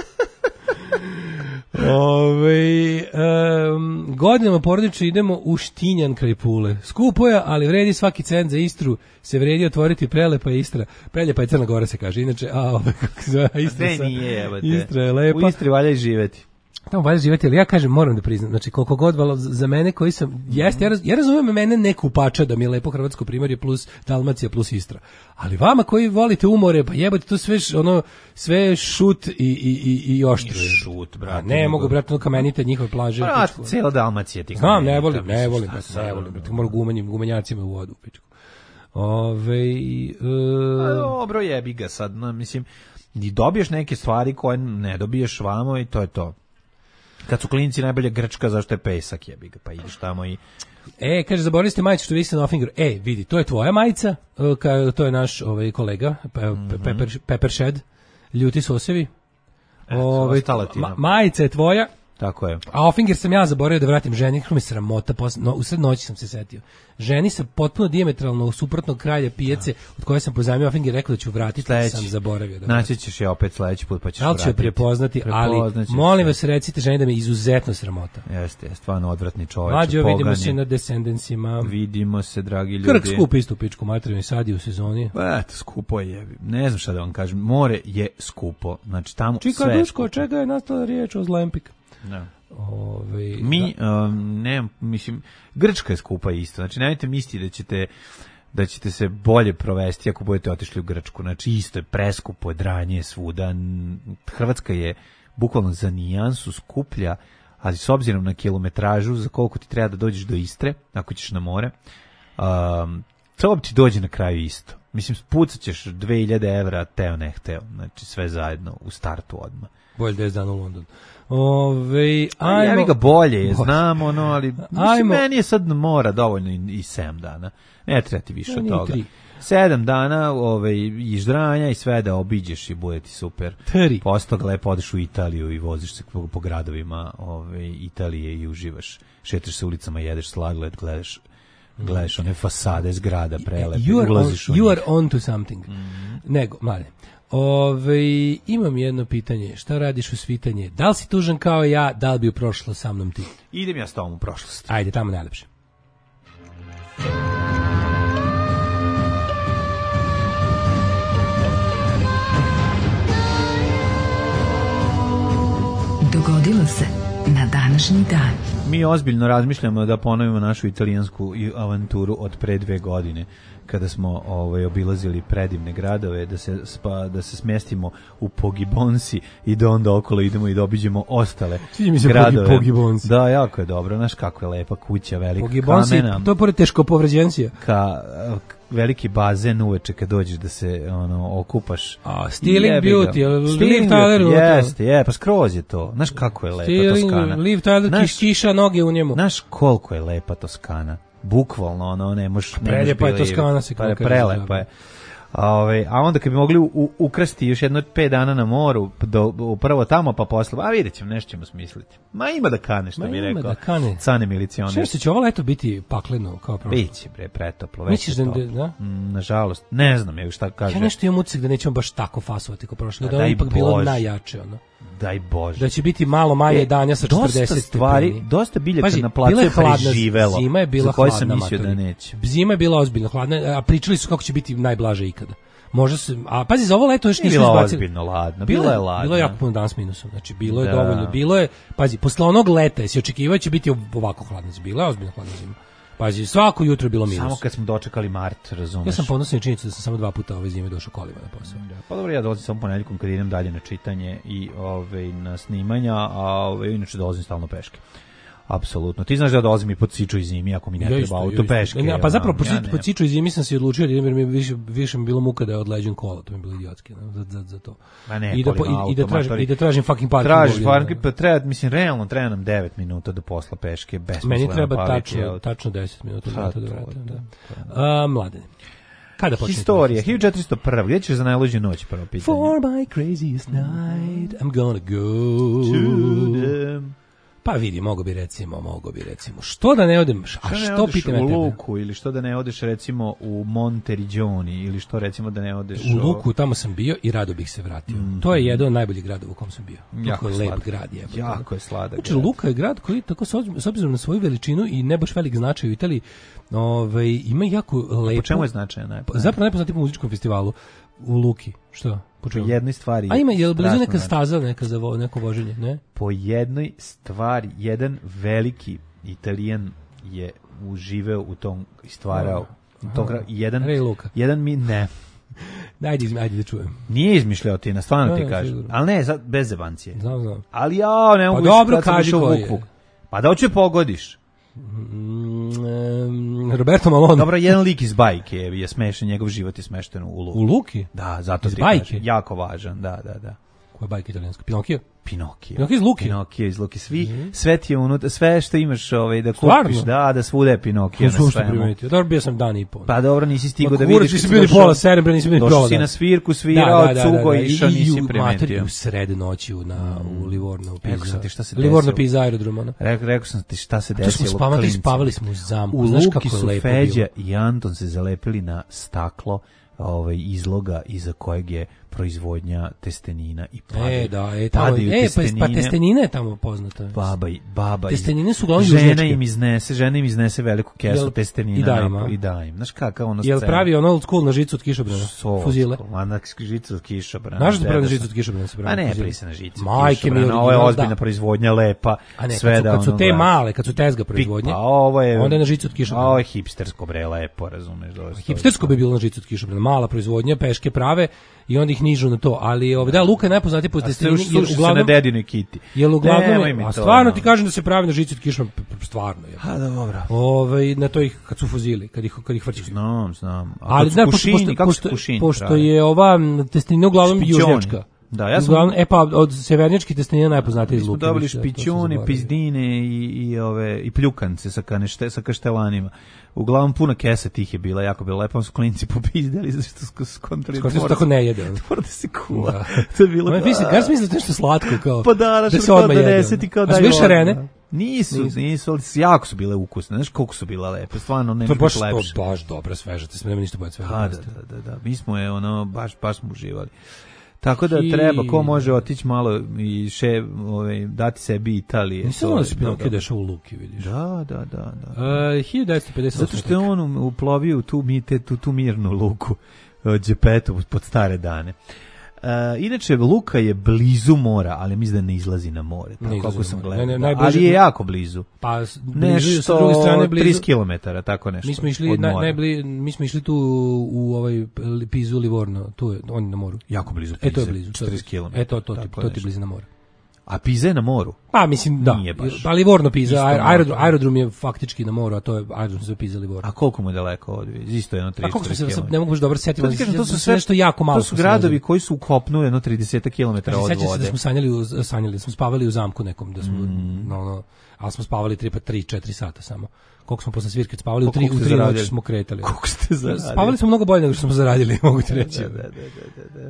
[SPEAKER 7] Godinama porodično idemo u Štinjan kraj Pule. Skupo je, ali vredi svaki cent za Istru. Se vredi otvoriti, prelepa je Istra. Preljepa je Crna Gora se kaže. Inače, kako se zove Istra? Istra je lepa.
[SPEAKER 6] U Istri valja i živeti.
[SPEAKER 7] Tamo valja živjeti, ali ja kažem, moram da priznam, znači koliko god za mene koji sam, ja razumijem mene neku pača da mi je lepo Hrvatsko primorje plus Dalmacija plus Istra, ali vama koji volite umore, pa jebate to sve šut i oštro.
[SPEAKER 6] Šut, brate.
[SPEAKER 7] Ne mogu, brate, kamenite njihove plaže.
[SPEAKER 6] Brate, cijela Dalmacija ti.
[SPEAKER 7] Znam, ne volim, moram gumenjacima u vodu, pičku.
[SPEAKER 6] Dobro, jebi ga sad, mislim, i dobiješ neke stvari koje ne dobiješ vamo i to je to. Kad su klinci najbolje Grčka, zašto je pesak, jebi ga, pa ideš tamo i...
[SPEAKER 7] kaže, zaboravili ste majicu što visi na Offingeru. Vidi, to je tvoja majica, to je naš kolega, Peppershed, ljuti sosevi. Majica je tvoja.
[SPEAKER 6] Tako je.
[SPEAKER 7] A Offinger sam ja zaboravio da vratim ženi, kako mi sramota, u sred noći sam se setio. Ženi sa potpuno dijametralno suprotnog kraja pijace, od koje sam pozajmio Offinger, rekao da ću vratiti, sam zaboravio.
[SPEAKER 6] Naći ćeš je opet sledeći put, pa ćeš vratiti.
[SPEAKER 7] Ali ću je prepoznati, ali molim vas recite ženi da me izuzetno sramota.
[SPEAKER 6] Jeste, stvarno odvratni čovjek.
[SPEAKER 7] Mlađo, vidimo se na Descendentsima.
[SPEAKER 6] Vidimo se, dragi ljudi.
[SPEAKER 7] Krk skup istu pičku materiju, sad je u sezoni.
[SPEAKER 6] Eto, skupo je, ne znam šta da vam kažem, more je skupo, znači tamo sve
[SPEAKER 7] Čika Duško, čega je nastala riječ o Zlempik?
[SPEAKER 6] Da. Mislim, Grčka je skupa isto, znači nemojte misliti da ćete se bolje provesti ako budete otišli u Grčku, znači isto je preskupo, dranje svuda. Hrvatska je bukvalno za nijansu skuplja, ali s obzirom na kilometražu za koliko ti treba da dođeš do Istre, ako ćeš na more, to ti dođe na kraju isto. Mislim, pucat ćeš 2000 evra, teo ne hteo, znači sve zajedno u startu odmah.
[SPEAKER 7] Bolje 10 dana u London.
[SPEAKER 6] Ja mi ga bolje, znam ali mislim, meni je sad mora dovoljno i 7 dana. Ne treba ti više od toga. 7 dana iždranja i sve da obiđeš i bude ti super. Posle toga lepo odeš u Italiju i voziš se po gradovima Italije i uživaš. Šetaš se ulicama, jedeš sladoled, gledaš one fasade zgrada prelepe.
[SPEAKER 7] You are on to something. Nego, male. Imam jedno pitanje. Šta radiš u svitanje? Da li si tužan kao ja? Da li bi u prošlo sa mnom ti?
[SPEAKER 6] Idem ja s tobom u prošlost.
[SPEAKER 7] Ajde, tamo najlepše.
[SPEAKER 4] Dogodilo se na današnji dan.
[SPEAKER 6] Mi ozbiljno razmišljamo da ponovimo našu italijansku avanturu od pre 2 godine, kada smo obilazili predivne gradove, da se smestimo u Pogibonsi i da onda okolo idemo i da obiđemo ostale gradove.
[SPEAKER 7] Pogibonsi.
[SPEAKER 6] Da, jako je dobro. Znaš kako je lepa kuća, velika
[SPEAKER 7] Pogibonsi,
[SPEAKER 6] kamena.
[SPEAKER 7] to je pored teško povređencija.
[SPEAKER 6] Veliki bazen uveče kad dođeš da se okupaš.
[SPEAKER 7] Stealing Beauty, Liv Tyler.
[SPEAKER 6] Jeste, pa skroz je to. Znaš kako je lepa Toskana.
[SPEAKER 7] Liv Tyler, kiša noge u njemu.
[SPEAKER 6] Znaš koliko je lepa Toskana. Bukvalno, ne možeš...
[SPEAKER 7] Preljepa je Toskana, se kako kaže.
[SPEAKER 6] Prelepa je. A onda kad bi mogli ukrasti još jedno 5 dana na moru, prvo tamo pa posle, vidjet ćemo, nešto ćemo smisliti. Ima da kane, što bi rekao.
[SPEAKER 7] Da kane.
[SPEAKER 6] Cane milicioner.
[SPEAKER 7] Što će ovo leto biti pakleno kao prošlo?
[SPEAKER 6] Biće, pretoplo.
[SPEAKER 7] Misliš da?
[SPEAKER 6] Nažalost, ne znam je šta kaže.
[SPEAKER 7] Ja nešto imam utisak da nećemo baš tako fasovati kao prošlo, da je ipak bilo najjače, ono.
[SPEAKER 6] Daj Bože.
[SPEAKER 7] Da će biti malo manje danja sa 40 stvari.
[SPEAKER 6] Dosta biljaka na placu je preživelo.
[SPEAKER 7] Zima je bila
[SPEAKER 6] hladna.
[SPEAKER 7] Sam mislio da neće. Zima je bila ozbiljno hladna, a pričali su kako će biti najblaže ikada. Može se, a pazi, za ovo leto još nisu izbacili.
[SPEAKER 6] Ozbiljno ladno. Bilo je ladno.
[SPEAKER 7] Bilo je jako puno dan s minusom. Znači bilo je dovoljno. Bilo je, pazi, posle onog leta jesi očekivao će biti ovako hladna zima. Bila je ozbiljno hladna zima. Pazi, svako jutro je bilo minus.
[SPEAKER 6] Samo kad smo dočekali mart, razumeš.
[SPEAKER 7] Ja sam ponosan na činjenicu da sam samo 2 puta ove zime došao kolima na posao.
[SPEAKER 6] Pa dobro, ja dolazim samo ponedeljkom kad idem dalje na čitanje i na snimanja, a inače dolazim stalno peške. Apsolutno. Ti znaš da dolazim i pod Siču i zimi ako mi ne treba auto peške.
[SPEAKER 7] Pa zapravo pod Siču i zimi sam se odlučio da idem jer mi više mi bilo muka da je odleđem kola, to mi je bilo idiotski za to. I da tražim fucking parking.
[SPEAKER 6] Tražiš parking, pa treba nam 9 minuta do posla peške.
[SPEAKER 7] Meni treba tačno 10 minuta do vrata. Mladen. Kada počne?
[SPEAKER 6] Historija, 1401. Gdje ćeš za najluđu noć, prvo pitanje?
[SPEAKER 7] For my craziest night, I'm gonna go to them. Pa vidi, mogo bi recimo, što da ne odem, a što pitam ja tebe?
[SPEAKER 6] U Luku, ili što da ne odeš recimo u Monteriggioni, ili što recimo da ne odeš
[SPEAKER 7] u Luku, tamo sam bio i rado bih se vratio. To je jedan od najboljih gradova u kom sam bio. Jako je lep grad.
[SPEAKER 6] Jako je sladak.
[SPEAKER 7] Znači, Luka je grad koji tako s obzirom na svoju veličinu i ne baš velik značaj u Italiji, ima jako lepo.
[SPEAKER 6] Po čemu je značajan?
[SPEAKER 7] Zapravo najpoznatiji po muzičkom festivalu u Luki. Što?
[SPEAKER 6] Po jednoj stvari.
[SPEAKER 7] A ima, je li blizu neka staza neka za neko voženje, ne?
[SPEAKER 6] Po jednoj stvari, jedan veliki Italijan je uživeo u tom i stvarao. Jedan mi ne.
[SPEAKER 7] Ajde da čujem.
[SPEAKER 6] Nije izmišljao ti, stvarno ti kažem. Ali ne, bez zebancije.
[SPEAKER 7] Znam.
[SPEAKER 6] Ali ne mogu.
[SPEAKER 7] Pa dobro, kaži ko je.
[SPEAKER 6] Pa da hoće pogodiš.
[SPEAKER 7] Roberto Malone.
[SPEAKER 6] Dobro, jedan lik iz bajke je smešan, njegov život je smešten u Luki.
[SPEAKER 7] U Luki?
[SPEAKER 6] Da, zato
[SPEAKER 7] iz bajke?
[SPEAKER 6] Kažem, jako važan, da.
[SPEAKER 7] Koja bajka italijanska? Pinokio?
[SPEAKER 6] Pinokio
[SPEAKER 7] iz Luki?
[SPEAKER 6] Pinokio iz Luki. Sve ti je unutra, sve što imaš da kupiš, da svuda je Pinokio na svemu.
[SPEAKER 7] Dobro, bio sam dan i pol.
[SPEAKER 6] Pa dobro, nisi stigao da vidiš.
[SPEAKER 7] Nisi bili pola serebra, nisi bili pola.
[SPEAKER 6] Došao si na svirku, svirao, cugo, išao, nisi primetio.
[SPEAKER 7] I u sred noći u Livorno.
[SPEAKER 6] Rekao sam ti šta se desilo.
[SPEAKER 7] Livorno Pisa aerodroma.
[SPEAKER 6] Rekao sam ti šta se desilo.
[SPEAKER 7] Spavali smo u zamku.
[SPEAKER 6] U Luki su Feđa i Anton se zalepili na staklo izloga iza kojeg je proizvodnja testenina i padaju testenine.
[SPEAKER 7] Pa testenina je tamo poznata.
[SPEAKER 6] Baba
[SPEAKER 7] testenine su uglavnom južnjačke.
[SPEAKER 6] Žena im iznese veliku kesu testenina
[SPEAKER 7] i da im.
[SPEAKER 6] Znaš kakva ono scena?
[SPEAKER 7] Jel pravi ono old school na žicu od kišobrana? Fuzile.
[SPEAKER 6] Na žicu od kišobrana.
[SPEAKER 7] Znaš da pravi na žicu od kišobrana?
[SPEAKER 6] A ne, prisa na žicu
[SPEAKER 7] od kišobrana.
[SPEAKER 6] Ovo je ozbiljna proizvodnja, lepa.
[SPEAKER 7] A ne, kad su te male, kad su tezga proizvodnje, onda je na žicu od kišobrana.
[SPEAKER 6] Ovo je hipstersko bre, lepo, razumeš?
[SPEAKER 7] Hipstersko bi bilo na žicu od kišobrana. Mala proizvodnja, peške prave i onda ih nižu na to, ali da, Luka je najpoznatiji po testenini,
[SPEAKER 6] jer uglavnom se na dedinoj kiti.
[SPEAKER 7] Jel uglavnom, a stvarno ti kažem da se pravi na žici od kišobrana, stvarno je.
[SPEAKER 6] A dobro.
[SPEAKER 7] Na to ih kad su fuzili, kad ih vrćeš.
[SPEAKER 6] Znam.
[SPEAKER 7] Ali da, pošto je ova testenina uglavnom južnjačka.
[SPEAKER 6] Da, ja sam
[SPEAKER 7] uglavnom, pa od severnjačkih testenina najpoznatiji iz Luke.
[SPEAKER 6] Smo dobili špićuni, pizdine i pljukance sa kaštelanima. Uglavnom puno kesa tih je bila, jako bilo lepo, su klinci popizdeli zašto su kontroli.
[SPEAKER 7] Skoro se tako ne jede.
[SPEAKER 6] Mora da se kuva. To je bilo.
[SPEAKER 7] Gar smisli nešto slatko kao.
[SPEAKER 6] Pa da se odmah jede.
[SPEAKER 7] A su bili šarene?
[SPEAKER 6] Nisu, jako su bile ukusne. Znaš koliko su bile lepe, stvarno ne može biti lepše.
[SPEAKER 7] To baš dobro sveže, te nema ništa bolje sveže.
[SPEAKER 6] Da. Mi smo baš smo uživali. Tako da treba, ko može otići malo i dati sebi Italije.
[SPEAKER 7] Nisam znao da se Pinokio dešao u Luki, vidiš.
[SPEAKER 6] Da.
[SPEAKER 7] 1958.
[SPEAKER 6] Zato što je on uplovio tu mirnu luku Đepetu pod stare dane. Inače, Luka je blizu mora, ali mislim da ne izlazi na more. Tako kako sam gledao. Ali je jako blizu.
[SPEAKER 7] Pa
[SPEAKER 6] nešto
[SPEAKER 7] sa druge strane blizu
[SPEAKER 6] 30 km, tako nešto.
[SPEAKER 7] Mi smo išli tu u Pizu Livorno, tu je on na moru.
[SPEAKER 6] Jako blizu Pize.
[SPEAKER 7] To je blizu
[SPEAKER 6] 40 km.
[SPEAKER 7] To ti blizu na moru.
[SPEAKER 6] A Piza je na moru?
[SPEAKER 7] Pa mislim da. Pa Livorno Piza, aerodrom je faktički na moru, a to je aerodrom za Piza Livorno.
[SPEAKER 6] A koliko mu je daleko od? Isto jedno 30 km.
[SPEAKER 7] A koliko se ne mogu baš dobro setiti. To su sve što jako malo.
[SPEAKER 6] To su gradovi koji su u kopnu jedno 30 km od vode.
[SPEAKER 7] Sećam se da smo sanjali, smo spavali u zamku nekom, da smo ali smo spavali 3-4 sata samo. Koliko smo posle svirke spavali, u 3 noći smo kretali.
[SPEAKER 6] Koliko ste zaradili?
[SPEAKER 7] Spavali smo mnogo bolje nego što smo zaradili, mogu ti reći.
[SPEAKER 6] Da.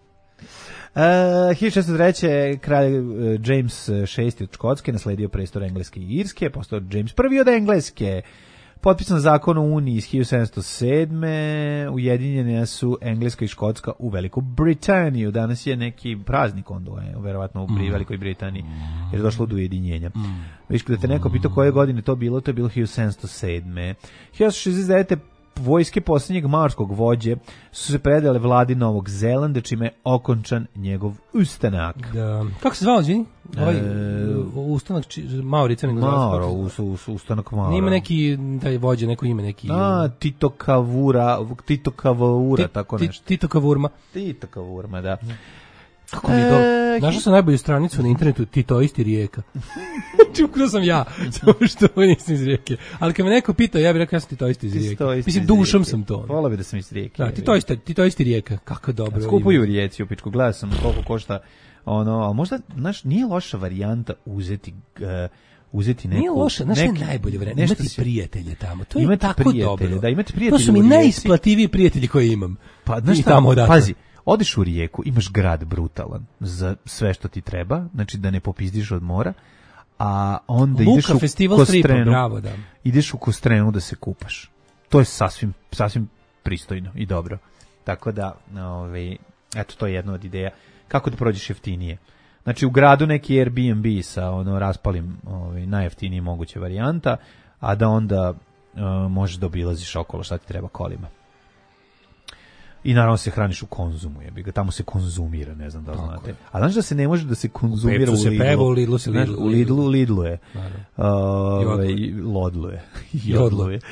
[SPEAKER 6] 1603. kralj James VI od Škotske nasledio prestor Engleske i Irske, postao James I od Engleske. Potpisan zakon o Uniji iz 1707. Ujedinjene su Engleska i Škotska u Veliku Britaniju. Danas je neki praznik onda, verovatno u Velikoj Britaniji, jer je došlo do ujedinjenja. Viš, da te neko pitao koje godine to je bilo 1707. 1869. Vojske posljednjeg maorskog vođe su se predale vladi Novog Zelanda, čime je okončan njegov ustanak.
[SPEAKER 7] Da. Kako se zvao, izvini? Ustanak Maorica, nego
[SPEAKER 6] Maoro, ustanak Maora.
[SPEAKER 7] Nima neki, taj vođe, neko ime, neki...
[SPEAKER 6] Tito Kavura, tako nešto.
[SPEAKER 7] Tito Kavurma,
[SPEAKER 6] da.
[SPEAKER 7] Kako mi je dobro. Našao sam najbolju stranicu na internetu, Titoisti Rijeka. Čukno sam ja, samo što nisam iz Rijeke. Ali kad me neko pitao, ja bih rekao ja sam Titoisti iz Rijeke. Mislim, dušom sam to.
[SPEAKER 6] Volao bi da sam iz Rijeke.
[SPEAKER 7] Da, Titoisti Rijeka, kako dobro.
[SPEAKER 6] Skupuju u Rijeci, u pičku, gledao sam koliko košta, ali možda, znaš, nije loša varijanta uzeti neku...
[SPEAKER 7] Nije loša, znaš, najbolje varijanta, imati prijatelje tamo, to je tako dobro.
[SPEAKER 6] Da, imati prijatelje.
[SPEAKER 7] To su mi najisplativiji prijatelji koje imam.
[SPEAKER 6] Pa, znaš šta, pazi, odeš u Rijeku, imaš grad brutalan za sve što ti treba, znači da ne popizdiš od mora, a onda ideš u Kostrenu,
[SPEAKER 7] bravo, da.
[SPEAKER 6] Ideš u Kostrenu da se kupaš. To je sasvim pristojno i dobro. Tako da, eto, to je jedna od ideja. Kako da prođeš jeftinije? Znači, u gradu neki Airbnb sa raspalim najjeftinije moguće varijanta, a da onda možeš da obilaziš okolo šta ti treba kolima. I naravno se hraniš u Konzumu, tamo se konzumira, ne znam da znate. A znaš da se ne može da se konzumira u Lidlu?
[SPEAKER 7] U Lidlu se
[SPEAKER 6] U Lidlu je. Lodlu je. Jodlu je.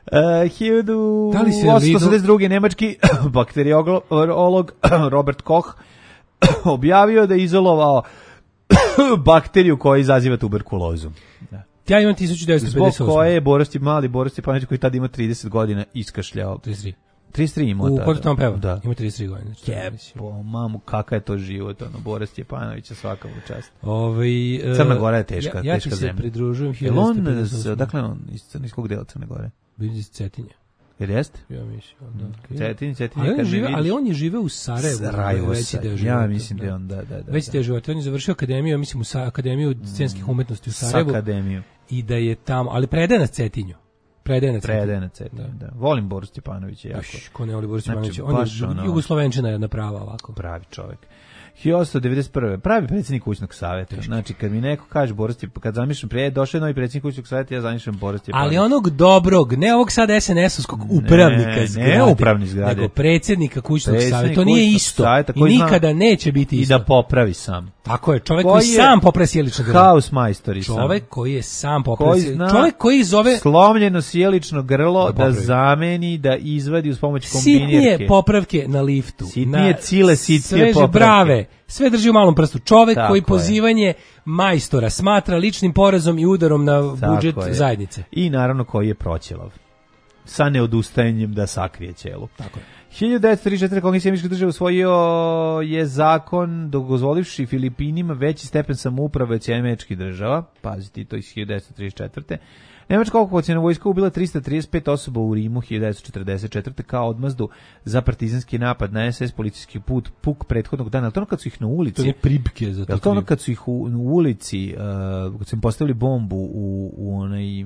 [SPEAKER 6] 1882. nemački bakteriolog Robert Koch objavio da je izolovao bakteriju koja izaziva tuberkulozu. Da.
[SPEAKER 7] Ja imam 1958.
[SPEAKER 6] Zbog koje je Boris Stjepanović koji tada ima 30 godina iskašljao. 33 ima tada.
[SPEAKER 7] U Portu tamo peva, ima 33 godine.
[SPEAKER 6] Jepo, mamu, kakav je to život, Boris Stjepanović, svaka mu čast.
[SPEAKER 7] Crna
[SPEAKER 6] Gora je teška zemlja.
[SPEAKER 7] Ja ti se pridružujem.
[SPEAKER 6] Dakle, on iz kog dela Crne Gore?
[SPEAKER 7] Iz Cetinje.
[SPEAKER 6] Jer jeste?
[SPEAKER 7] Ja mislim.
[SPEAKER 6] Cetinje.
[SPEAKER 7] Ali on je živeo u Sarajevu.
[SPEAKER 6] Ja mislim da je on, da.
[SPEAKER 7] Već te živote. On je završio akademiju, mislim, akademiju scenskih umetnosti u Sarajevu.
[SPEAKER 6] Akademiju.
[SPEAKER 7] I da je tamo, ali predaje na Cetinju.
[SPEAKER 6] Predaje na Cetinju, da. Volim Boris Stjepanovića jako.
[SPEAKER 7] Ko ne voli Boris Stjepanovića? On je Jugoslovenčina jedna prava ovako.
[SPEAKER 6] Pravi čovjek. 1891. Pravi predsjednik kućnog savjeta. Znači, kad mi neko kaže Boris Stjepanović, kad zamišljam došao je novi predsjednik kućnog savjeta, ja zamišljam Boris Stjepanović.
[SPEAKER 7] Ali onog dobrog, ne ovog sad SNS-ovskog upravnika zgrade.
[SPEAKER 6] Ne upravni zgrade.
[SPEAKER 7] Nego predsjednika kućnog savjeta. To nije isto. I nikada neće biti isto.
[SPEAKER 6] I da popravi sam.
[SPEAKER 7] Tako je, čovjek koji sam popravi sjelično grlo.
[SPEAKER 6] Haus majstori sam.
[SPEAKER 7] Čovjek koji je sam popravi. Čovjek koji zove
[SPEAKER 6] slomljeno sjelično grlo da zameni, da izvadi uz pomoć kombinirke.
[SPEAKER 7] Sitnije popravke na liftu.
[SPEAKER 6] Sitnije cile, sitnije popravke.
[SPEAKER 7] Brave. Sve drži u malom prstu. Čovjek koji pozivanje majstora smatra ličnim porazom i udarom na budžet zajednice.
[SPEAKER 6] I naravno koji je proćelav. Sa neodustajanjem da sakrije ćelu.
[SPEAKER 7] Tako je.
[SPEAKER 6] 1934. Kongres američkih država usvojio je zakon dozvolivši Filipinima veći stepen samouprave od američkih država. Pazite, to iz 1934. Nemačka okupaciona vojska ubila 335 osoba u Rimu 1944. kao odmazdu za partizanski napad na SS policijski puk prethodnog dana. Ali to ono kad su ih na ulici...
[SPEAKER 7] To je pribke za to.
[SPEAKER 6] To ono kad su ih u ulici, kad su im postavili bombu u onaj...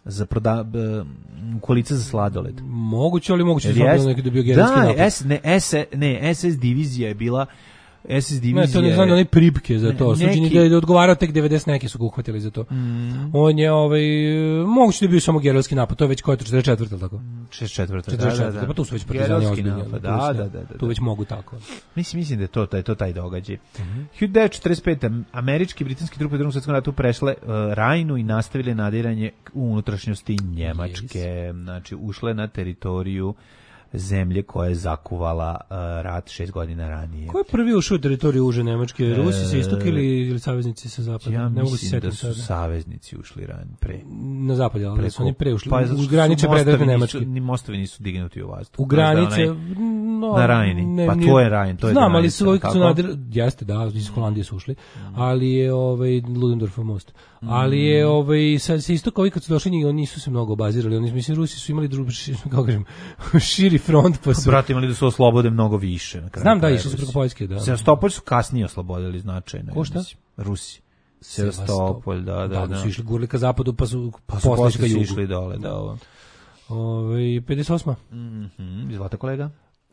[SPEAKER 6] u kolica za sladoled.
[SPEAKER 7] Moguće da je bio gerilski napad.
[SPEAKER 6] SS divizija je bila SS divizije.
[SPEAKER 7] To ne znam, one pripke za to. Suđenje da je odgovarao tek 90 neki su ga uhvatili za to. On je, moguće da je bio samo gerilski napad, to je već koja je 44, ili tako?
[SPEAKER 6] 64.
[SPEAKER 7] Da. Pa tu su već partizani ozbiljni.
[SPEAKER 6] Da.
[SPEAKER 7] Tu već mogu tako.
[SPEAKER 6] Mislim da je to taj događaj. 1945. Američki i britanski trupe u Drugom svetskom ratu prešle Rajnu i nastavile nadiranje u unutrašnjosti Njemačke. Znači, ušle na teritoriju zemlje koja je zakuvala rat 6 godina ranije.
[SPEAKER 7] Ko je prvi ušao u teritoriju uže Nemačke? Rusi sa istoka ili saveznici sa zapada?
[SPEAKER 6] Ja mislim da su saveznici ušli pre.
[SPEAKER 7] Na zapad, ali su oni pre ušli. U granice predratne Nemačke.
[SPEAKER 6] Ni mostovi nisu dignuti u vazduh.
[SPEAKER 7] U granice...
[SPEAKER 6] na Rajni. Pa to je Rajn.
[SPEAKER 7] Znam, ali su ovi kad su jeste, da, iz Holandije su ušli, ali je Ludendorffov most. Ali je sa istoka ovi kad su došli, oni nisu se mnogo obazirali. Oni, mislim, Rusi su imali kako kažem, širi front, pa su...
[SPEAKER 6] Brate, imali da su oslobode mnogo više.
[SPEAKER 7] Znam da, išli su preko Poljske, da.
[SPEAKER 6] Sevastopolj su kasnije oslobodili značajno.
[SPEAKER 7] Ko šta?
[SPEAKER 6] Rusi. Sevastopolj, da.
[SPEAKER 7] Su išli gurli ka zapadu, pa su posle ka jugu.
[SPEAKER 6] Išli dole, da.
[SPEAKER 7] 58.
[SPEAKER 6] Izvolite, kolega.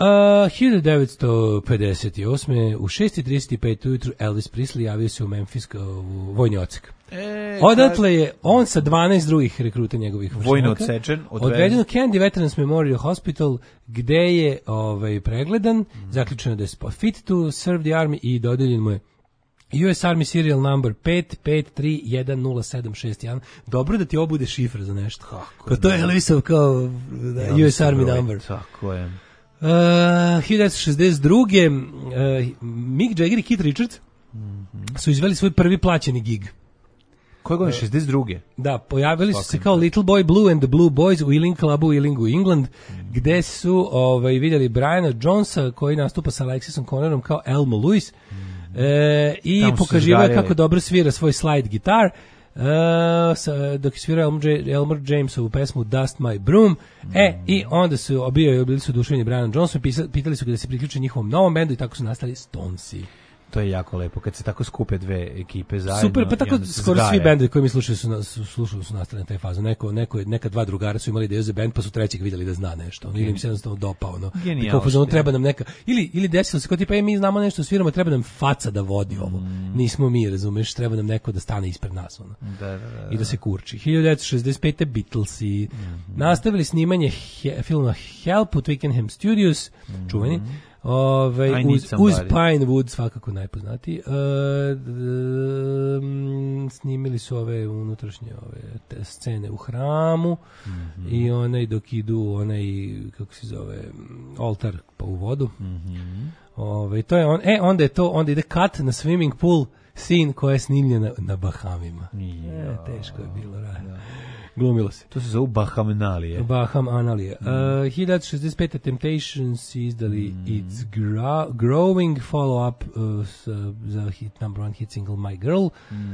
[SPEAKER 7] 1958. u 6:35 ujutru Elvis Presley javio se u Memphis u vojni odsek. Odatle je on sa 12 drugih rekruta njegovih
[SPEAKER 6] vojno odsečen,
[SPEAKER 7] odveden u Kennedy Veterans Memorial Hospital, gde je pregledan, zaključeno da je fit to serve the army i dodeljen mu je US Army serial number 5531071. Dobro da ti ovo bude šifra za nešto. Kako to je Elvisov kao US Army number.
[SPEAKER 6] Tako je.
[SPEAKER 7] 1962. Mick Jagger i Keith Richards su izveli svoj prvi plaćeni gig.
[SPEAKER 6] Koje godine? 62.
[SPEAKER 7] Da, pojavili su se kao Little Boy Blue and the Blue Boys u Ealing Clubu u Ealingu, England, gde su vidjeli Briana Jonesa koji nastupa sa Alexisom Connorom kao Elmo Lewis i pokaživaju kako dobro svira svoj slide gitar. Dok je svirao Elmer Jamesovu pesmu Dust My Broom. I onda su bili su oduševljeni Brianom Jonesom, pitali su ga da se priključe njihovom novom bendu i tako su nastali Stonesi.
[SPEAKER 6] To je jako lepo, kad se tako skupe dve ekipe zajedno.
[SPEAKER 7] Super, pa tako skoro svi bendovi koji mi slušaju su nastali na taj fazu. Neka dva drugara su imali ideju za bend, pa su trećeg vidjeli da zna nešto. Ili im se jednostavno dopao. Kao treba nam neka... Ili desilo se kao tipa, mi znamo nešto, sviramo, treba nam faca da vodi ovo. Nismo mi, razumeš, treba nam neko da stane ispred nas. I da se kurči. 1965. Beatlesi nastavili snimanje filma Help u Twickenham Studios, čuveni. Uz Pinewood, svakako najpoznatiji. Snimili su ove unutrašnje te scene u hramu i onaj dok idu kako se zove, oltar pa u vodu. To je onda ide cut na swimming pool scene koja je snimljena na Bahamima. Teško je bilo raditi. Glumilo se.
[SPEAKER 6] To se zove Bahamanalije.
[SPEAKER 7] 1965. Temptations izdali It's Growing, follow-up za number one hit single My Girl.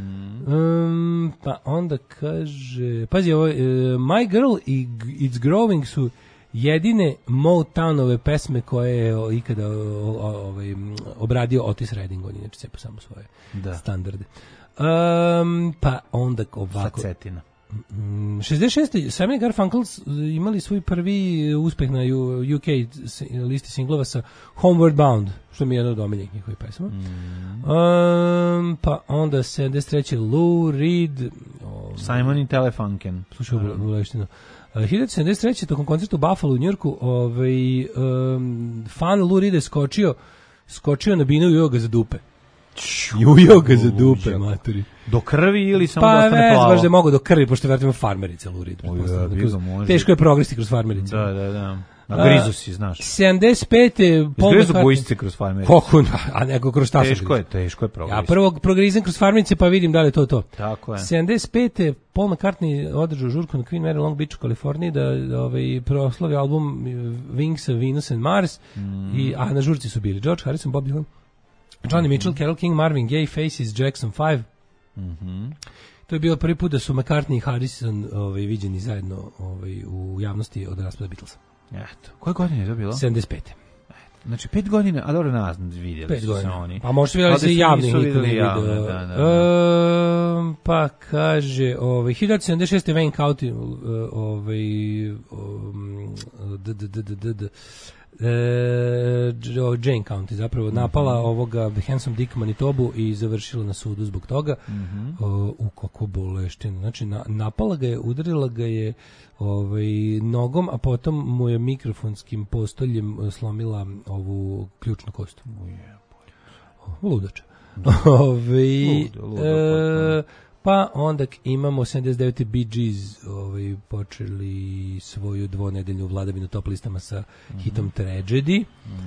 [SPEAKER 7] Pa onda kaže... Pazi, My Girl i It's Growing su jedine Motownove pesme koje je ikada obradio Otis Redding. On inače cepa samo svoje standarde. Pa onda ovako...
[SPEAKER 6] Facetina.
[SPEAKER 7] 66. Simon & Garfunkel imali svoj prvi uspeh na UK listi singlova sa Homeward Bound, što mi je jedno od omiljenih njihovih pesama. Pa onda 73. Lou Reed,
[SPEAKER 6] Simon i Telefunken.
[SPEAKER 7] Slušaj, uleštino. 1973. tokom koncerta u Buffalo u Njurku, fan Lou Reed je skočio na binu i ujeo ga za dupe. Ujeo ga za dupe, maturi.
[SPEAKER 6] Do krvi ili samo da ostane plavo?
[SPEAKER 7] Pa baš da je mogo do krvi, pošto je vratimo farmerica Lou Reed. Teško je progresti kroz farmerice.
[SPEAKER 6] Da. A grizu si, znaš.
[SPEAKER 7] 75.
[SPEAKER 6] Grizu bojstice kroz farmerice.
[SPEAKER 7] Kako, a neko kroz šta
[SPEAKER 6] Teško je progresti.
[SPEAKER 7] Ja prvo progrizam kroz farmerice pa vidim da li je to.
[SPEAKER 6] Tako je.
[SPEAKER 7] 75. Paul McCartney održao žurku na Queen Mary Long Beach u Kaliforniji da proslavi album Wings of Venus and Mars. A na žurci su bili George Harrison, Bob Dylan, Johnny Mitchell, Carole King, Marvin Gaye, Faces, Jackson 5. To je bio prvi put da su McCartney i Harrison viđeni zajedno u javnosti od raspada Beatlesa.
[SPEAKER 6] Eto. Koje godine je to bilo?
[SPEAKER 7] 75.
[SPEAKER 6] Znači 5 godina, a dobro nas vidjeli su se oni.
[SPEAKER 7] Pa možda vidjeli se javni, niko ne vidio. Pa kaže, 1976. Wayne County, Jane County zapravo napala ovoga Handsome Dick Manitobu i završila na sudu zbog toga. Kako boleština. Znači napala ga je, udarila ga je nogom, a potom mu je mikrofonskim postoljem slomila ovu ključnu kostu. Ludač. Pa onda imamo 79. Bee Gees počeli svoju dvonedeljnu vladavinu top listama sa hitom Tragedy.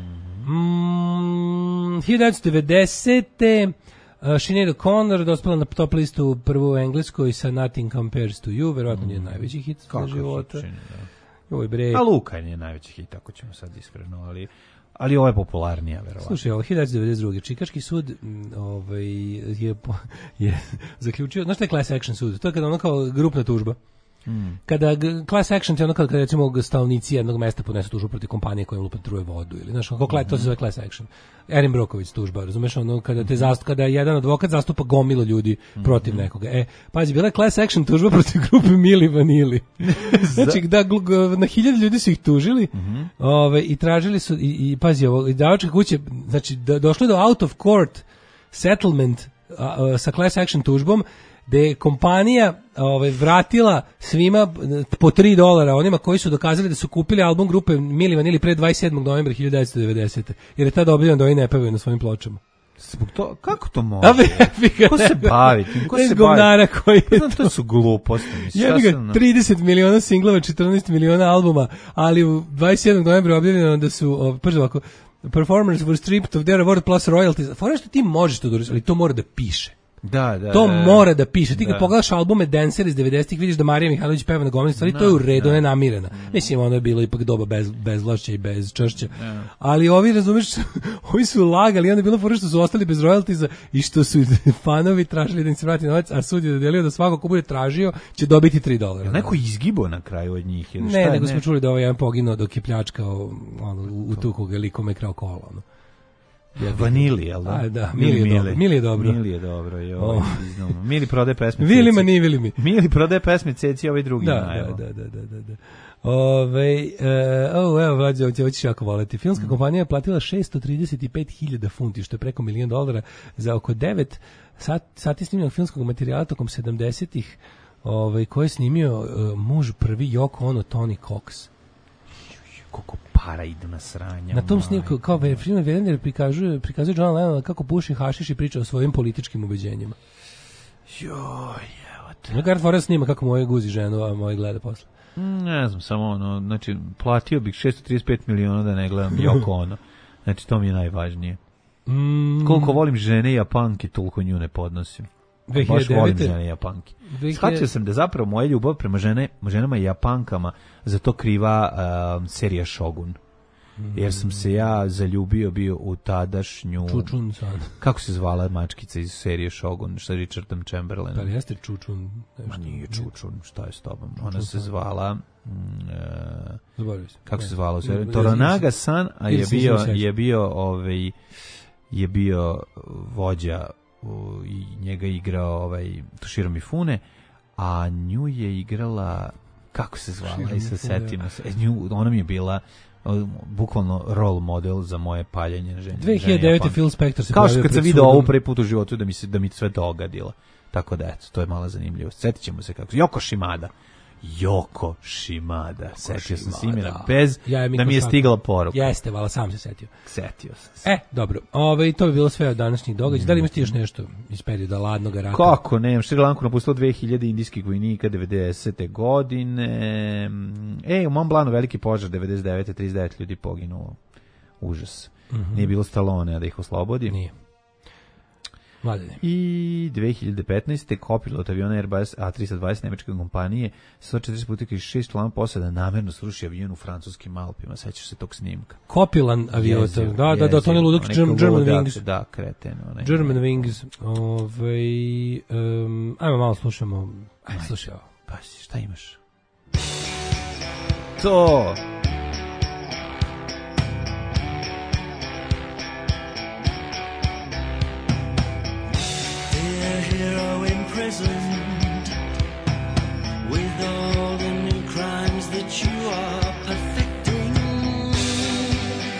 [SPEAKER 7] 1990. Sinead O'Connor dospela na top listu prvu u Engleskoj sa Nothing Compares to You, verovatno je najveći hit za života.
[SPEAKER 6] A Luka je najveći hit, ako ćemo sad iskreno, ali ovo je popularnija, verovatno.
[SPEAKER 7] Slušaj, ovo 1992. Čikaški sud je zaključio, znaš šta je class action sud? To je kada ono kao grupna tužba. Kada class action je ono kada recimo stanovnici jednog mesta podnesu tužbu protiv kompanije koja im lupa truje vodu ili znaš kako to se zove class action. Erin Brockovich tužba, razumeš, ono kada jedan advokat zastupa gomilu ljudi protiv nekoga. Pazi, bila je class action tužba protiv grupe Milli Vanilli. Znači da na 1000 ljudi su ih tužili. I tražili su i pazi ovo, izdavačke kuće, znači došlo je do out of court settlement sa class action tužbom, da je kompanija vratila svima po $3 onima koji su dokazali da su kupili album grupe Milli Vanilli pre 27. novembra 1990. Jer je tada objavljeno da oni ne pevaju na svojim pločama.
[SPEAKER 6] Kako to može? Ko se bavi? Ko se bavi? To su gluposti.
[SPEAKER 7] 30 miliona singlova, 14 miliona albuma, ali u 27. novembra objavljeno da su, prvo ovako, performers were stripped of their award plus royalties. Fora što ti možeš to ali to mora da piše. To mora da piše. Ti kad pogledaš albume Dancer iz 90-ih, vidiš da Marija Mihajlović peva na gomili stvari, to je u redu, ona je namirena. Mislim, ono je bilo ipak doba bez lošća i bez čršća. Ali ovi, razumeš, ovi su lagali, onda je bilo fora što su ostali bez royaltiza i što su fanovi tražili da im se vrati novac, a sud je dodelio da svako ko bude tražio će dobiti $3.
[SPEAKER 6] Neko izgibo na kraju od njih?
[SPEAKER 7] Ne, nego smo čuli da ovaj jedan poginuo dok je pljačkao utuku ga likom je krao kola.
[SPEAKER 6] Vanili, jel da?
[SPEAKER 7] Da, Mili je dobro.
[SPEAKER 6] Mili prodaje pesme.
[SPEAKER 7] Vilima ni Vilimi.
[SPEAKER 6] Mili prodaje pesme Ceci, ovaj drugi.
[SPEAKER 7] Da. Evo, Vlađe, ovo ćeš jako voleti. Filmska kompanija je platila 635.000 funti, što je preko $1 milion, za oko 9 sati snimljenog filmskog materijala tokom 70-ih, koje je snimio muž prvi Yoko Ono, Tony Cox.
[SPEAKER 6] Koliko para ide na sranja.
[SPEAKER 7] Na tom snimku, kao film Werner prikazuje John Lennon kako puši hašiš i priča o svojim političkim ubeđenjima. Gard Forrest snima kako moje guzi ženu, a moje gleda posle.
[SPEAKER 6] Ne znam, samo znači, platio bih 635 miliona da ne gledam Yoko Ono. Znači, to mi je najvažnije. Koliko volim žene i Japanke, toliko nju ne podnosim. Baš volim žene i Japanke. Shvatio sam da zapravo moja ljubav prema ženama i Japankama za to kriva serija Shogun. Jer sam se ja zaljubio bio u tadašnju...
[SPEAKER 7] Čučun-san.
[SPEAKER 6] Kako se zvala mačkica iz serije Shogun sa Richardom Chamberlainom?
[SPEAKER 7] Da li jeste Čučun?
[SPEAKER 6] Nije Čučun, šta je s tobom? Ona se zvala... kako se zvala? Toranaga-san, a je bio vođa i njega igrao Toshiro Mifune, a nju je igrala, kako se zvala, i se setimo se, ona mi je bila bukvalno role model za moje paljenje žene.
[SPEAKER 7] 2009. Phil Spector se
[SPEAKER 6] kao što kad sam video ovu prvi put u životu da mi sve dogadilo. Tako da, eto, to je mala zanimljivost. Setit ćemo se kako. Yoko Shimada. Setio sam se imena bez da mi je stigla poruka.
[SPEAKER 7] Jeste, vala, sam se setio.
[SPEAKER 6] Setio sam se.
[SPEAKER 7] Dobro. To bi bilo sve od današnjih događaja. Da li imaš ti još nešto iz perioda ladnog rata?
[SPEAKER 6] Kako ne? Šri Lanku napustilo 2000 indijskih vojnika 90. godine. U Mont Blancu veliki požar 99. 39 ljudi poginulo. Užas. Nije bilo Stallone da ih oslobodi.
[SPEAKER 7] Nije. Mladine.
[SPEAKER 6] I 2015. kopilot aviona Airbus A320 nemačke kompanije 140 putnika i 6 članova posada namerno sruši avion u francuskim Alpima. Sećaš se tog snimka?
[SPEAKER 7] Kopilan avion. Da, to je ludak German Wings.
[SPEAKER 6] Da, kreteno.
[SPEAKER 7] German Wings. Ajmo malo slušamo. Ajmo slušaj ovo.
[SPEAKER 6] Pa, šta imaš? To...
[SPEAKER 8] Imprisoned with all the new crimes that you are perfecting.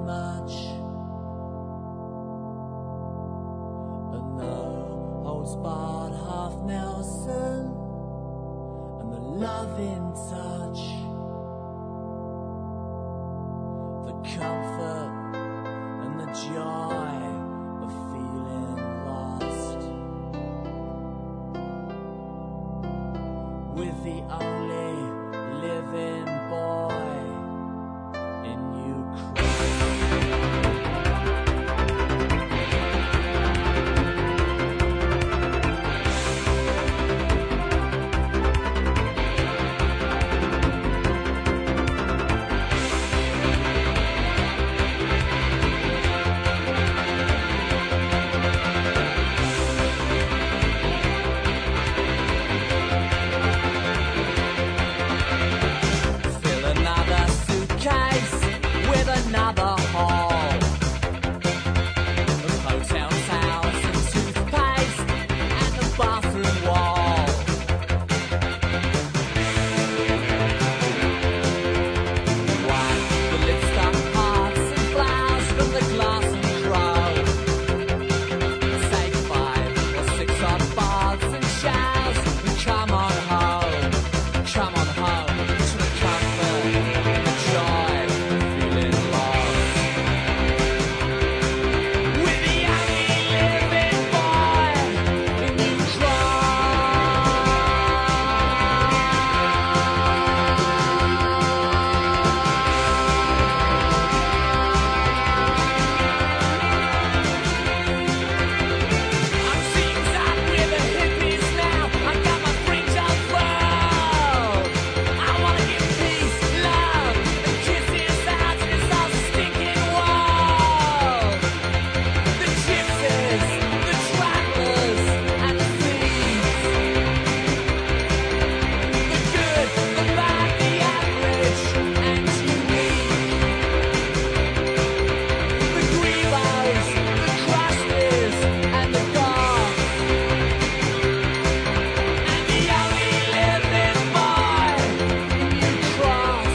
[SPEAKER 8] much. And the holds barred half Nelson and the loving touch, the comfort and the joy of feeling lost, with the only living boy in Ukraine. Fill another suitcase with another haul of hotel towels and toothpaste and the bathroom wall. Wipe the lipstick parts and flowers from the glass and crow. Say 5 or 6 hot baths and showers and come on home. Come on home to the comfort and the joy of feeling lost. With the only living boy in I'm seeing out with the hippies now. I got my freaked out world. I wanna give peace, love, and kisses out to this all stinking world. The gypsies, the travelers, and the thieves. The good, the bad, the average, and unique. The grievos, the crusties, and the goths. And the only living boy you cross.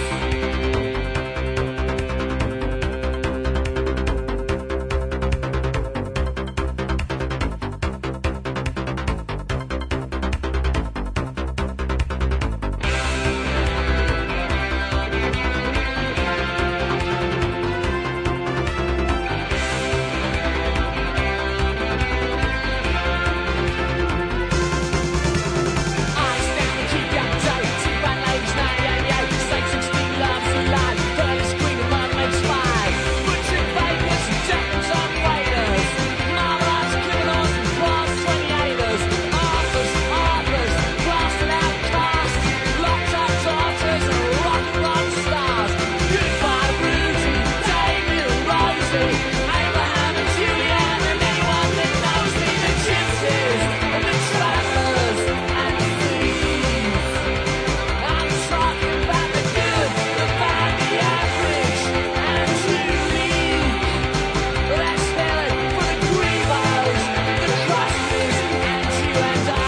[SPEAKER 8] I stand and keep your dough. Cheap and ladies, 988. Say 16 loves alive. Pearly screen of mermaids fly. Butcher bakers, Japanese on waiters. Marvelous criminals and class 28ers. Authors, blasted out casts. Locked up daughters and rock and roll stars. Goodbye, Rudy, Damien, Rosie, Abraham and Julian, and anyone that knows me. The gypsies and the travelers and the thieves. I'm talking about the good, the bad, the average, and unique. Let's spell it for the grievos, the crusties, and you and I.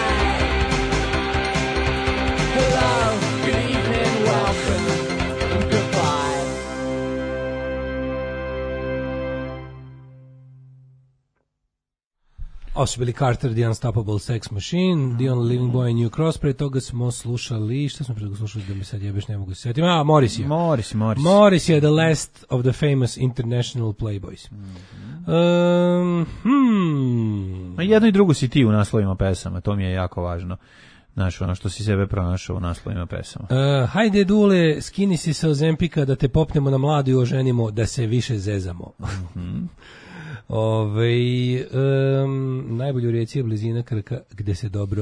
[SPEAKER 8] Hello, good evening, welcome, and goodbye.
[SPEAKER 7] Ovo su bili Carter, The Unstoppable Sex Machine, The Only Living Boy in New Cross. Pre toga smo slušali, šta smo pre toga slušali da mi sad jebeš, ne mogu se sjetiti. Morrissey. Morrissey je The Last of the Famous International Playboys.
[SPEAKER 6] Jedno i drugo si ti u naslovima pesama, to mi je jako važno. Znaš, ono što si sebe pronašao u naslovima pesama.
[SPEAKER 7] Hajde Dule, skini si se Ozempika da te popnemo na mladu i oženimo da se više zezamo. Najbolju rijeci je blizina Krka gde se dobro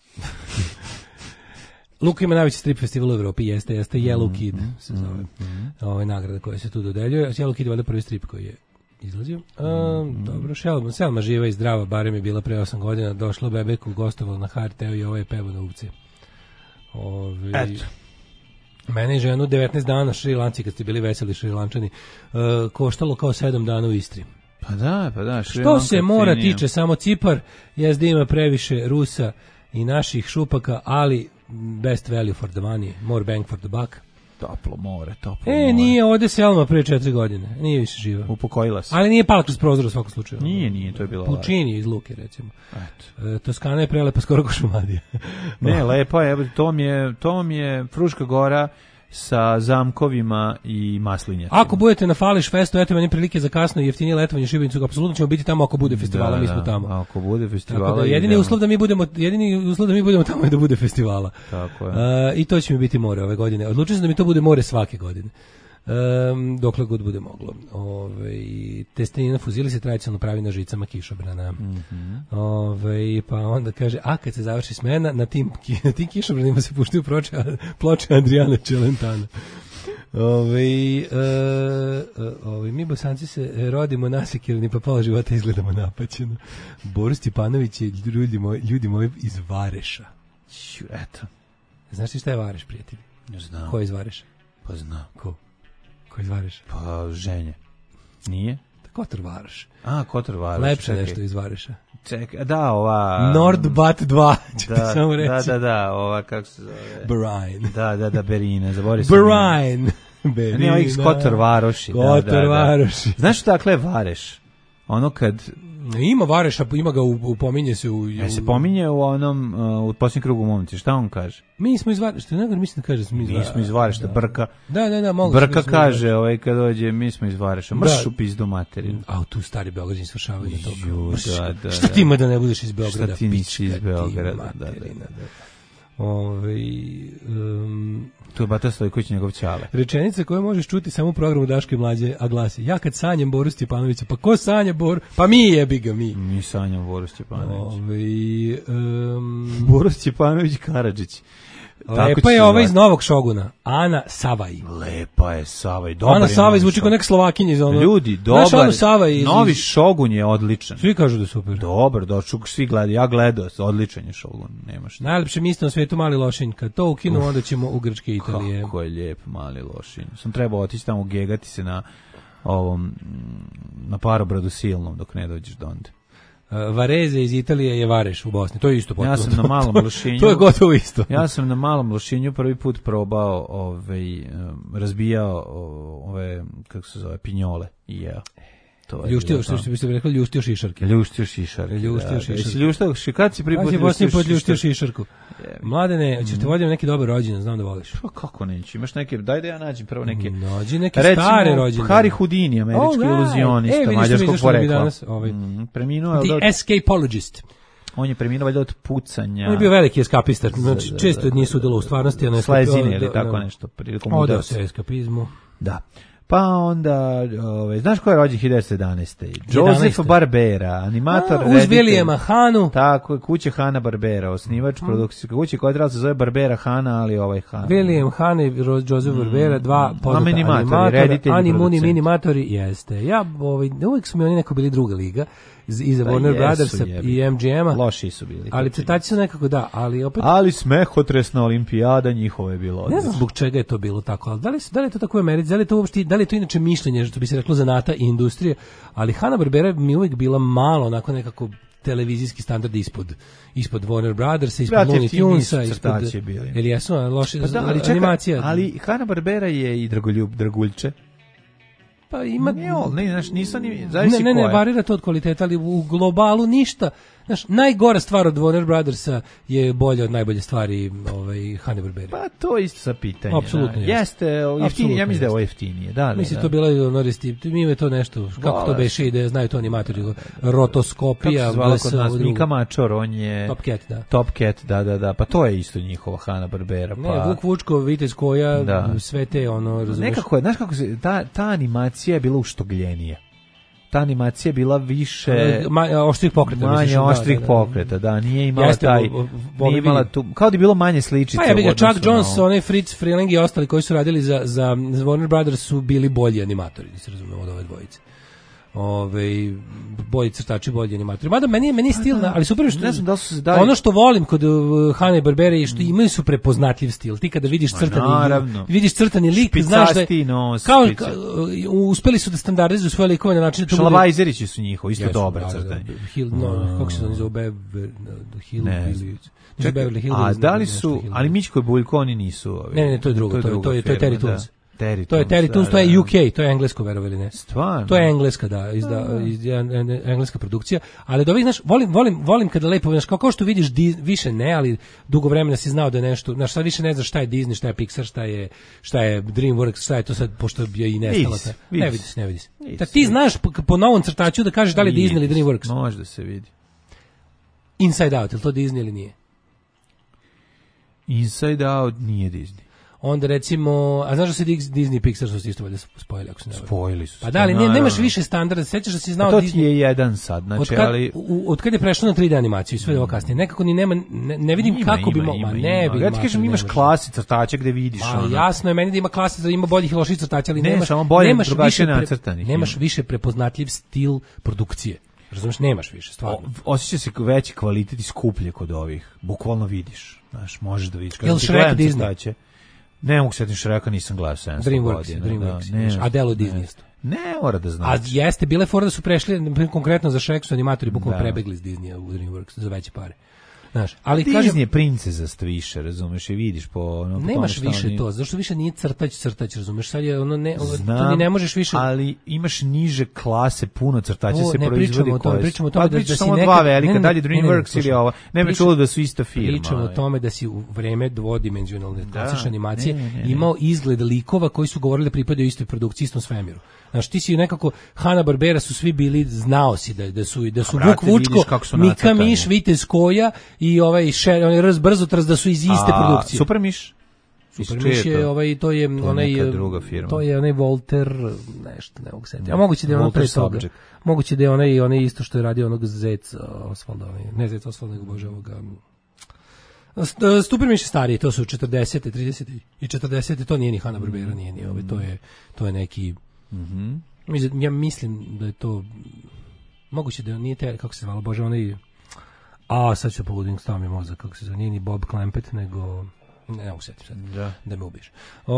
[SPEAKER 7] Luka ima najveći strip festival u Evropi, jeste Yellow Kid se zove. Nagrada koja se tu dodeljuje. Yellow Kid je valjda prvi strip koji je izlazio. Dobro, Selma živa i zdrava, barem je bila pre 8 godina, došla u Bebeku, gostovala na HRT-u i ovo je pevo na uvce.
[SPEAKER 6] Eto.
[SPEAKER 7] Mene i ženu 19 dana Šrilanci, kad ste bili veseli Šrilančani, koštalo kao 7 dana u Istri.
[SPEAKER 6] Pa da.
[SPEAKER 7] Što se mora tiče samo Cipar, jezda ima previše Rusa i naših šupaka, ali best value for the money, more bang for the buck.
[SPEAKER 6] Toplo more.
[SPEAKER 7] Nije, ode Selma pre 4 godine. Nije više živa.
[SPEAKER 6] Upokojila se.
[SPEAKER 7] Ali nije pala kroz prozor u svakom slučaju.
[SPEAKER 6] Nije, to je bilo
[SPEAKER 7] Pučini iz Luke, recimo. Toskana je prelepa skoro ko Šumadija.
[SPEAKER 6] Ne, lepo je. To mi je Fruška Gora sa zamkovima i maslinjacima.
[SPEAKER 7] Ako budete na Fališ festu, eto meni prilike za kasno i jeftinije letovanje u Šibenicu, apsolutno ćemo biti tamo ako bude festivala, mi smo tamo.
[SPEAKER 6] Ako bude festivala.
[SPEAKER 7] Jedini uslov da mi budemo tamo je da bude festivala.
[SPEAKER 6] Tako je.
[SPEAKER 7] I to će mi biti more ove godine. Odlučio sam da mi to bude more svake godine. Dokle god bude moglo. Testenina fuzili se tradicionalno pravi na žicama kišobrana. Pa onda kaže, a kad se završi smena, na tim kišobranima se puštaju ploče Adriana Čelentana. Mi Bosanci se rodimo nasekirani, pa pola života izgledamo napaćeno. Boris Stjepanović je ljudi moji iz Vareša.
[SPEAKER 6] Eto.
[SPEAKER 7] Znaš ti šta je Vareš, prijatelji?
[SPEAKER 6] Ne znam.
[SPEAKER 7] Ko je iz Vareša?
[SPEAKER 6] Pa znam.
[SPEAKER 7] Ko iz Vareša?
[SPEAKER 6] Pa Ženje. Nije?
[SPEAKER 7] Kotor Varoš.
[SPEAKER 6] Kotor Varoš.
[SPEAKER 7] Lepše nešto iz Vareša.
[SPEAKER 6] Čekaj, da, ova...
[SPEAKER 7] Nordbat 2, ću ti samo reći.
[SPEAKER 6] Da, ova, kako se zove?
[SPEAKER 7] Berine.
[SPEAKER 6] Da, Berine, zaboravio sam.
[SPEAKER 7] Berine.
[SPEAKER 6] Ne, ovih Kotor Varoši.
[SPEAKER 7] Kotor Varoši.
[SPEAKER 6] Znaš što dakle je Vareš? Ono kad...
[SPEAKER 7] Ima Vareša, ima ga, pominje se u...
[SPEAKER 6] se pominje u onom, u posljednjem krugu momci, šta on kaže?
[SPEAKER 7] Mi smo iz Vareša, mislim da kaže
[SPEAKER 6] mi smo iz Vareša, Brka.
[SPEAKER 7] Da, mogu.
[SPEAKER 6] Brka kaže, kad dođe, mi smo iz Vareša, mrš u pizdu materinu.
[SPEAKER 7] A tu stari Beograđani svršavaju na to.
[SPEAKER 6] Da.
[SPEAKER 7] Šta ti ima da ne budeš iz Beograda?
[SPEAKER 6] Šta ti nisi iz Beograda, da. Tu je Bata Stojković, njegov ćale.
[SPEAKER 7] Rečenica koju možeš čuti samo u programu Daško i Mlađe, a glasi: ja kad sanjam Boru Stjepanovića, pa ko sanja Boru? Pa mi, jebi ga, mi.
[SPEAKER 6] Mi sanjam Boru Stjepanović.
[SPEAKER 7] Boru
[SPEAKER 6] Stjepanović Karadžić.
[SPEAKER 7] Lepa je ova iz Novog Šoguna, Ana Savaj.
[SPEAKER 6] Lepa je Savaj.
[SPEAKER 7] Ana Savaj zvuči kao nek Slovakinja iz ono.
[SPEAKER 6] Ljudi, dobar. Novi Šogun je odličan.
[SPEAKER 7] Svi kažu da je super.
[SPEAKER 6] Dobar, svi gledaju. Ja gledao, odličan je Šogun. Nemaš.
[SPEAKER 7] Najlepše mjesto na svijetu Mali Lošinj. Kad to ukinu, onda ćemo u Grčke i Italije.
[SPEAKER 6] Kako je lijep Mali Lošinj. Sam trebao otići tamo gegati se na Parobradu silnom dok ne dođeš do onda.
[SPEAKER 7] Vareze iz Italije je Vareš u Bosni. To je isto potpuno.
[SPEAKER 6] Ja sam na Malom Lošinju.
[SPEAKER 7] To je gotovo isto.
[SPEAKER 6] Ja sam na Malom Lošinju prvi put probao razbijao ove, kako se zove, pinjole i jeo.
[SPEAKER 7] Ljuštio, što biste rekli, ljuštio šišarke.
[SPEAKER 6] Ljuštio šišarke. Kad si prvi put
[SPEAKER 7] ljuštio šišarku? Mladene, ćeš te vodim neki dobar rođendan, znam da voliš.
[SPEAKER 6] Pa kako neću, imaš neke, daj da ja nađem prvo neke.
[SPEAKER 7] Nađi neke stare rođendane.
[SPEAKER 6] Harry Houdini, američki iluzionista, mađarskog porekla. Preminuo je
[SPEAKER 7] The Escapologist.
[SPEAKER 6] On je preminuo valjda od pucanja.
[SPEAKER 7] On je bio veliki eskapista, znači često nije sudjelovao u stvarnosti.
[SPEAKER 6] Slezine ili tako nešto.
[SPEAKER 7] Odao se eskapizmu.
[SPEAKER 6] Da. Pa onda, znaš ko je rođen 1911. Joseph Barbera, animator,
[SPEAKER 7] uz Williama Hanu.
[SPEAKER 6] Tako, kuće Hanna Barbera, osnivač produkcijske kuće koja trebala se zove Barbera Hanna, ali Han.
[SPEAKER 7] William Han i Joseph Barbera, dva poznata animatori, animatori, jeste. Ja, uvijek su mi oni neko bili druga liga, iza Warner Brothersa i MGM-a.
[SPEAKER 6] Loši su bili.
[SPEAKER 7] Ali crtači su nekako ali opet...
[SPEAKER 6] Ali smehotresna olimpijada njihova je bilo.
[SPEAKER 7] Ne znam zbog čega je to bilo tako, ali da li je to tako u Americi, da li je to inače mišljenje, što bi se reklo zanata i industrije, ali Hanna-Barbera mi uvijek bila malo onako nekako televizijski standard ispod Warner Brothersa, ispod Looney Tunesa, ispod... Ili jesu loši, animacija.
[SPEAKER 6] Ali Hanna-Barbera je i draguljče.
[SPEAKER 7] Pa ima...
[SPEAKER 6] Ne,
[SPEAKER 7] varira to od kvaliteta, ali u globalu ništa. Znaš, najgora stvar od Warner Brothersa je bolja od najbolje stvari Hanna-Barbera.
[SPEAKER 6] Pa to je isto sa pitanje.
[SPEAKER 7] Apsolutno
[SPEAKER 6] jeste. Jeftinije, ja mislim da je ovo jeftinije.
[SPEAKER 7] Mislim to bila mi je to nešto, kako to beše ide, znaju to animatori, rotoskopija.
[SPEAKER 6] Kako se zvala kod nas, Mika Mačor, on je... Top Cat, da. Pa to je isto njihova Hanna-Barbera.
[SPEAKER 7] Ne, Vuk Vučko, Vitez Koja, sve te razumeš.
[SPEAKER 6] Nekako je, znaš kako se, ta animacija je bila uštogljenija. Ta animacija bila više
[SPEAKER 7] oštrih pokreta,
[SPEAKER 6] manje oštrih pokreta, da, nije imala nije imala tu, kao da je bilo manje sličice.
[SPEAKER 7] Pa ja bih ga Chuck Jones, onaj Fritz Freleng i ostali koji su radili za Warner Brothers su bili bolji animatori, da se razumemo, od ove dvojice. bolji crtači, bolji animatori. Mada meni je stil, ali super što
[SPEAKER 6] ne znam da li su se dali.
[SPEAKER 7] Ono što volim kod Hanne Barbere je što imaju su prepoznatljiv stil. Ti kada vidiš crtani lik, znaš da je kao uspeli su da standardizuju svoje likove na način da to
[SPEAKER 6] Šalabajzerići su njihovi isto dobar crtani.
[SPEAKER 7] Kako se zove Beverly Hill.
[SPEAKER 6] A da li su, ali Mićko i Buljko oni nisu.
[SPEAKER 7] Ne, to je drugo, to je Terry Toons. To je Terry Toons, to je UK, to je englesko, verovali ili ne.
[SPEAKER 6] Stvarno?
[SPEAKER 7] To je engleska, da, engleska produkcija, ali da ovih, znaš, volim kada lepo, znaš, kao što vidiš, više ne, ali dugo vremena si znao da je nešto, znaš, sad više ne znaš šta je Disney, šta je Pixar, šta je DreamWorks, šta je to sad, pošto je i nestalo. Ne vidi se. Da ti znaš po novom crtaču da kažeš da li je Disney ili DreamWorks.
[SPEAKER 6] Može da se vidi.
[SPEAKER 7] Inside Out, je li to Disney ili nije?
[SPEAKER 6] Inside Out nije Disney.
[SPEAKER 7] Onda recimo, a znaš da se Disney i Pixar su se isto valjda spojili, ako se ne varam.
[SPEAKER 6] Spojili su.
[SPEAKER 7] Pa da, ali nemaš više standarda, sećaš da si znao
[SPEAKER 6] to
[SPEAKER 7] Disney.
[SPEAKER 6] To ti je jedan sad, znači, ali
[SPEAKER 7] od kad je prešlo na 3D animaciju i sve ovo kasnije, nekako ni nema, ne vidim kako bi mogao, ne vidim.
[SPEAKER 6] Ja ti kažem, imaš klasi crtače gde vidiš ono.
[SPEAKER 7] Jasno je meni da ima klasi, da ima boljih i loših crtača, ali nemaš više prepoznatljiv stil produkcije. Razumeš, nemaš više, stvarno.
[SPEAKER 6] Osjeća se veći kvalitet i skuplje kod ovih. Bukvalno vidiš, znaš, možeš da vidiš.
[SPEAKER 7] Jel Shrek Disney?
[SPEAKER 6] Ne mogu setim Shreka, nisam gledao 700 godina.
[SPEAKER 7] DreamWorks. A delo Disney isto.
[SPEAKER 6] Ne mora da znaš.
[SPEAKER 7] A jeste, bile fora da su prešli, konkretno za Shrek su animatori bukvalno prebegli iz Disneya u DreamWorks za veće pare. Znaš, ali
[SPEAKER 6] Disney je princezast više, razumeš, i vidiš po
[SPEAKER 7] nemaš više to, zašto više nije crtač, razumeš, sad je ono ne, to ni ne možeš više.
[SPEAKER 6] Ali imaš niže klase, puno crtača se proizvodi.
[SPEAKER 7] Pričamo o tome
[SPEAKER 6] da si samo dva velika, dalje DreamWorks ili ovo. Ne me čulo da su ista firma.
[SPEAKER 7] Pričamo o tome da si u vreme dvodimenzionalne klasične animacije imao izgled likova koji su govorili da pripadaju istoj produkciji, istom svemiru. Znaš, ti si nekako, Hanna-Barbera su svi bili, znao si da su Vuk Vučko, Mika Miš, Vitez Koja i onaj Brzotrac da su iz iste produkcije.
[SPEAKER 6] Super Miš?
[SPEAKER 7] Super Miš je, to je onaj
[SPEAKER 6] druga firma.
[SPEAKER 7] To je onaj Walter, nešto, ne mogu setiti. A moguće da je ono pre toga. Moguće da je onaj isto što je radio onog Zec Osvalda, ne Zec Osvalda, nego bože ovoga. Super Miš je stariji, to su 40. 30. i 40. To nije ni Hanna-Barbera, nije ni to je neki. Ja mislim da je to moguće da nije kako se zvalo, bože, onaj sad ću pogodim, stav mi mozak, kako se zove, nije ni Bob Clampett, nego ne mogu setim sad, da me ubiješ.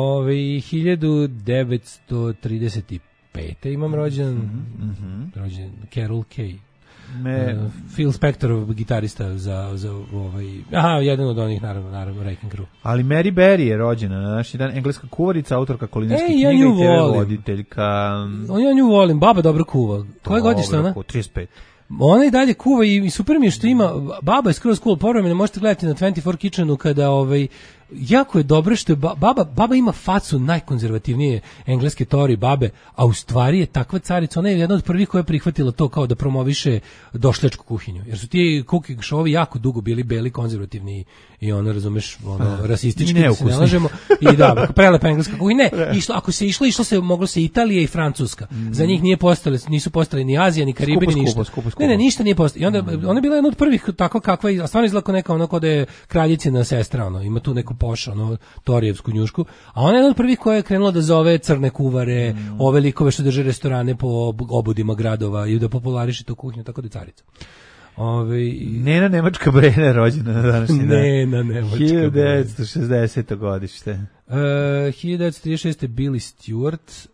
[SPEAKER 7] 1935. imam rođen Carol Kay. Phil Spector, gitarista za jedan od onih, naravno Wrecking Crew.
[SPEAKER 6] Ali Mary Berry je rođena na današnji dan, engleska kuvarica, autorka kulinarskih knjiga i TV voditeljka.
[SPEAKER 7] Ja nju volim, baba dobro kuva. Koje godište ona?
[SPEAKER 6] 35.
[SPEAKER 7] Ona i dalje kuva i super mi je što ima, baba je skroz cool, povremeno možete gledati na 24 Kitchenu kada jako je dobro što je baba ima facu najkonzervativnije engleske teorije babe, a u stvari je takva carica, ona je jedna od prvih koja je prihvatila to kao da promoviše došljačku kuhinju, jer su ti cooking show-ovi jako dugo bili beli, konzervativni i ono, razumeš, rasistički, da se ne lažemo, i da, prelepa engleska kuhinja, ako se išlo se, moglo se Italija i Francuska, za njih nisu postali ni Azija, ni Karibi, ni ništa. Ne, ništa nije postalo. I onda, ona je bila jedna od prvih tako kakva, a stvarno izgleda neka ono kod je kraljicina sestra, ima tu neku poša, torijevsku njušku, a ona je jedna od prvih koja je krenula da zove crne kuvare, ove likove što drže restorane po obodima gradova i da populariše tu kuhinju, tako da je carica.
[SPEAKER 6] Nena Nemačka Brena rođena na današnji dan.
[SPEAKER 7] Nena Nemačka Brena.
[SPEAKER 6] 1960. godište.
[SPEAKER 7] 1936. Billy Stewart,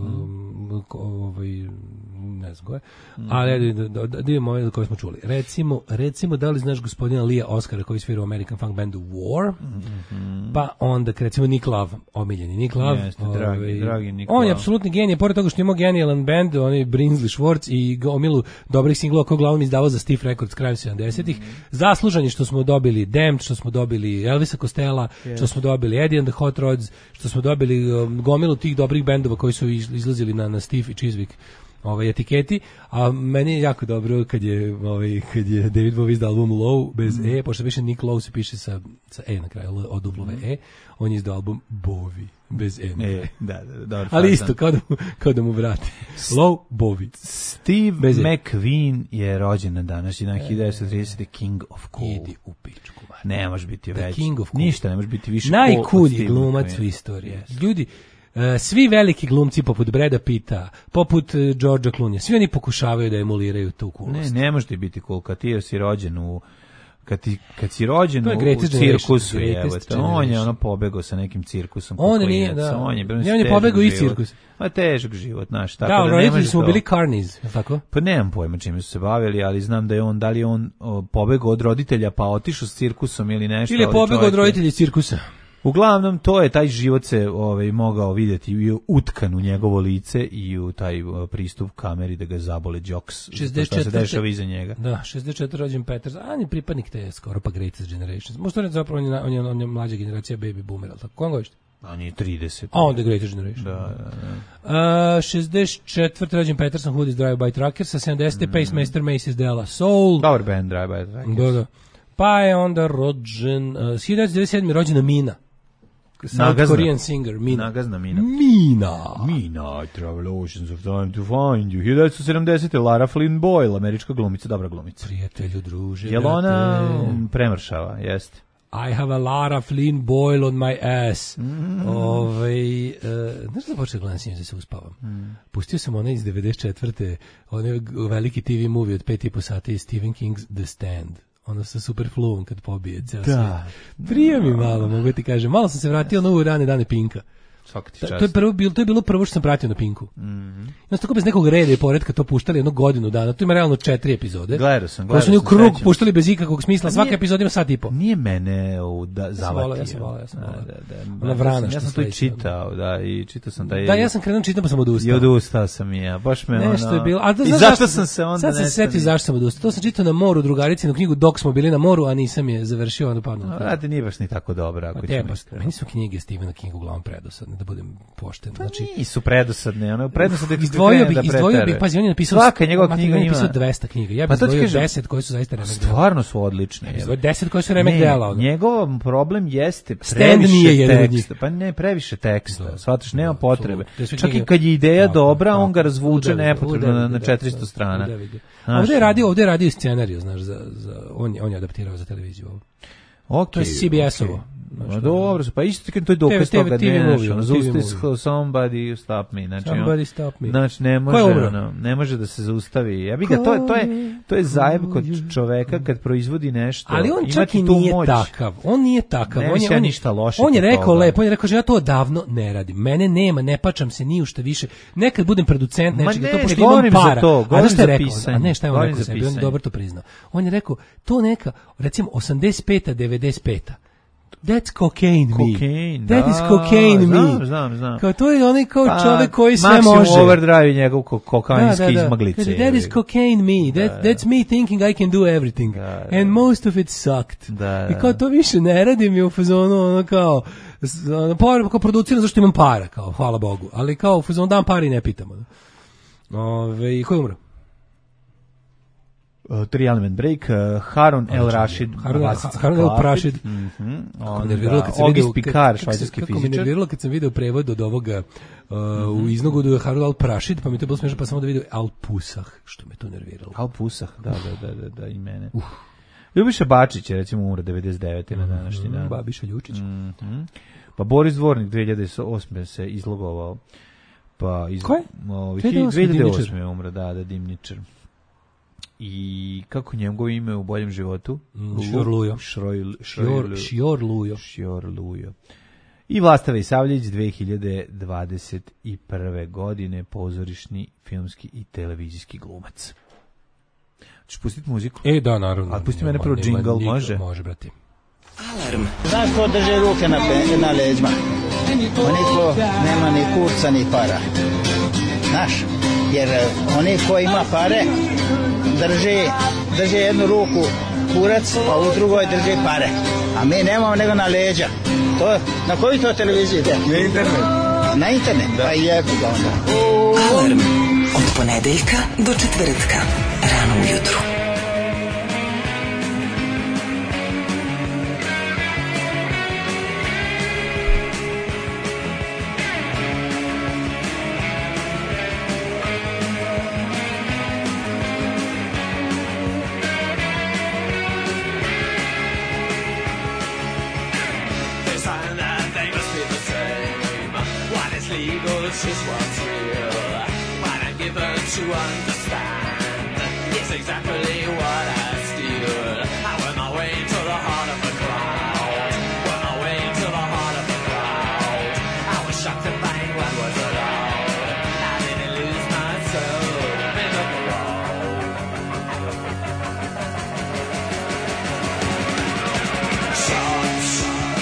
[SPEAKER 7] ne znam koje, ali da idemo ove koje smo čuli. Recimo, da li znaš gospodina Lia Oscara koji svira u American funk bandu War, pa onda, recimo, Nick Love, omiljeni Nick Love.
[SPEAKER 6] Jeste, dragi Nick Love.
[SPEAKER 7] On je apsolutni genij, pored toga što ima genijalan band, on je Brinsley Schwartz i gomilu dobrih singlova koje uglavnom izdavao za Stiff Records krajem 70-ih. Zaslužan je što smo dobili Damned, što smo dobili Elvisa Costello, što smo dobili Eddie and the Hot Rods, što smo dobili gomilu tih dobrih bendova koji su izlazili na Stiff i Chiswick etiketi, a meni je jako dobro kad je David Bowie izdao album Low bez E, pošto više Nick Lowe se piše sa E na kraju, O-W-E, on je izdao album Bowie bez E.
[SPEAKER 6] Da,
[SPEAKER 7] ali isto, kao da mu vrati. Low Bowie.
[SPEAKER 6] Steve McQueen je rođen na današnji dan, 1930. King of Cool.
[SPEAKER 7] Idi u pičku.
[SPEAKER 6] Ne može biti veći.
[SPEAKER 7] King of Cool.
[SPEAKER 6] Ništa ne može biti više.
[SPEAKER 7] Najcoolji glumac u istoriji. Ljudi, Svi veliki glumci poput Brada Pitta, poput Georgea Clooney, svi oni pokušavaju da emuliraju tu coolnost.
[SPEAKER 6] Ne može ti biti cool kad ti si rođen u kad si rođen u cirkusu, on je ono pobegao sa nekim cirkusom.
[SPEAKER 7] On nije, da. On je pobegao iz cirkusa.
[SPEAKER 6] Ma težak život, znaš, tako
[SPEAKER 7] da roditelji su bili carnies, tako?
[SPEAKER 6] Pa nemam pojma čime su se bavili, ali znam da je on, da li on pobegao od roditelja pa otišao s cirkusom ili nešto.
[SPEAKER 7] Ili je pobegao od roditelja iz cirkusa.
[SPEAKER 6] Uglavnom, to je, taj život se mogao vidjeti i utkan u njegovo lice i u taj pristup kameri da ga zabole jokes, što se dešava iza njega.
[SPEAKER 7] Da, 64 rođen Peters, a on je pripadnik te skoro pa Greatest Generations. Možda ne zapravo, on je mlađa generacija baby boomer, ali tako? Koga govorite?
[SPEAKER 6] On je 30.
[SPEAKER 7] A onda Greatest Generation.
[SPEAKER 6] Da.
[SPEAKER 7] 64. rođen Peterson, Hoodies, Drive-By Trucker, sa 70. Pacemaster, Macy's De La Soul.
[SPEAKER 6] Dobar band, Drive-By Trucker.
[SPEAKER 7] Da. Pa je onda rođen, 1997. rođena Mina. South Korean singer, Mina.
[SPEAKER 6] Nagazna Mina.
[SPEAKER 7] Mina,
[SPEAKER 6] I travel oceans of time to find you. 1970. Lara Flynn Boyle, američka glumica, dobra glumica.
[SPEAKER 7] Prijatelju, druže.
[SPEAKER 6] Jel ona premršava, jeste?
[SPEAKER 7] I have a Lara Flynn Boyle on my ass. Znaš da počeo gledam da se uspavam? Pustio sam onaj iz 94. onaj veliki TV movie od 5,5 sati Stephen King's The Stand. Ono sa super fluom kad pobije ceo svijet. Prije mi malo, mogu ti kažem. Malo sam se vratio na ovu rane dane Pinka. To je bilo prvo što sam pratio na Pinku. Znaš, tako bez nekog reda i poredka to puštali jednu godinu dana. To ima realno 4 epizode.
[SPEAKER 6] Gledao sam.
[SPEAKER 7] Koji su u krug puštali bez ikakvog smisla. Svaka epizoda ima sat i po.
[SPEAKER 6] Nije mene zavatio.
[SPEAKER 7] Ja sam volao.
[SPEAKER 6] Ja sam to i čitao, i čitao sam taj...
[SPEAKER 7] Da, ja sam krenuo čitam pa sam odustao.
[SPEAKER 6] I odustao sam i ja. Baš me
[SPEAKER 7] nešto je bilo.
[SPEAKER 6] I zašto sam se onda...
[SPEAKER 7] Sad se setio zašto sam odustao. To sam čitao na moru, drugaricinu knjigu dok smo bili na moru, a nisam je završio, onda padno.
[SPEAKER 6] Radi nije baš ni tako dobra.
[SPEAKER 7] Meni su knjige Stephena Kinga uglavnom predosadne, da budem pošten.
[SPEAKER 6] Znači, nisu predosadne, ono predosadne
[SPEAKER 7] izdvojio bih, pazi, on je napisao
[SPEAKER 6] svaka njegova knjiga ima
[SPEAKER 7] 200 knjiga. Ja bih izdvojio 10 koje su zaista remek dela.
[SPEAKER 6] Stvarno su odlične.
[SPEAKER 7] 10 koje su remek dela.
[SPEAKER 6] Njegov problem jeste
[SPEAKER 7] previše teksta.
[SPEAKER 6] Pa ne, previše teksta. Shvataš, nema potrebe. Čak i kad je ideja dobra, on ga razvuče nepotrebno na 400 strana.
[SPEAKER 7] Ovdje je radio scenariju, znaš, on je adaptirao za televiziju ovo. To je CBS-ovo.
[SPEAKER 6] Dobro, pa isto kad to je dokaz toga, somebody stop me, znači ne može da se zaustavi. Ja bih ga, to je zajeb kod čoveka kad proizvodi nešto.
[SPEAKER 7] Ali on čak i nije takav. On nije takav. On je rekao lepo, on je rekao že ja to odavno ne radim. Mene nema, ne pačam se ni u šta više. Nekad budem producent nečega, to pošto imam para. A zašto je rekao? A ne, šta je on rekao sebi? On je dobro to priznao. On je rekao, to neka, recimo 85. 95. That's cocaine me. That is cocaine me.
[SPEAKER 6] Znam.
[SPEAKER 7] Kao to je onaj kao čovjek koji sve može.
[SPEAKER 6] Maximum overdrive njegov kokainski izmaglice.
[SPEAKER 7] That is cocaine me. That's me thinking I can do everything. And most of it sucked. I kao to više ne radim i u fazonu ono kao produciram zašto imam para, kao hvala Bogu. Ali kao u fazonu dam para i ne pitam. Ko je umro?
[SPEAKER 6] 3 Element Break, Harun El Rashid,
[SPEAKER 7] Harun El Rashid.
[SPEAKER 6] Auguste Picard, švajcarski fizičar.
[SPEAKER 7] Kako mi nerviralo kad sam video prevod od ovoga u iznogu Harun El Rashid, pa mi to bilo smiješno, pa sam onda video Al Pusah, što me to nerviralo.
[SPEAKER 6] Al Pusah, da, i mene. Ljubiša Bačić je recimo umro 99. na današnji dan.
[SPEAKER 7] Babiša Ljučić.
[SPEAKER 6] Pa Boris Dvornik 2008. se izlogovao.
[SPEAKER 7] Ko je?
[SPEAKER 6] 2008. je umro, da, dimničar. I kako njegovo ime u boljem životu? Šior Lujo. I Vlasta Vejsavljević 2021. godine pozorišni, filmski i televizijski glumac. Ćeš pustiti muziku?
[SPEAKER 7] Da, naravno.
[SPEAKER 6] A pusti mene prvo džingl, može?
[SPEAKER 7] Može, brati.
[SPEAKER 10] Alarm. Znaš ko drže ruke na leđima? Oni ko nema ni kurca ni para. Znaš, jer oni ko ima pare drže jednu ruku kurac, a u drugoj drže pare. A mi nemamo nego na leđa. Na koji to televiziji ide?
[SPEAKER 6] Na internet.
[SPEAKER 10] Na internet? Da. Pa jebu ga onda.
[SPEAKER 4] Alarm od ponedeljka do četvrtka. Rano ujutru.
[SPEAKER 8] is what's real. What I'm given to understand is exactly what I steal. I work my way into the heart of the crowd. Work my way into the heart of the crowd. I was shocked to find what was allowed. I didn't lose my soul in the crowd. Shots,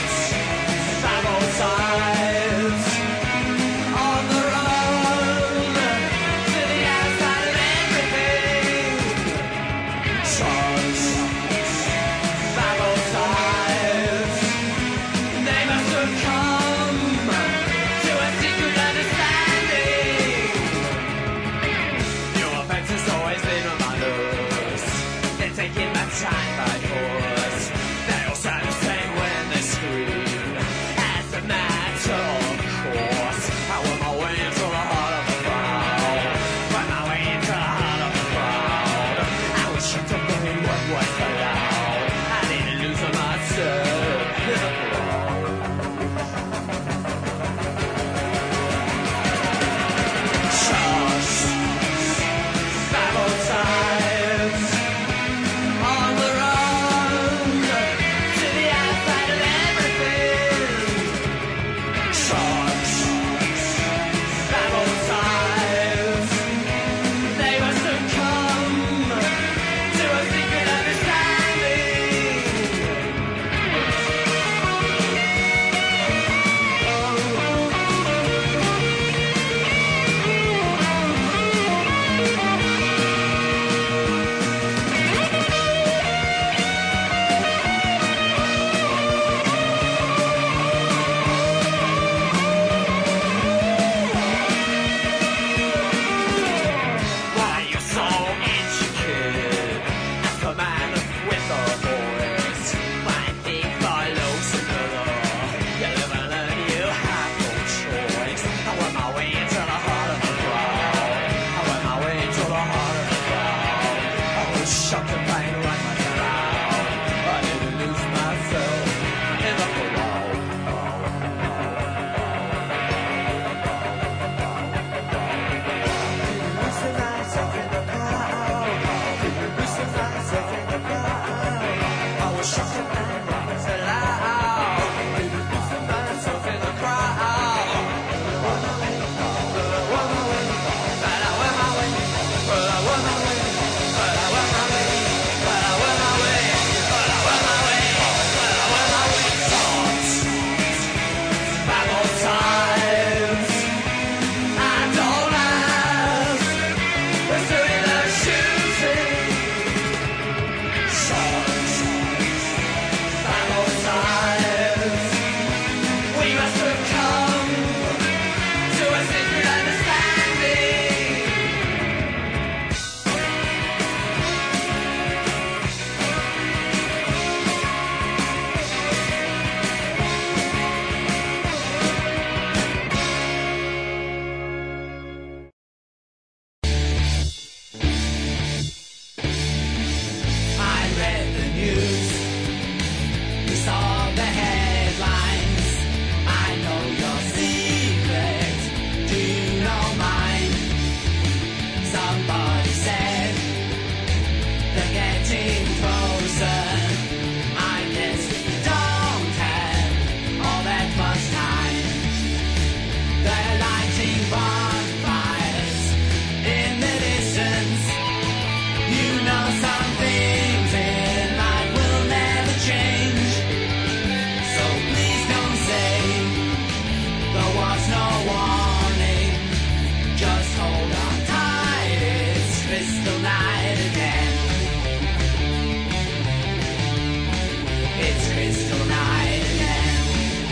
[SPEAKER 8] both sides, on the run, to the outside of everything. Shots, both sides, they must succumb to a secret understanding. Your offense has always been on my nose. They're taking my time by force. They all sound the same when they scream. As a matter of course, I work my way into the heart of the crowd. Work my way into the heart of the crowd. I was shocked to find what was allowed. I didn't lose myself in the crowd. Shots, both sides, on the run, to the outside of everything. Shots, both sides, they must succumb to a secret understanding. Why you so insecure? Ask a man with a voice. Find big follows in the law. You live and learn, you have no choice. I work my way into the heart of the crowd. I work my way into the heart of the crowd. I was shocked to find what was allowed. I didn't lose myself in the crowd. Losing myself in the crowd. Losing myself in the crowd. I was shocked to find what was allowed. Losing myself in the crowd. Run away, but I went my way. But I went my way. But I went my way. But I went my way. But I went my way. But I went my way. But I went my way. Thoughts, by both sides. I don't ask. We're still in the shooting. Shots, by both sides. We must succumb to a secret understanding. I read the news. We saw the headlines. I know your secret. Do you know mine? Somebody said they're getting closer. I guess we don't have all that much time. They're lighting bonfires in the distance. You know some things in life will never change. So please don't say there was no warning. Just hold on tight, it's crystal night again. It's crystal night again.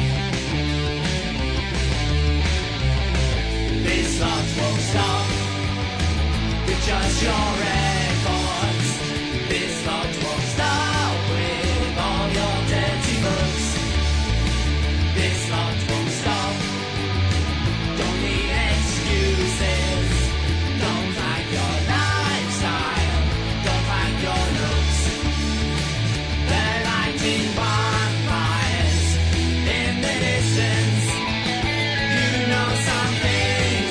[SPEAKER 8] This lot won't stop with just your records. This lot won't stop with all your dirty books. This lot won't stop. Don't need excuses. Don't like your lifestyle. Don't like your looks. They're lighting bonfires in the distance. You know something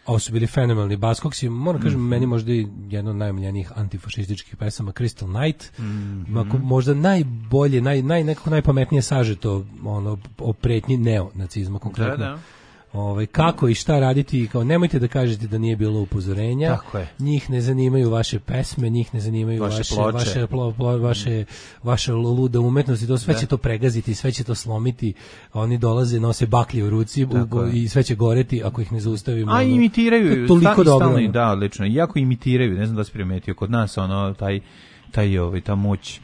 [SPEAKER 7] ovo su bili fenomenalni Buzzcocks i moram kažem, meni možda i jedna od najomiljenijih antifašističkih pesama Crystal Night, možda najbolje, nekako najpametnije sažeto ono, o pretnji neonacizma konkretno. Da. Kako i šta raditi, kao nemojte da kažete da nije bilo upozorenja. Njih ne zanimaju vaše pesme, njih ne zanimaju vaše luda umetnosti, to sve će to pregaziti, sve će to slomiti. Oni dolaze, nose baklje u ruci i sve će goreti ako ih ne zaustavimo.
[SPEAKER 6] A imitiraju,
[SPEAKER 7] toliko dobro.
[SPEAKER 6] Da, odlično. Iako imitiraju, ne znam da se primetio kod nas ono ta moć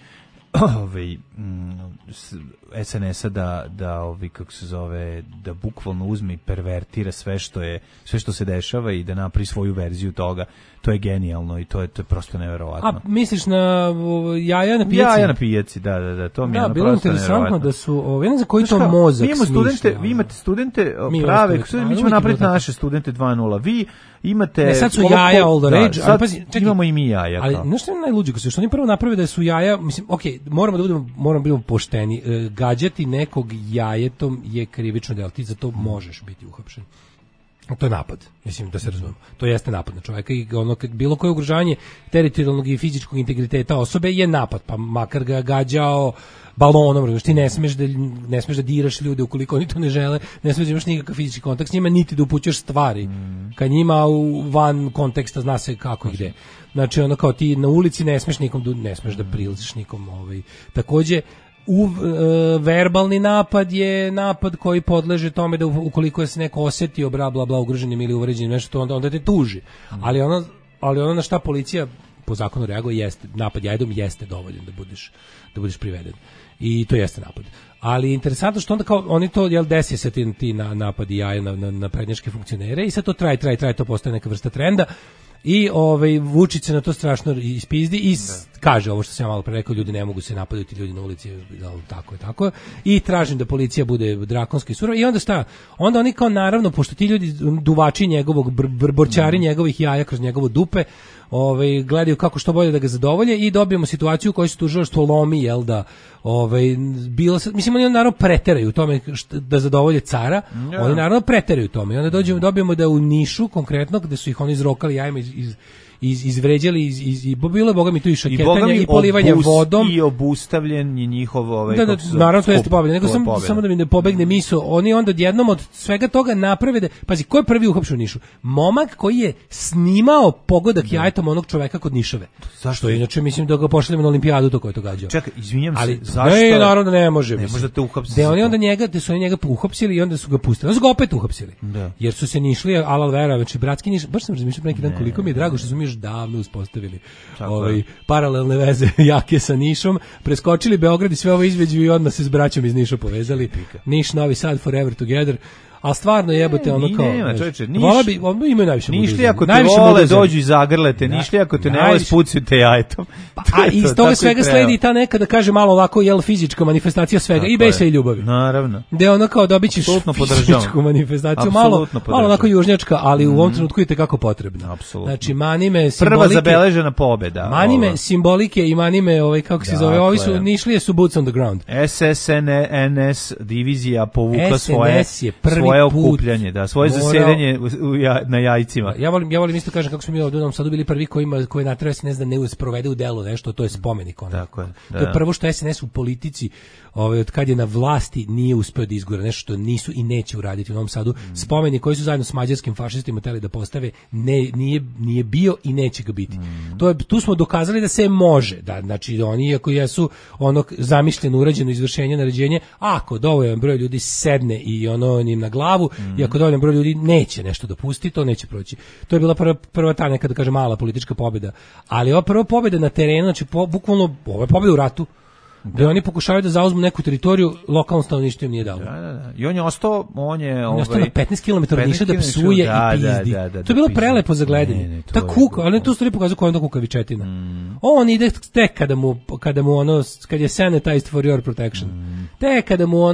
[SPEAKER 6] SNS-a da kako se zove, da bukvalno uzme i pervertira sve što se dešava i da napravi svoju verziju toga. To je genijalno i to je prosto neverovatno.
[SPEAKER 7] A misliš na jaja na pijaci?
[SPEAKER 6] Jaja na pijaci, da, to mi je
[SPEAKER 7] bilo interesantno da su, ja ne znam koji to mozak smišlja.
[SPEAKER 6] Vi imate studente prave, mi ćemo napraviti na naše studente 2.0. Vi imate...
[SPEAKER 7] sad su jaja all the rage,
[SPEAKER 6] sad imamo i mi jaja.
[SPEAKER 7] Ali znaš što je najluđe, što oni prvo naprave da su jaja, mislim, okej, moramo da budemo pošteni, gađati nekog jajetom je krivično delo, ti za to možeš biti uhapšen. To je napad, mislim da se razumemo. To jeste napad na čovjeka i ono bilo koje ugrožavanje teritorijalnog i fizičkog integriteta osobe je napad, pa makar ga gađao balonom, znači ti ne smeš da diraš ljude ukoliko oni to ne žele, ne smeš da imaš nikakav fizički kontakt s njima, niti da upućaš stvari ka njima van konteksta, zna se kako i gde. Znači ono kao ti na ulici ne smeš da priliziš nikom. Takođe verbalni napad je napad koji podleže tome da ukoliko se neko osetio bla bla ugroženim ili uvređenim nešto, onda te tuži. Ali ono na šta policija po zakonu reaguje jeste, napad jajdom jeste dovoljan da budeš priveden. I to jeste napad. Ali interesantno što onda kao oni to desi se ti napadi jaja na prednjačke funkcionere i sad to traje, to postaje neka vrsta trenda. I Vučić se na to ispizdi i kaže ovo što sam ja malo pre rekao, ljudi ne mogu se napadati, ljudi na ulici, tako. I tražim da policija bude drakonski surova i onda onda oni kao naravno, pošto ti ljudi duvači njegovog, borčari njegovih jaja kroz njegovo dupe, gledaju kako što bolje da ga zadovolje i dobijemo situaciju u kojoj se tužilaštvo lomi, mislim oni naravno preteraju u tome da zadovolje cara, oni naravno preteraju u tome i onda dobijemo da u Nišu konkretno, gde su ih oni izrokali jajima izvređali i bilo je boga mi tu i šaketanja i polivanje vodom
[SPEAKER 6] i obustavljen njihov
[SPEAKER 7] naravno to jeste pobjeda, nego samo da mi ne pobegne misao, oni onda odjednom od svega toga naprave pazi, ko je prvi uhapšen u Nišu? Momak koji je snimao pogodak jajetom onog čoveka kod Nišave. Zašto? Inače mislim da ga pošaljemo na olimpijadu to ko je to gađao.
[SPEAKER 6] Čekaj, izvinjam se,
[SPEAKER 7] zašto? Ne, naravno ne može.
[SPEAKER 6] Ne možete uhapsiti.
[SPEAKER 7] Da oni onda njega uhapsili i onda su ga pustili. Onda su ga opet uhapsili. Jer su se Nišli alal vera, znači bratski Niš, baš sam razmišljao pre neki dan koliko mi je drago što su mi još davno uspostavili paralelne veze jake sa Nišom, preskočili Beograd i sve ovo između i odmah se s braćom iz Niša povezali. Niš, Novi Sad, forever together. A stvarno jebote ono kao.
[SPEAKER 6] Nema, čoveče,
[SPEAKER 7] imaju najviše.
[SPEAKER 6] Nišli ako te vole dođu i zagrlete, nišli ako te ne vole spucite jajetom.
[SPEAKER 7] A iz toga svega sledi i ta neka da kaže malo ovako fizička manifestacija svega i besa i ljubavi.
[SPEAKER 6] Naravno.
[SPEAKER 7] Da ono kao dobićeš fizičku manifestaciju, malo onako južnjačka, ali u ovom trenutku je kako potrebno.
[SPEAKER 6] Apsolutno.
[SPEAKER 7] Znači manime simbolike.
[SPEAKER 6] Prva zabeležena pobeda.
[SPEAKER 7] Manime simbolike i manime kako se zove, ovi su Nišlije su boots on the ground.
[SPEAKER 6] SSNS divizija povukla svoje okupljanje, svoje zasedanje na jajcima.
[SPEAKER 7] Ja volim isto kažem kako smo mi ovdje u Novom Sadu bili prvi koji natrava SNS da ne sprovede u delo nešto, to je spomenik.
[SPEAKER 6] Tako je.
[SPEAKER 7] To je prvo što SNS u politici od kad je na vlasti nije uspeo da izgura nešto što nisu i neće uraditi u Novom Sadu. Spomenik koji su zajedno s mađarskim fašistima hteli da postave nije bio i neće ga biti. Tu smo dokazali da se može, znači oni iako jesu zamišljeno urađeno izvršenje naređenje, ako dovoljan broj ljudi sedne i njim na glavu, i ako dovoljan broj ljudi neće nešto dopustiti, to neće proći. To je bila prva ta neka da kažem mala politička pobjeda. Ali ova prva pobjeda na terenu, znači bukvalno ovo je pobjeda u ratu. Da oni pokušavaju da zauzmu neku teritoriju, lokalno stanovništvo im nije dalo.
[SPEAKER 6] Da. I on je ostao,
[SPEAKER 7] on je ostao na 15 km od Niša da psuje i pizdi. To je bilo prelepo za gledanje. Ta kuka, ali tu stvari pokazuje koja je onda kukavičetina. On ide tek kad je sanitized for your protection. Tek kada mu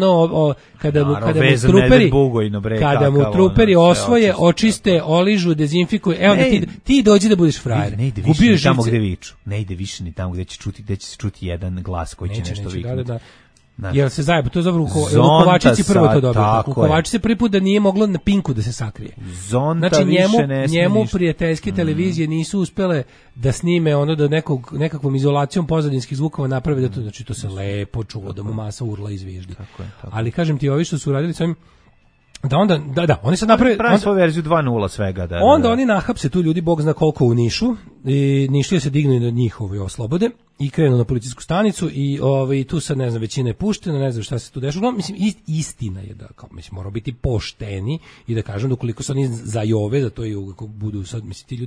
[SPEAKER 7] truperi osvoje, očiste, oližu, dezinfikuju. Evo ti dođi da budeš frajer.
[SPEAKER 6] Ne ide više ni tamo gde viču. Ne ide više ni tamo gde će se čuti jedan glas koji će nešto viknuti.
[SPEAKER 7] Jer se zajeba, to je zapravo u Kovačici prvo to dobro. U Kovačici prvi put da nije moglo na Pinku da se sakrije.
[SPEAKER 6] Zonta
[SPEAKER 7] znači,
[SPEAKER 6] više ne smije
[SPEAKER 7] njemu prijateljske televizije nisu uspele da snime ono da nekakvom izolacijom pozadinskih zvukova naprave da to, znači to se lepo čulo, da mu masa urla i zviždi. Tako. Ali kažem ti, ovi što su radili sa ovim da onda, oni sad naprave
[SPEAKER 6] svoju verziju 2.0 svega.
[SPEAKER 7] Onda oni nahapse tu ljudi, Bog zna koliko u Nišu, i Nišlije se dignu i na njihovi oslobode i krenu na policijsku stanicu i tu sad, ne znam, većina je puštena, ne znam šta se tu dešava. Mislim, istina je da, kao, mislim, moramo biti pošteni i da kažem da ukoliko se oni zajove, da to i budu sad, mislim, ti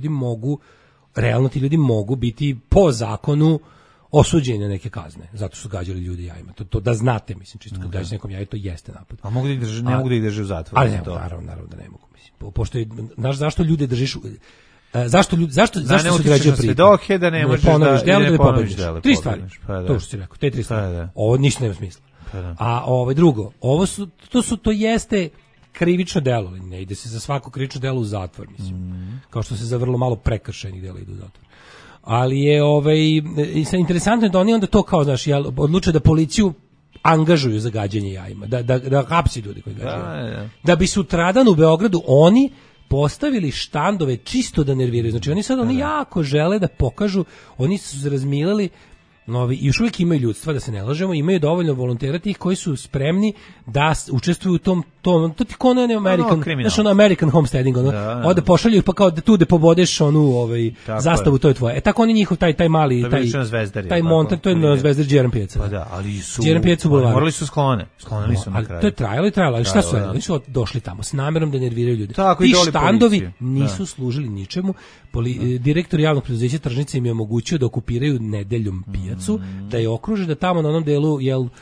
[SPEAKER 7] ljudi mogu biti po zakonu osuđeni na neke kazne, zato su gađali ljudi jajima. To da znate, mislim, čisto kad gađaš nekom jaju, to jeste napad.
[SPEAKER 6] A mogu da ih drže, ne mogu da ih drže u zatvoru.
[SPEAKER 7] Ali naravno da ne mogu, mislim. Pošto je, znaš zašto ljude držiš zašto se građaju
[SPEAKER 6] pritvor? Da ne možeš da ponoviš delo.
[SPEAKER 7] Tri stvari. To što si rekao, te tri stvari. Ovo ništa nema smisla. A drugo, to jeste krivično delo, ne ide se za svako krivično delo u zatvor, mislim. Kao što se za vrlo malo prekršajnih dela ide u zatvor. Ali je interesantno je da oni onda to kao, znaš, odluče da policiju angažuju za gađanje jajima, da hapsi ljudi koji gađaju. Da bi sutradan u Beogradu oni postavili štandove čisto da nerviraju. Znači oni jako žele da pokažu, oni su se razmilili, i još uvijek imaju ljudstva, da se ne lažemo, imaju dovoljno volontera tih koji su spremni da učestvuju u tom to ti kao onaj American homesteading, onda pošalju pa kao da tu da pobodeš onu zastavu, to je tvoje. Tako oni njihov taj mali taj montan, to je na Zvezdari Đeran Pijaca.
[SPEAKER 6] Pa da, ali su
[SPEAKER 7] morali
[SPEAKER 6] su sklonili su na kraju.
[SPEAKER 7] To je trajalo, ali šta su oni su došli tamo s namerom da nerviraju ljude. Ti štandovi nisu služili ničemu. Direktor javnog preduzeća Tržnica im je omogućio da okupiraju nedeljom pijacu, da je okruže, da tamo na onom delu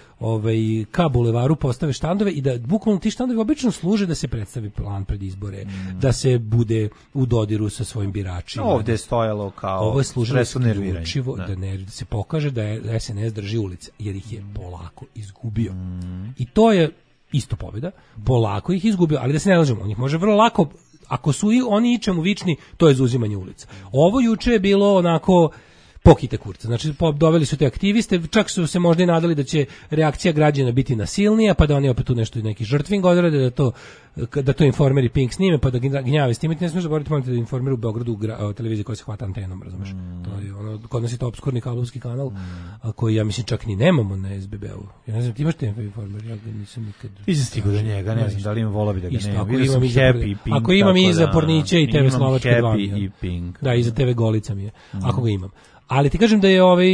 [SPEAKER 7] ka bulevaru postave štandove i da bukvalno ti štandovi obično služe da se predstavi plan pred izbore, da se bude u dodiru sa svojim biračima.
[SPEAKER 6] Ovdje je stojalo kao
[SPEAKER 7] ovo je služilo isključivo da se pokaže da je SNS drži ulice, jer ih je polako izgubio. I to je isto pobjeda, polako ih izgubio, ali da se ne lažemo, on ih može vrlo lako, ako su oni ičemu vični, to je zauzimanje ulica. Ovo juče je bilo onako pokite kurca. Znači, doveli su te aktiviste, čak su se možda i nadali da će reakcija građana biti nasilnija, pa da oni opet tu nešto neki žrtving odrade, da to Informer i Pink snime, pa da gnjave s tim. Ne smiješ zaboraviti da Informer u Beogradu televizija koja se hvata antenom, razumeš? To je kod nas je to opskurni kablovski kanal, koji ja mislim čak ni nemamo na SBB-u. Ja ne znam, ti imaš te Informer? Ja ga nisam nikad...
[SPEAKER 6] Nisam stigao do njega, ne znam da li imam volao bi da ga nemam.
[SPEAKER 7] Ako imam i za Porniće i TV Slovačke 2. Da, i za TV Golica mi je, ako ga imam. Ali ti kažem da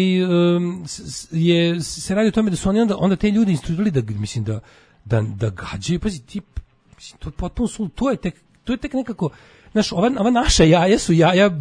[SPEAKER 7] je se radi o tome da su oni onda te ljudi instruirali da mislim da gađaju, pazi ti, mislim, to je potpuno to je tek nekako, znaš, ova naša jaja su jaja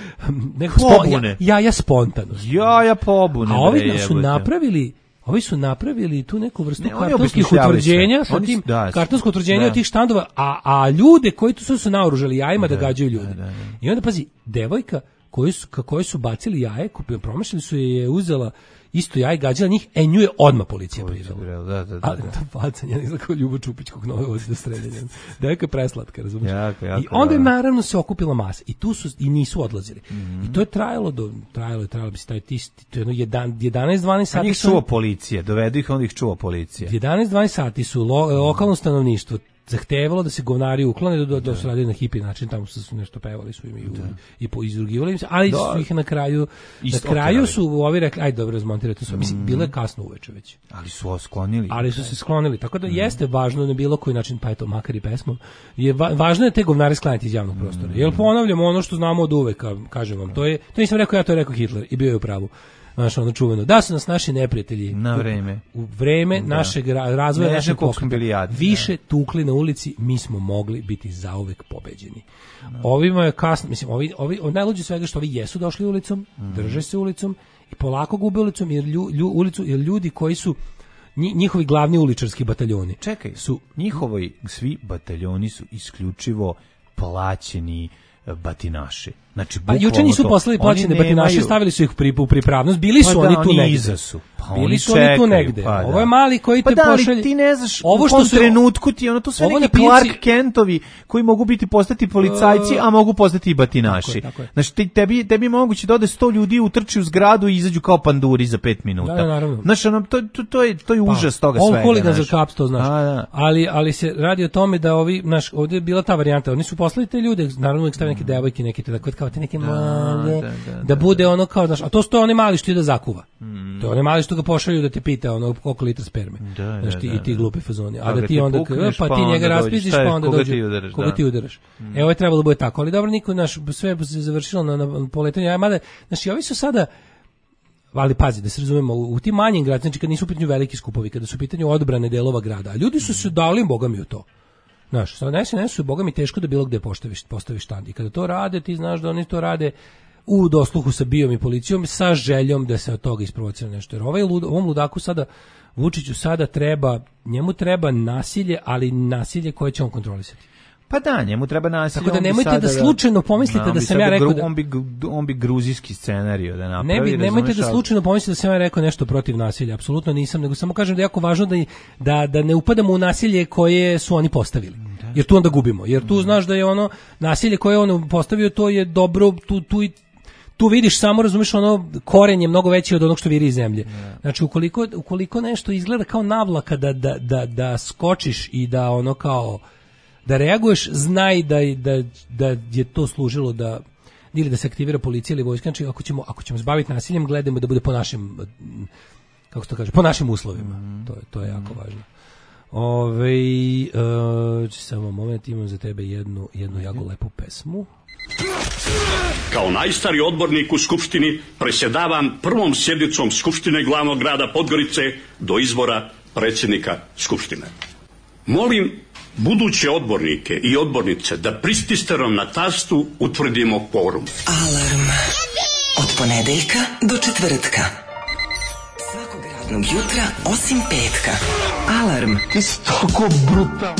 [SPEAKER 7] jaja spontanost.
[SPEAKER 6] Jaja pobune.
[SPEAKER 7] A ovi su napravili tu neku vrstu kartonskih utvrđenja sa tim kartonsko utvrđenje od tih štandova, a ljude koji tu su naoružali jajima da gađaju ljude. I onda pazi, devojka koji su bacili jaje, promašili su je uzela isto jaje, gađala njih, nju je odmah policija prirala.
[SPEAKER 6] Da.
[SPEAKER 7] A to bacanje, ne znam kao Ljubo Čupić kog nove vozi do streljanja. Devojka je preslatka, razumiješ? I onda je naravno se okupila masa i tu su i nisu odlazili. I to je trajalo bi se taj 11-12 sati.
[SPEAKER 6] A njih čuva policija, dovedu ih, onda ih čuva policija.
[SPEAKER 7] 11-12 sati su lokalno stanovništvo zahtevalo da se govnari uklone, da su radili na hipi način, tamo su nešto pevali su im i izrugivali im se, ali su ih na kraju su ovi rekli, ajde dobro, razmontirajte to. Mislim, bilo je kasno uveče već.
[SPEAKER 6] Ali su sklonili.
[SPEAKER 7] Ali su se sklonili, tako da jeste važno na bilo koji način, pa eto, makar i pesmom, je važno je te govnare sklanjati iz javnog prostora. Jer ponavljamo ono što znamo od uveka, kažem vam, to nisam rekao ja, to je rekao Hitler i bio je u pravu. Znaš, ono čuveno, da su nas naši neprijatelji
[SPEAKER 6] na vreme
[SPEAKER 7] u vreme našeg razvoja, našeg pokreta više tukli na ulici, mi smo mogli biti zauvek pobeđeni. Ovima je kasno, mislim, ovi najluđe svega što ovi jesu došli ulicom, drže se ulicom i polako gube ulicom, jer ljudi koji su njihovi glavni uličarski bataljoni.
[SPEAKER 6] Čekaj, njihovi svi bataljoni su isključivo plaćeni batinaši. Znači,
[SPEAKER 7] juče nisu poslali plaćene batinaše, stavili su ih u pripravnost, bili su oni tu negdje. Bili su oni tu negde. Ovo je mali koji te pošalje.
[SPEAKER 6] Pa ti ne znaš, ovo što u trenutku ti, ono, to sve neki Clark Kentovi koji mogu postati policajci, a mogu postati i batinaši. Tako je. Znači, tebi moguće da ode 100 ljudi utrči u zgradu i izađu kao panduri za 5 minuta.
[SPEAKER 7] Da, naravno.
[SPEAKER 6] Znači, to je užas toga svega.
[SPEAKER 7] On huligan za kaps, to znaš. Ali se radi o tome da ovdje je bila ta varijanta, oni su poslali te ljude, naravno uvijek stavili neke devojke, neke kao te neke male, da bude ono kao, znaš, a to su to oni mali što je da zakuva. To je oni mali što ga pošalju da te pita ono koliko litra sperme. Znaš, i ti glupi fazoni. A da ti onda, pa ti njega raspiziš, pa onda dođe, koga ti udaraš. Ovo je trebalo da bude tako, ali dobro, niko, naš, sve se završilo na poletanju, mada, znaš, i ovi su sada, ali pazi, da se razumemo, u tim manjim gradima, znači kad nisu u pitanju veliki skupovi, kada su u pitanju odbrane delova grada, a ljudi su se dali, boga mi, u to. Znaš, sa SNS-u je, boga mi, teško da bilo gde postaviš štand. I kada to rade, ti znaš da oni to rade u dosluhu sa BIA-om i policijom, sa željom da se od toga isprovocira nešto. Jer ovom ludaku sada, Vučiću sada njemu treba nasilje, ali nasilje koje će on kontrolisati.
[SPEAKER 6] Pa da, njemu treba nasilje.
[SPEAKER 7] Tako da nemojte da slučajno pomislite da sam ja rekao
[SPEAKER 6] on bi gruzijski scenarijo da napravi.
[SPEAKER 7] Nemojte da slučajno pomislite da sam ja rekao nešto protiv nasilja, apsolutno nisam, nego samo kažem da je jako važno da ne upadamo u nasilje koje su oni postavili. Jer tu onda gubimo. Jer tu znaš da je ono nasilje koje on postavio, to je dobro, tu vidiš samo, razumiješ, ono koren je mnogo veći od onog što viri iz zemlje. Znači, ukoliko nešto izgleda kao navlaka da skočiš i da ono kao da reaguješ, znaj da je to služilo da ili da se aktivira policija ili vojska. Znači, ako ćemo se baviti nasiljem, gledamo da bude po našim, kako se to kaže, po našim uslovima. To je jako važno. Samo moment, imam za tebe jednu jako lepu pesmu.
[SPEAKER 11] Kao najstariji odbornik u Skupštini predsjedavam prvom sjednicom Skupštine glavnog grada Podgorice do izbora predsjednika Skupštine. Molim buduće odbornike i odbornice da prististerom na tastu utvrdimo kvorum.
[SPEAKER 4] Alarm od ponedeljka do četvrtka. Svakog radnog jutra osim petka. Alarm.
[SPEAKER 9] Ti si toliko brutal.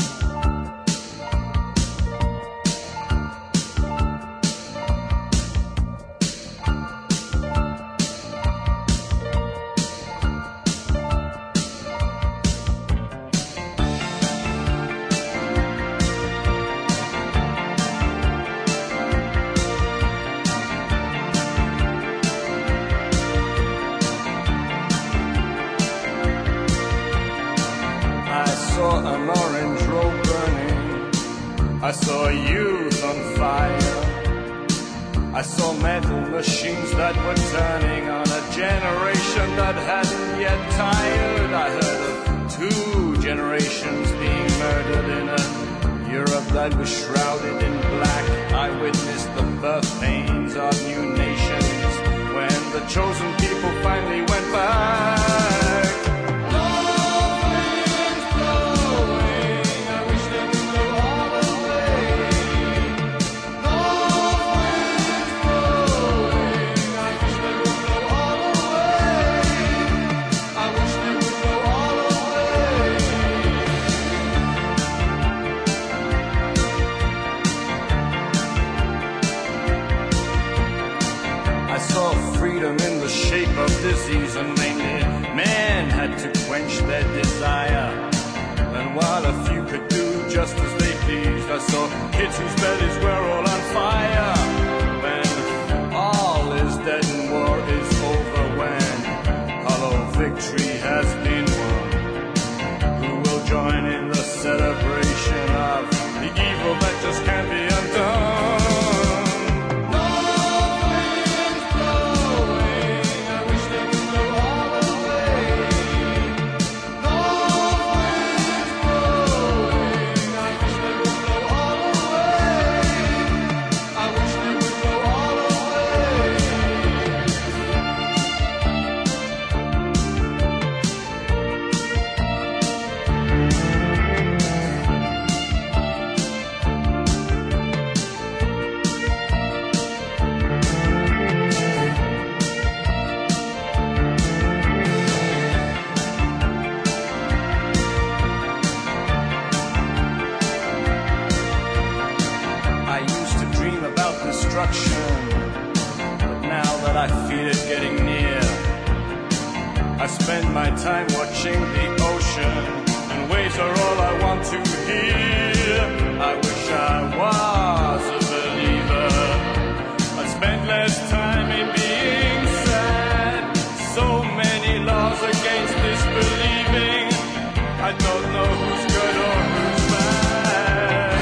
[SPEAKER 12] I spend my time watching the ocean, and waves are all I want to hear. I wish I was a believer. I spend less time in being sad. So many laws against disbelieving. I don't know who's good or who's bad.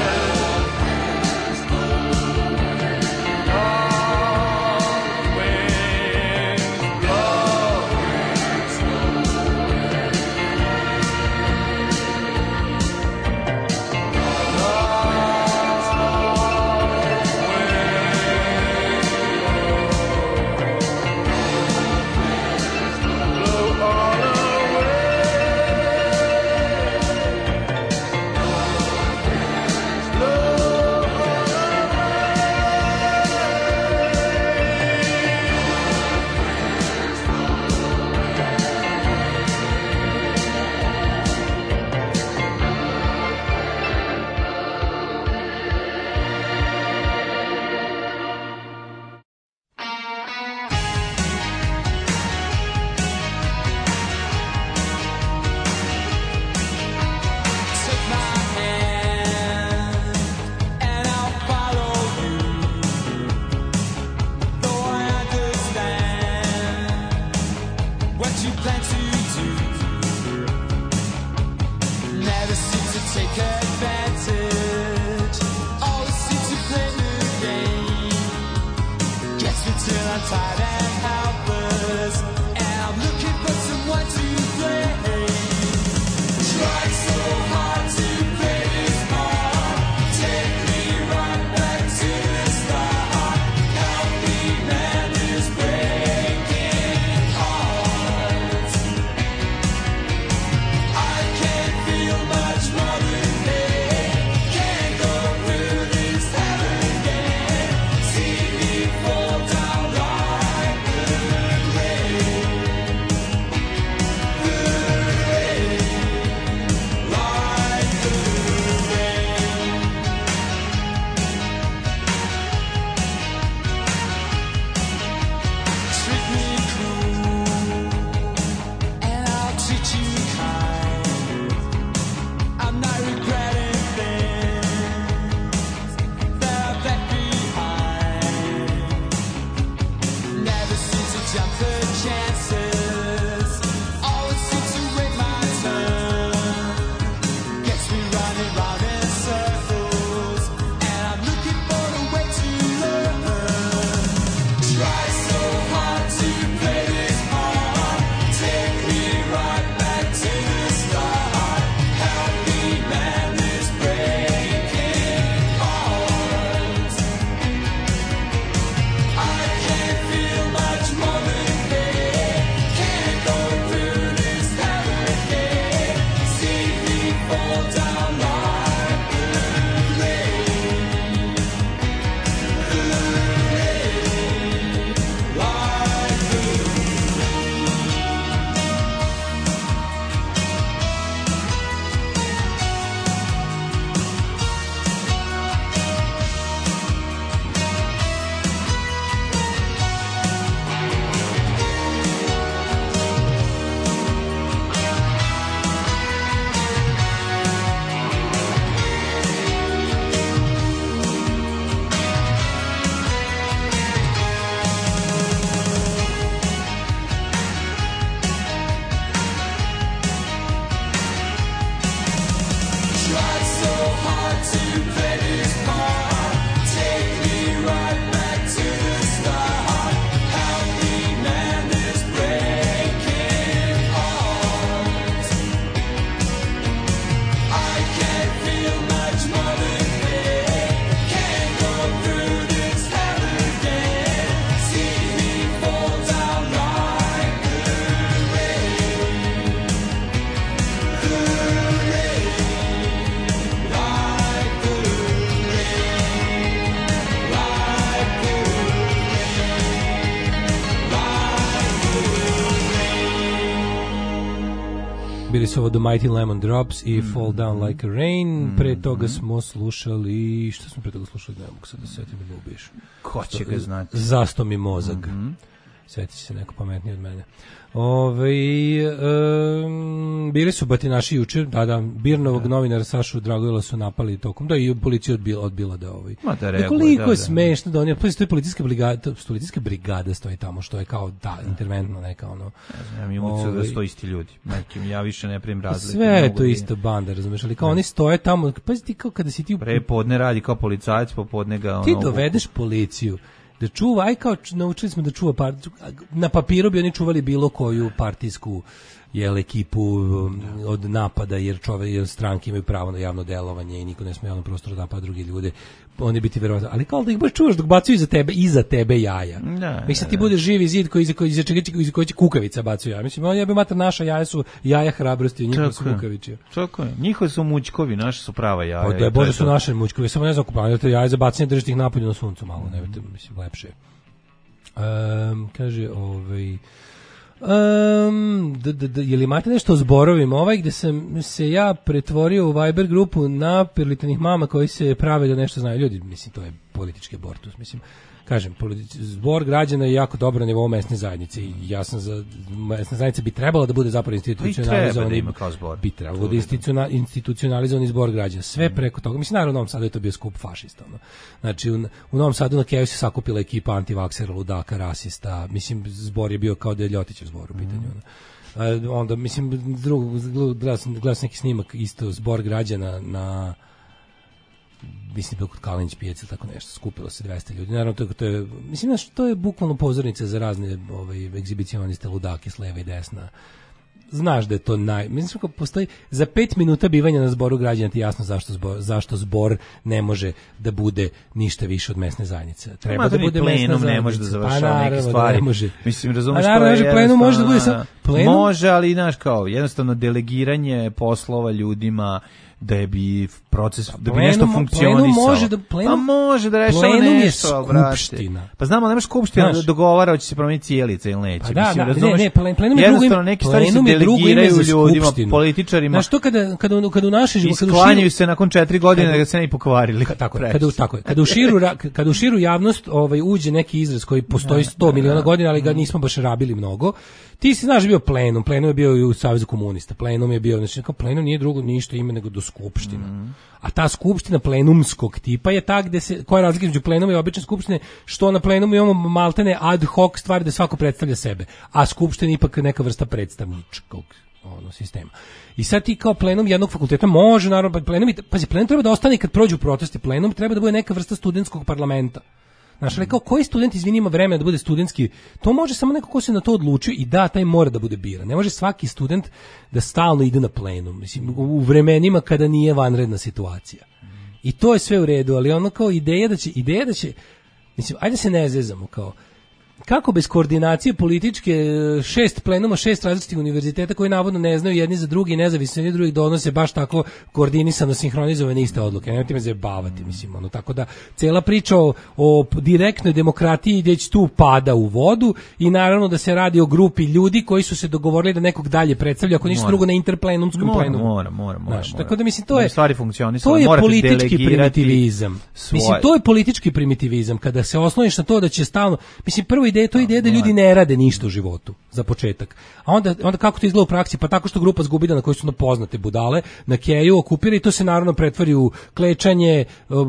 [SPEAKER 12] All winds
[SPEAKER 7] Bili su ovo The Mighty Lemon Drops i Fall Down Like a Rain. Pre toga smo slušali... Što smo pre toga slušali? Ne mogu sad da setim, da me ubiješ.
[SPEAKER 6] Ko će ga znati?
[SPEAKER 7] Zasto mi mozak. Svetit će se neko pametniji od mene. Bili su batinaši juče, Birnovog novinara Sašu Dragojla su napali tokom, da i policija odbila da koliko je smešno da oni, pa stoji policijska brigada stoji tamo, što je kao interventno neka ono.
[SPEAKER 6] Ja mi umicu da stoji isti ljudi, ja više ne primim razlike.
[SPEAKER 7] Sve je to isto banda, razumeš, ali kao oni stoje tamo, pa ti kao kada si ti
[SPEAKER 6] prepodne radi kao policajac, popodne ga ono.
[SPEAKER 7] Ti dovedeš policiju da čuva, aj kao naučili smo da čuva na papiru bi oni čuvali bilo koju partijsku ekipu od napada, jer stranke imaju pravo na javno delovanje i niko ne sme javnom prostoru da napada drugi ljude, oni bi ti verovatno, ali kao da ih baš čuvaš dok bacaju iza tebe jaja. Mislim ti bude živi zid iza koji će kukavica bacaju jaja. Mislim, ja bi mater naša jaja su jaja hrabrosti, njihovi su kukavići.
[SPEAKER 6] Tako je. Njihovi su mućkovi, naši su prava jaja.
[SPEAKER 7] Pa da bože su naše mućkovi, samo ne znam kako jaja za bacanje držite ih napolju na suncu malo, ne mislim lepše. Kaže je li imate nešto o zborovima? Gde sam se ja pretvorio u Viber grupu napirlitanih mama koji se prave da nešto znaju. Ljudi, mislim, to je politički abortus. Mislim, kažem, zbor građana je jako dobro na nivou mesne zajednice i ja sam za mesna zajednica bi trebala da bude zapravo institucionalizovani. Bi trebalo da institucionalizovani zbor građana. Sve preko toga. Mislim, naravno u Novom Sadu je to bio skup fašista. Znači, u Novom Sadu na Keju se sakupila ekipa antivaksera, ludaka, rasista. Mislim, zbor je bio kao da je Ljotićev zbor u pitanju. Onda, mislim, gledao sam neki snimak isto zbor građana na mislim da kod Kalinić pijac ili tako nešto, skupilo se 200 ljudi. Naravno, to je, mislim, znaš, to je bukvalno pozornica za razne egzibicioniste, ludake s leva i desna. Znaš da je to mislim kako postoji za 5 minuta bivanja na zboru građana ti jasno zašto zbor ne može da bude ništa više od mesne zajednice. Treba da bude mesna zajednica.
[SPEAKER 6] Ne može da završava neke stvari. Mislim, razumeš,
[SPEAKER 7] to je plenum može da bude samo plenum.
[SPEAKER 6] Može, ali znaš kao jednostavno delegiranje poslova ljudima da bi proces da bi nešto funkcionisalo. Može da rešava
[SPEAKER 7] plenum
[SPEAKER 6] nešto,
[SPEAKER 7] je skupština.
[SPEAKER 6] Pa znamo, nema skupština da dogovara hoće se promeniti cijelica ili neće.
[SPEAKER 7] Mislim, razumeš, plenum je
[SPEAKER 6] jednostavno neke stvari se delegiraju ljudima, političarima.
[SPEAKER 7] Znaš, to kada u našoj životu
[SPEAKER 6] sklanjaju se nakon 4 godine da se ne i pokvarili.
[SPEAKER 7] Tako je. Kada u širu javnost uđe neki izraz koji postoji 100 miliona godina, ali ga nismo baš rabili mnogo. Ti si znaš bio plenum je bio i u Savezu komunista, plenum je bio, znači kao plenum nije drugo ništa ime nego do skupština. A ta skupština plenumskog tipa je ta gde se, koja je razlika između plenuma i obične skupštine, što na plenumu imamo maltene ad hoc stvari da svako predstavlja sebe, a skupština ipak neka vrsta predstavničkog sistema. I sad ti kao plenum jednog fakulteta može, naravno, plenum treba da ostane kad prođu protesti, plenum treba da bude neka vrsta studentskog parlamenta. Znaš, ali kao koji student, izvini, ima vremena da bude studentski, to može samo neko ko se na to odlučio i da, taj mora da bude biran. Ne može svaki student da stalno ide na plenum, mislim, u vremenima kada nije vanredna situacija. I to je sve u redu, ali ono kao ideja da će, mislim, ajde se ne zezamo, kao, kako bez koordinacije političke 6 plenuma, 6 različitih univerziteta koji navodno ne znaju jedni za drugi, nezavisni jedni drugih donose baš tako koordinisano, sinhronizovane iste odluke. Nemojte me zajebavati, mislim, ono, tako da cela priča o direktnoj demokratiji već tu pada u vodu i naravno da se radi o grupi ljudi koji su se dogovorili da nekog dalje predstavlja, ako ništa drugo na interplenumskom plenumu.
[SPEAKER 6] Mora.
[SPEAKER 7] Tako da mislim, to je
[SPEAKER 6] politički
[SPEAKER 7] primitivizam. Mislim, to je politički primitivizam, kada se osloniš na to da će stalno, mislim, prvo ideja da ljudi ne rade ništa u životu, za početak. A onda kako to izgleda u praksi? Pa tako što grupa zgubida na kojoj su poznate budale, na keju okupira i to se naravno pretvori u klečanje,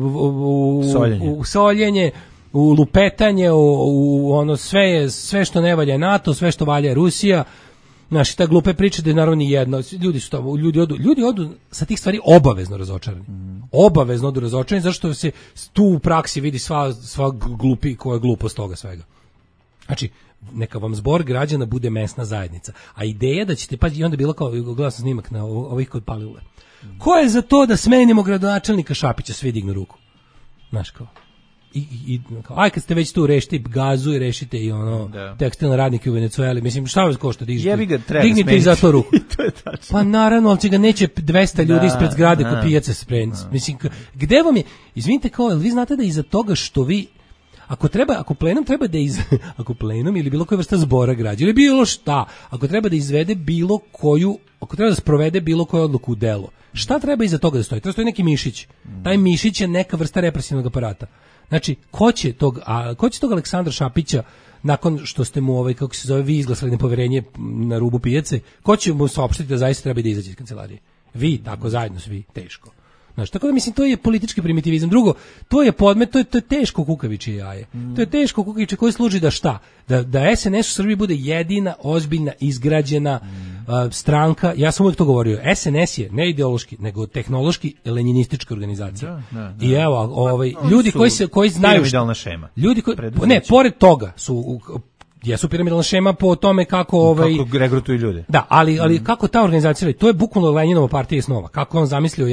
[SPEAKER 7] u soljenje, u lupetanje, u ono sve što ne valja NATO, sve što valja Rusija. Znaš, ta glupe priče da je naravno ni jedno. Ljudi odu sa tih stvari obavezno razočarani. Obavezno odu razočarani, zašto se tu u praksi vidi sva glupi koja je glupost toga svega. Znači, neka vam zbor građana bude mesna zajednica. A ideja da ćete, pa i onda bilo kao, gledao sam snimak na ovih kod Palilule. Ko je za to da smenimo gradonačelnika Šapića? Svi dignu ruku. Znaš kao. Aj kad ste već tu, rešite gazu i rešite i tekstilne radnike u Venecueli. Mislim, šta vas košta dižite? Dignite i za to ruku.
[SPEAKER 6] To je tačno.
[SPEAKER 7] Pa naravno, ali će ga neće 200 ljudi ispred zgrade kod pijace spremiti. Mislim, gde vam je, izvinite, kao, vi znate da iza toga što vi, ako plenum treba da ako plenum ili bilo koja vrsta zbora građana ili bilo šta, ako treba da izvede ako treba da sprovede bilo koju odluku u delo, šta treba iza toga da stoji? Treba stoji neki mišić. Taj mišić je neka vrsta represivnog aparata. Znači, ko će tog Aleksandra Šapića nakon što ste mu kako se zove, vi izglasali nepoverenje na rubu pijace, ko će mu saopštiti da zaista treba da izađe iz kancelarije? Vi, tako zajedno svi, teško. Znači, tako da mislim, to je politički primitivizam. Drugo, to je podmet, to je teško kukavičije jaje. To je teško kukavičije koje služi da šta? Da SNS u Srbiji bude jedina, ozbiljna, izgrađena stranka. Ja sam uvijek to govorio. SNS je ne ideološki, nego tehnološki lenjinistička organizacija. Da. I evo, ljudi koji znaju
[SPEAKER 6] piramidalna šema.
[SPEAKER 7] Ljudi koji pored toga su jesu piramidalna šema po tome kako
[SPEAKER 6] kako regrutuju ljude.
[SPEAKER 7] Da, ali kako ta organizacija, to je bukvalno Lenjinova partija snova. Kako on zamislio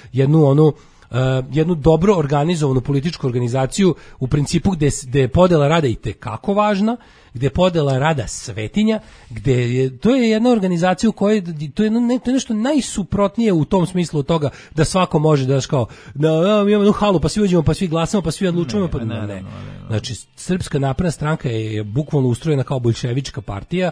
[SPEAKER 7] jednu dobro organizovanu političku organizaciju u principu gde je podela rada i tekako važna, gde je podela rada svetinja, to je jedna organizacija u kojoj to je nešto najsuprotnije u tom smislu od toga da svako može da kao imamo jednu halu pa svi uđemo pa svi glasamo pa svi odlučujemo ne. Znači Srpska napredna stranka je bukvalno ustrojena kao boljševička partija,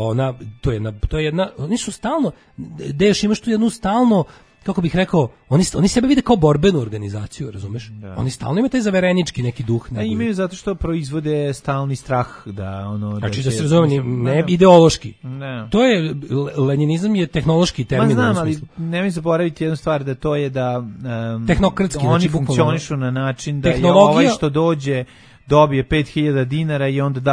[SPEAKER 7] to je jedna oni su stalno još imaš tu jednu stalno, kako bih rekao, oni sebe vide kao borbenu organizaciju, razumeš? Da. Oni stalno imaju taj zaverenički neki duh.
[SPEAKER 6] Imaju zato što proizvode stalni strah da
[SPEAKER 7] znači da se razumije, ne ideološki. Ne. To je lenjinizam je tehnološki termin.
[SPEAKER 6] Znam, ali nemoj zaboraviti jednu stvar, da to je da
[SPEAKER 7] tehnokratski,
[SPEAKER 6] oni funkcionišu na način da je ovaj što dođe dobije 5.000 dinara i onda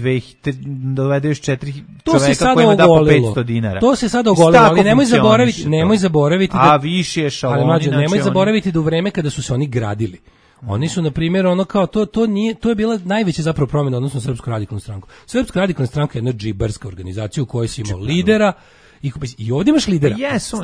[SPEAKER 6] dovede još 4 čoveka kojima da po 500 dinara.
[SPEAKER 7] To se sad ogolilo, ali nemoj zaboraviti da...
[SPEAKER 6] A više je šaloni.
[SPEAKER 7] Ali nemoj zaboraviti da u vreme kada su se oni gradili. Oni su, na primjer, to je bila najveća zapravo promjena odnosno Srpsku radikalnu stranku. Srpska radikalna stranka je jedna džiberska organizacija u kojoj si imao lidera, i ovdje imaš lidera.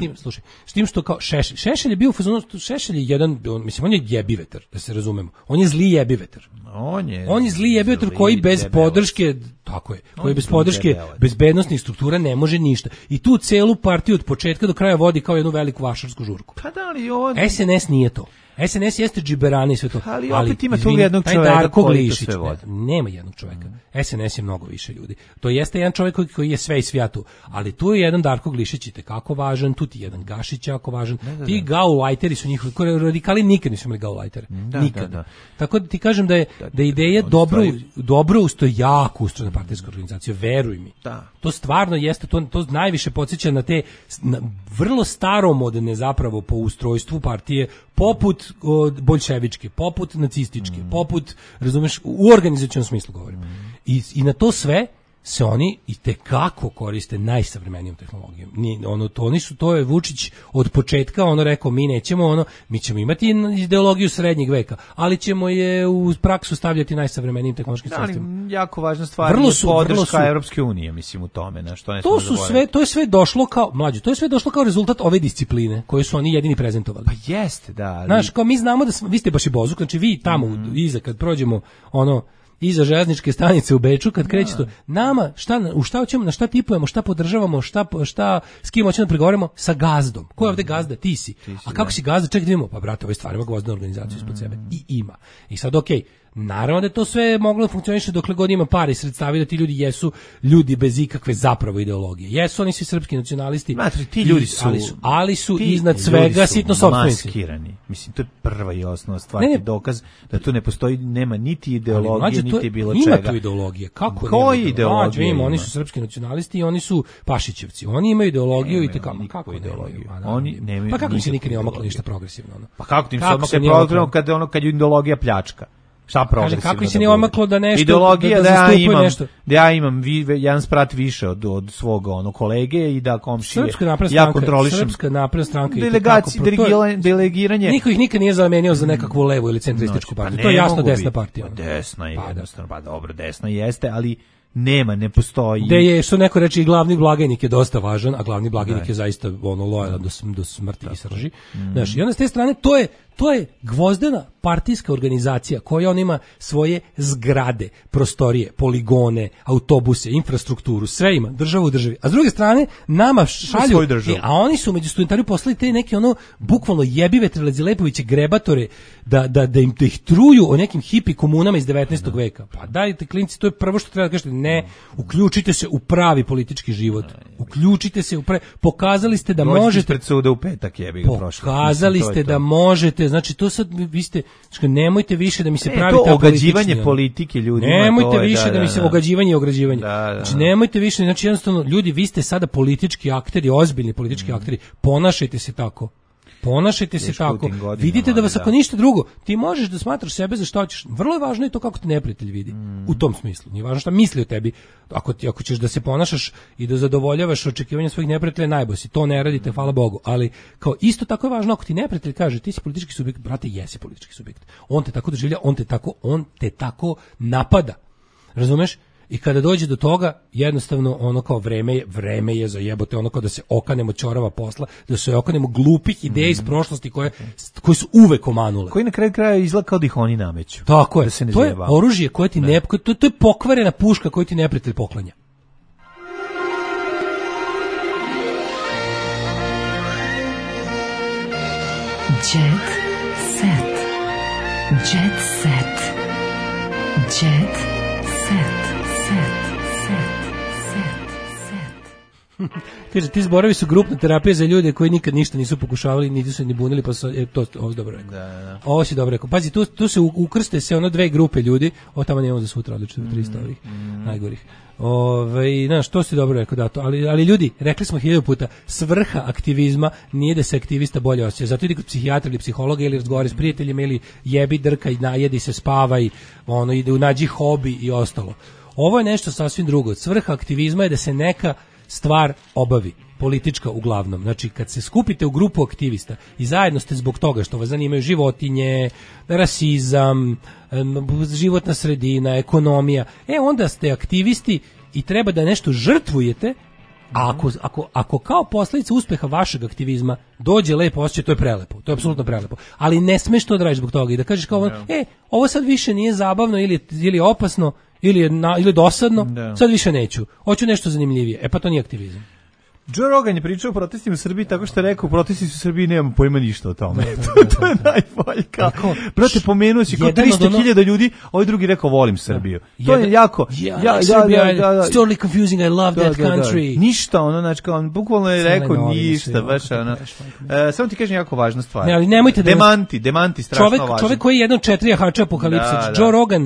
[SPEAKER 7] S tim što kao Šešelj je bio u fazonu, Šešelj je jedan, on je jebivetar, da se razumemo. On je zli jebivetar. On je zli jebivetar koji bez podrške, tako je, koji bez podrške bezbednosnih struktura ne može ništa. I tu celu partiju od početka do kraja vodi kao jednu veliku vašarsku žurku.
[SPEAKER 6] Pa da li ovo...
[SPEAKER 7] SNS nije to. SNS jeste džiberani i sve to.
[SPEAKER 6] Ali opet ima tu jednog čoveka koji to sve vodi.
[SPEAKER 7] Nema jednog čoveka. SNS je mnogo više ljudi. To jeste jedan čovjek koji je sve i svija tu. Ali tu je jedan Darko Glišić i tekako važan, tu ti jedan Gašić jako važan. Ti gaulajteri su njihovi, radikali nikad nisu imali gaulajtere. Nikad. Tako da ti kažem da je ideja dobro jako ustrojena partijska organizacija, veruj mi. To stvarno jeste, to najviše podsjeća na te vrlo staromodne zapravo po ustrojstvu partije, poput boljševičke, poput nacističke, poput, razumeš, u organizacionom smislu govorim. I na to sve se oni i tekako koriste najsavremenijom tehnologijom. To je Vučić od početka rekao, mi ćemo imati ideologiju srednjeg veka, ali ćemo je u praksu stavljati najsavremenijim tehnološkim sredstvima.
[SPEAKER 6] Jako važna stvar je podrška Evropske unije, mislim, u tome.
[SPEAKER 7] To je sve došlo kao, mlađe, to je sve došlo kao rezultat ove discipline koje su oni jedini prezentovali.
[SPEAKER 6] Pa jeste, da. Ali...
[SPEAKER 7] Znaš, kao mi znamo da vi ste baš i Bozuk, znači vi tamo iza kad prođemo iza željezničke stanice u Beču, kad kreće to, nama, u šta hoćemo, na šta tipujemo, šta podržavamo, šta s kim hoćemo da pregovaramo, sa gazdom. Ko je ovde gazda? Ti si. A kako si gazda? Čekaj da vidimo, pa brate, ove stvari ima gvozdenu organizaciju ispod sebe. I ima. I sad, okej, naravno da je to sve moglo da funkcioniše dokle god ima pare i sredstava, da ti ljudi jesu ljudi bez ikakve zapravo ideologije. Jesu oni svi srpski nacionalisti.
[SPEAKER 6] Matri, ti ljudi su,
[SPEAKER 7] ali su iznad svega sitno sopstvenici.
[SPEAKER 6] Maskirani. Mislim, to je prva i osnova stvar, dokaz da tu ne postoji, nema niti ideologije, niti bilo čega.
[SPEAKER 7] Ima tu ideologije. Kako
[SPEAKER 6] koji ideologije?
[SPEAKER 7] Oni su srpski nacionalisti i oni su Pašićevci. Oni imaju ideologiju i tekako.
[SPEAKER 6] Kako ideologiju?
[SPEAKER 7] Oni nemaju. Pa kako im se nikad nije omaklo ništa progresivno?
[SPEAKER 6] Pa kako ti im se omaklo progresivno kad je ideologija pljačka? Šta progresivno?
[SPEAKER 7] Kako se nije omaklo da nešto
[SPEAKER 6] ideologija da ja imam jedan sprat više od svog kolege i da komšije ja kontrolišem.
[SPEAKER 7] Srpska napredna stranka
[SPEAKER 6] delegiranje.
[SPEAKER 7] Niko ih nikad nije zamenio za nekakvu levu ili centrističku partiju. To je jasno desna partija.
[SPEAKER 6] Desna je jednostavno, pa dobro, desna jeste, ali ne postoji.
[SPEAKER 7] Da je, što neko reče, i glavni blagajnik je dosta važan, a glavni blagajnik je zaista lojalan do smrti i srži. Znaš, i onda s te strane, to je gvozdena partijska organizacija koja on ima svoje zgrade, prostorije, poligone, autobuse, infrastrukturu, sve ima, državu u državi. A s druge strane, nama šalju, a oni su među studentariju poslali te neke ono bukvalno jebive Terlezi Lepoviće grebatore da ih truju o nekim hipi komunama iz 19. veka. Pa dajte klinci, to je prvo što treba da kažete, ne, uključite se u pravi politički život. Uključite se u pokazali ste da možete
[SPEAKER 6] pred suda u petak jebi ga prošlo.
[SPEAKER 7] Pokazali ste da možete, znači to sad vi ste, znači nemojte više da mi se pravi
[SPEAKER 6] to ogađivanje politike ljudima.
[SPEAKER 7] Nemojte više da mi se ogađivanje i ograđivanje. Znači nemojte više, znači jednostavno ljudi, vi ste sada politički akteri, ozbiljni politički akteri, ponašajte se tako. Ponašajte se tako. Vidite da vas ako ništa drugo, ti možeš da smatraš sebe za što hoćeš. Vrlo je važno i to kako te neprijatelj vidi. U tom smislu. Nije važno šta misli o tebi. Ako ćeš da se ponašaš i da zadovoljavaš očekivanja svojih neprijatelja, najbolje si. To ne radite, hvala Bogu. Ali kao isto tako je važno ako ti neprijatelj kaže ti si politički subjekt, brate, jesi politički subjekt. On te tako doživlja, on te tako napada. Razumeš? I kada dođe do toga, jednostavno ono kao vreme je za jebote, ono kao da se okanemo ćorava posla, da se okanemo glupih ideja iz prošlosti koje su uvek omanule.
[SPEAKER 6] Koji na kraju kraja izgleda kao da ih oni nameću.
[SPEAKER 7] Tako je, da se ne to je oružje koje ti to je pokvarena puška koju ti neprijatelj poklanja.
[SPEAKER 4] Jet set. Jet set. Jet set.
[SPEAKER 7] Kaže, ti zborovi su grupna terapija za ljude koji nikad ništa nisu pokušavali, niti su ni bunili, pa su, ovo si dobro rekao.
[SPEAKER 6] Da.
[SPEAKER 7] Ovo si dobro rekao. Pazi, tu se ukrste se dve grupe ljudi, tamo nemamo za sutra, odlično, 300 ovih najgorih. Znaš, to si dobro rekao, da, to, ali ljudi, rekli smo 1000 puta, svrha aktivizma nije da se aktivista bolje osjeća. Zato idi kod psihijatra ili psihologa ili razgovara s prijateljima ili jebi, drkaj, najedi se, spavaj, ide nađi hobi i ostalo. Ovo je nešto sasvim drugo. Svrha aktivizma je da se neka stvar obavi, politička uglavnom. Znači, kad se skupite u grupu aktivista i zajedno ste zbog toga što vas zanimaju životinje, rasizam, životna sredina, ekonomija, onda ste aktivisti i treba da nešto žrtvujete, a ako kao posljedica uspeha vašeg aktivizma dođe lepo osjećaj, to je prelepo, to je apsolutno prelepo. Ali ne smeš to da radiš zbog toga i da kažeš kao ovo sad više nije zabavno ili opasno, ili dosadno, sad više neću. Hoću nešto zanimljivije. Pa to nije aktivizam.
[SPEAKER 6] Joe Rogan je pričao o protestima u Srbiji tako što je rekao u protesti u Srbiji nemamo pojma ništa o tome. To je najbolje. Brate, pomenuo si kao 300.000 ljudi, ovaj drugi rekao volim Srbiju. To je jako...
[SPEAKER 7] It's totally confusing, I love that country.
[SPEAKER 6] Ništa, znači kao on bukvalno je rekao ništa, baš ono. Samo ti kažem jako važna stvar.
[SPEAKER 7] Nemojte
[SPEAKER 6] Demanti, strašno važno.
[SPEAKER 7] Čovjek koji je jedan od 4 jahača apokalipse. Joe Rogan,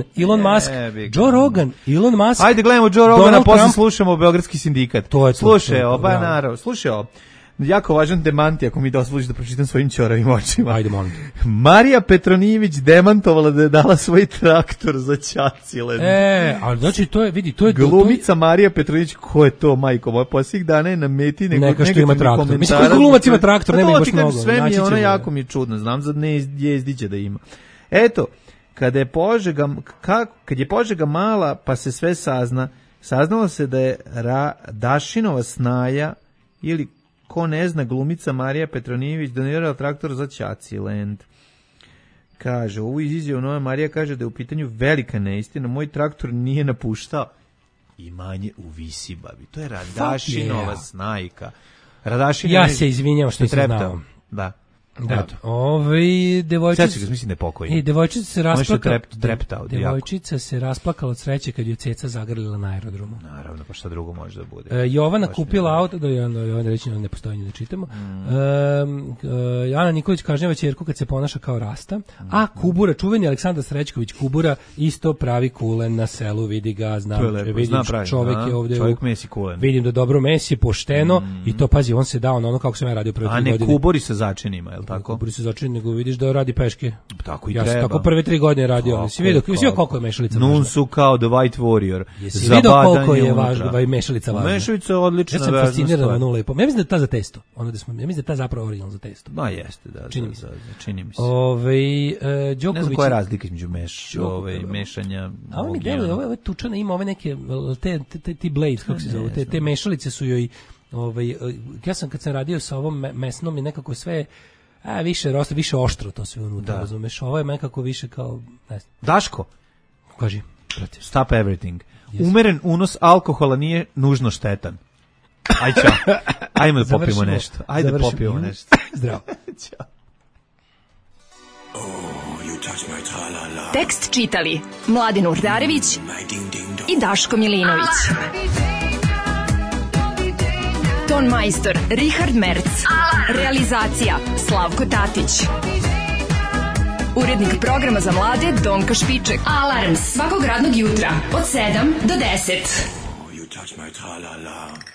[SPEAKER 7] Elon Musk.
[SPEAKER 6] Ajde gledamo Joe Rogana, posle slušamo Beogradski sindikat. Slušaj, slušaj ovo, jako važan demanti, ako mi dozvoliš da pročitam svojim ćoravim očima.
[SPEAKER 7] Ajde, molim.
[SPEAKER 6] Marija Petronijević demantovala da je dala svoj traktor za Ćacilen.
[SPEAKER 7] Ali znači to je, vidi, to je...
[SPEAKER 6] Glumica Marija Petronijević, ko je to, majko moja, posljednjih dana je na meti
[SPEAKER 7] neka što ima traktor. Mislim, koji glumac ima traktor, nema baš mnogo.
[SPEAKER 6] Sve mi je ono jako mi je čudno, znam za Jezdića da ima. Eto, kad je Požega mala, pa se sve saznalo se da je Dašinova snaja ili ko ne zna glumica Marija Petronijević donirala traktor za Ćaciland. Kaže, ovu izjavu Nova Marija kaže da je u pitanju velika neistina, moj traktor nije napuštao imanje u Visibabi. To je Radašinova snajka.
[SPEAKER 7] Ja se izvinjam što nisam znao.
[SPEAKER 6] Da.
[SPEAKER 7] Devojčica
[SPEAKER 6] mislim da je pokojna.
[SPEAKER 7] Devojčica se rasplakala od sreće kad ju ceca zagrlila na aerodromu.
[SPEAKER 6] Naravno, pa šta drugo može da bude.
[SPEAKER 7] Jovana kupila auto, Jovana reći ne postoji, ne čitamo. Ana Nikolić kažnjava ćerku kad se ponaša kao rasta, a Kubura, čuveni Aleksandar Srećković Kubura, isto pravi kulen na selu, vidi ga, čovjek je ovdje,
[SPEAKER 6] čovjek mesi kulen.
[SPEAKER 7] Vidim da dobro mesi, pošteno, i to, pazi, on se dao na ono kako sam ja radio prve 3 godine.
[SPEAKER 6] A ne kubori sa začinima, tako?
[SPEAKER 7] Kuburi se začini, nego vidiš da radi peške.
[SPEAKER 6] Tako i
[SPEAKER 7] ja
[SPEAKER 6] treba.
[SPEAKER 7] Ja sam tako prve 3 godine radio. Si vidio koliko je mešalica važna?
[SPEAKER 6] Nun su kao The White Warrior.
[SPEAKER 7] Jesi vidio koliko je važna i mešalica važna?
[SPEAKER 6] Mešalica je odlična.
[SPEAKER 7] Ja sam fasciniran na 0,5. Ja mislim da je ta za testo. Ja mislim da je ta zapravo original za testo.
[SPEAKER 6] Ma jeste, da. Čini mi se.
[SPEAKER 7] Đoković.
[SPEAKER 6] Ne znam koja je razlika između mešanja.
[SPEAKER 7] A on mi deluje, ove tučane ima ove neke, ti blades, kako se zove, te mešalice su joj, ja sam kad sam radio sa ovom mesnom i nekako sve više oštro to sve unutra, razumeš? Ovo je nekako više kao, ne znam.
[SPEAKER 6] Daško,
[SPEAKER 7] kaži,
[SPEAKER 6] stop everything. Yes. Umeren unos alkohola nije nužno štetan. Aj čao. Ajmo da popijemo nešto. Ajde da popijemo nešto.
[SPEAKER 7] Zdravo.
[SPEAKER 6] Ćao.
[SPEAKER 13] Tekst čitali Mladin Urdarević i Daško Milinović. Ton majstor Richard Merc. Realizacija Slavko Tatić. Urednik programa za mlade Donka Špiček. Alarms svakog radnog jutra od 7 do 10.
[SPEAKER 1] You touch my tra-la-la.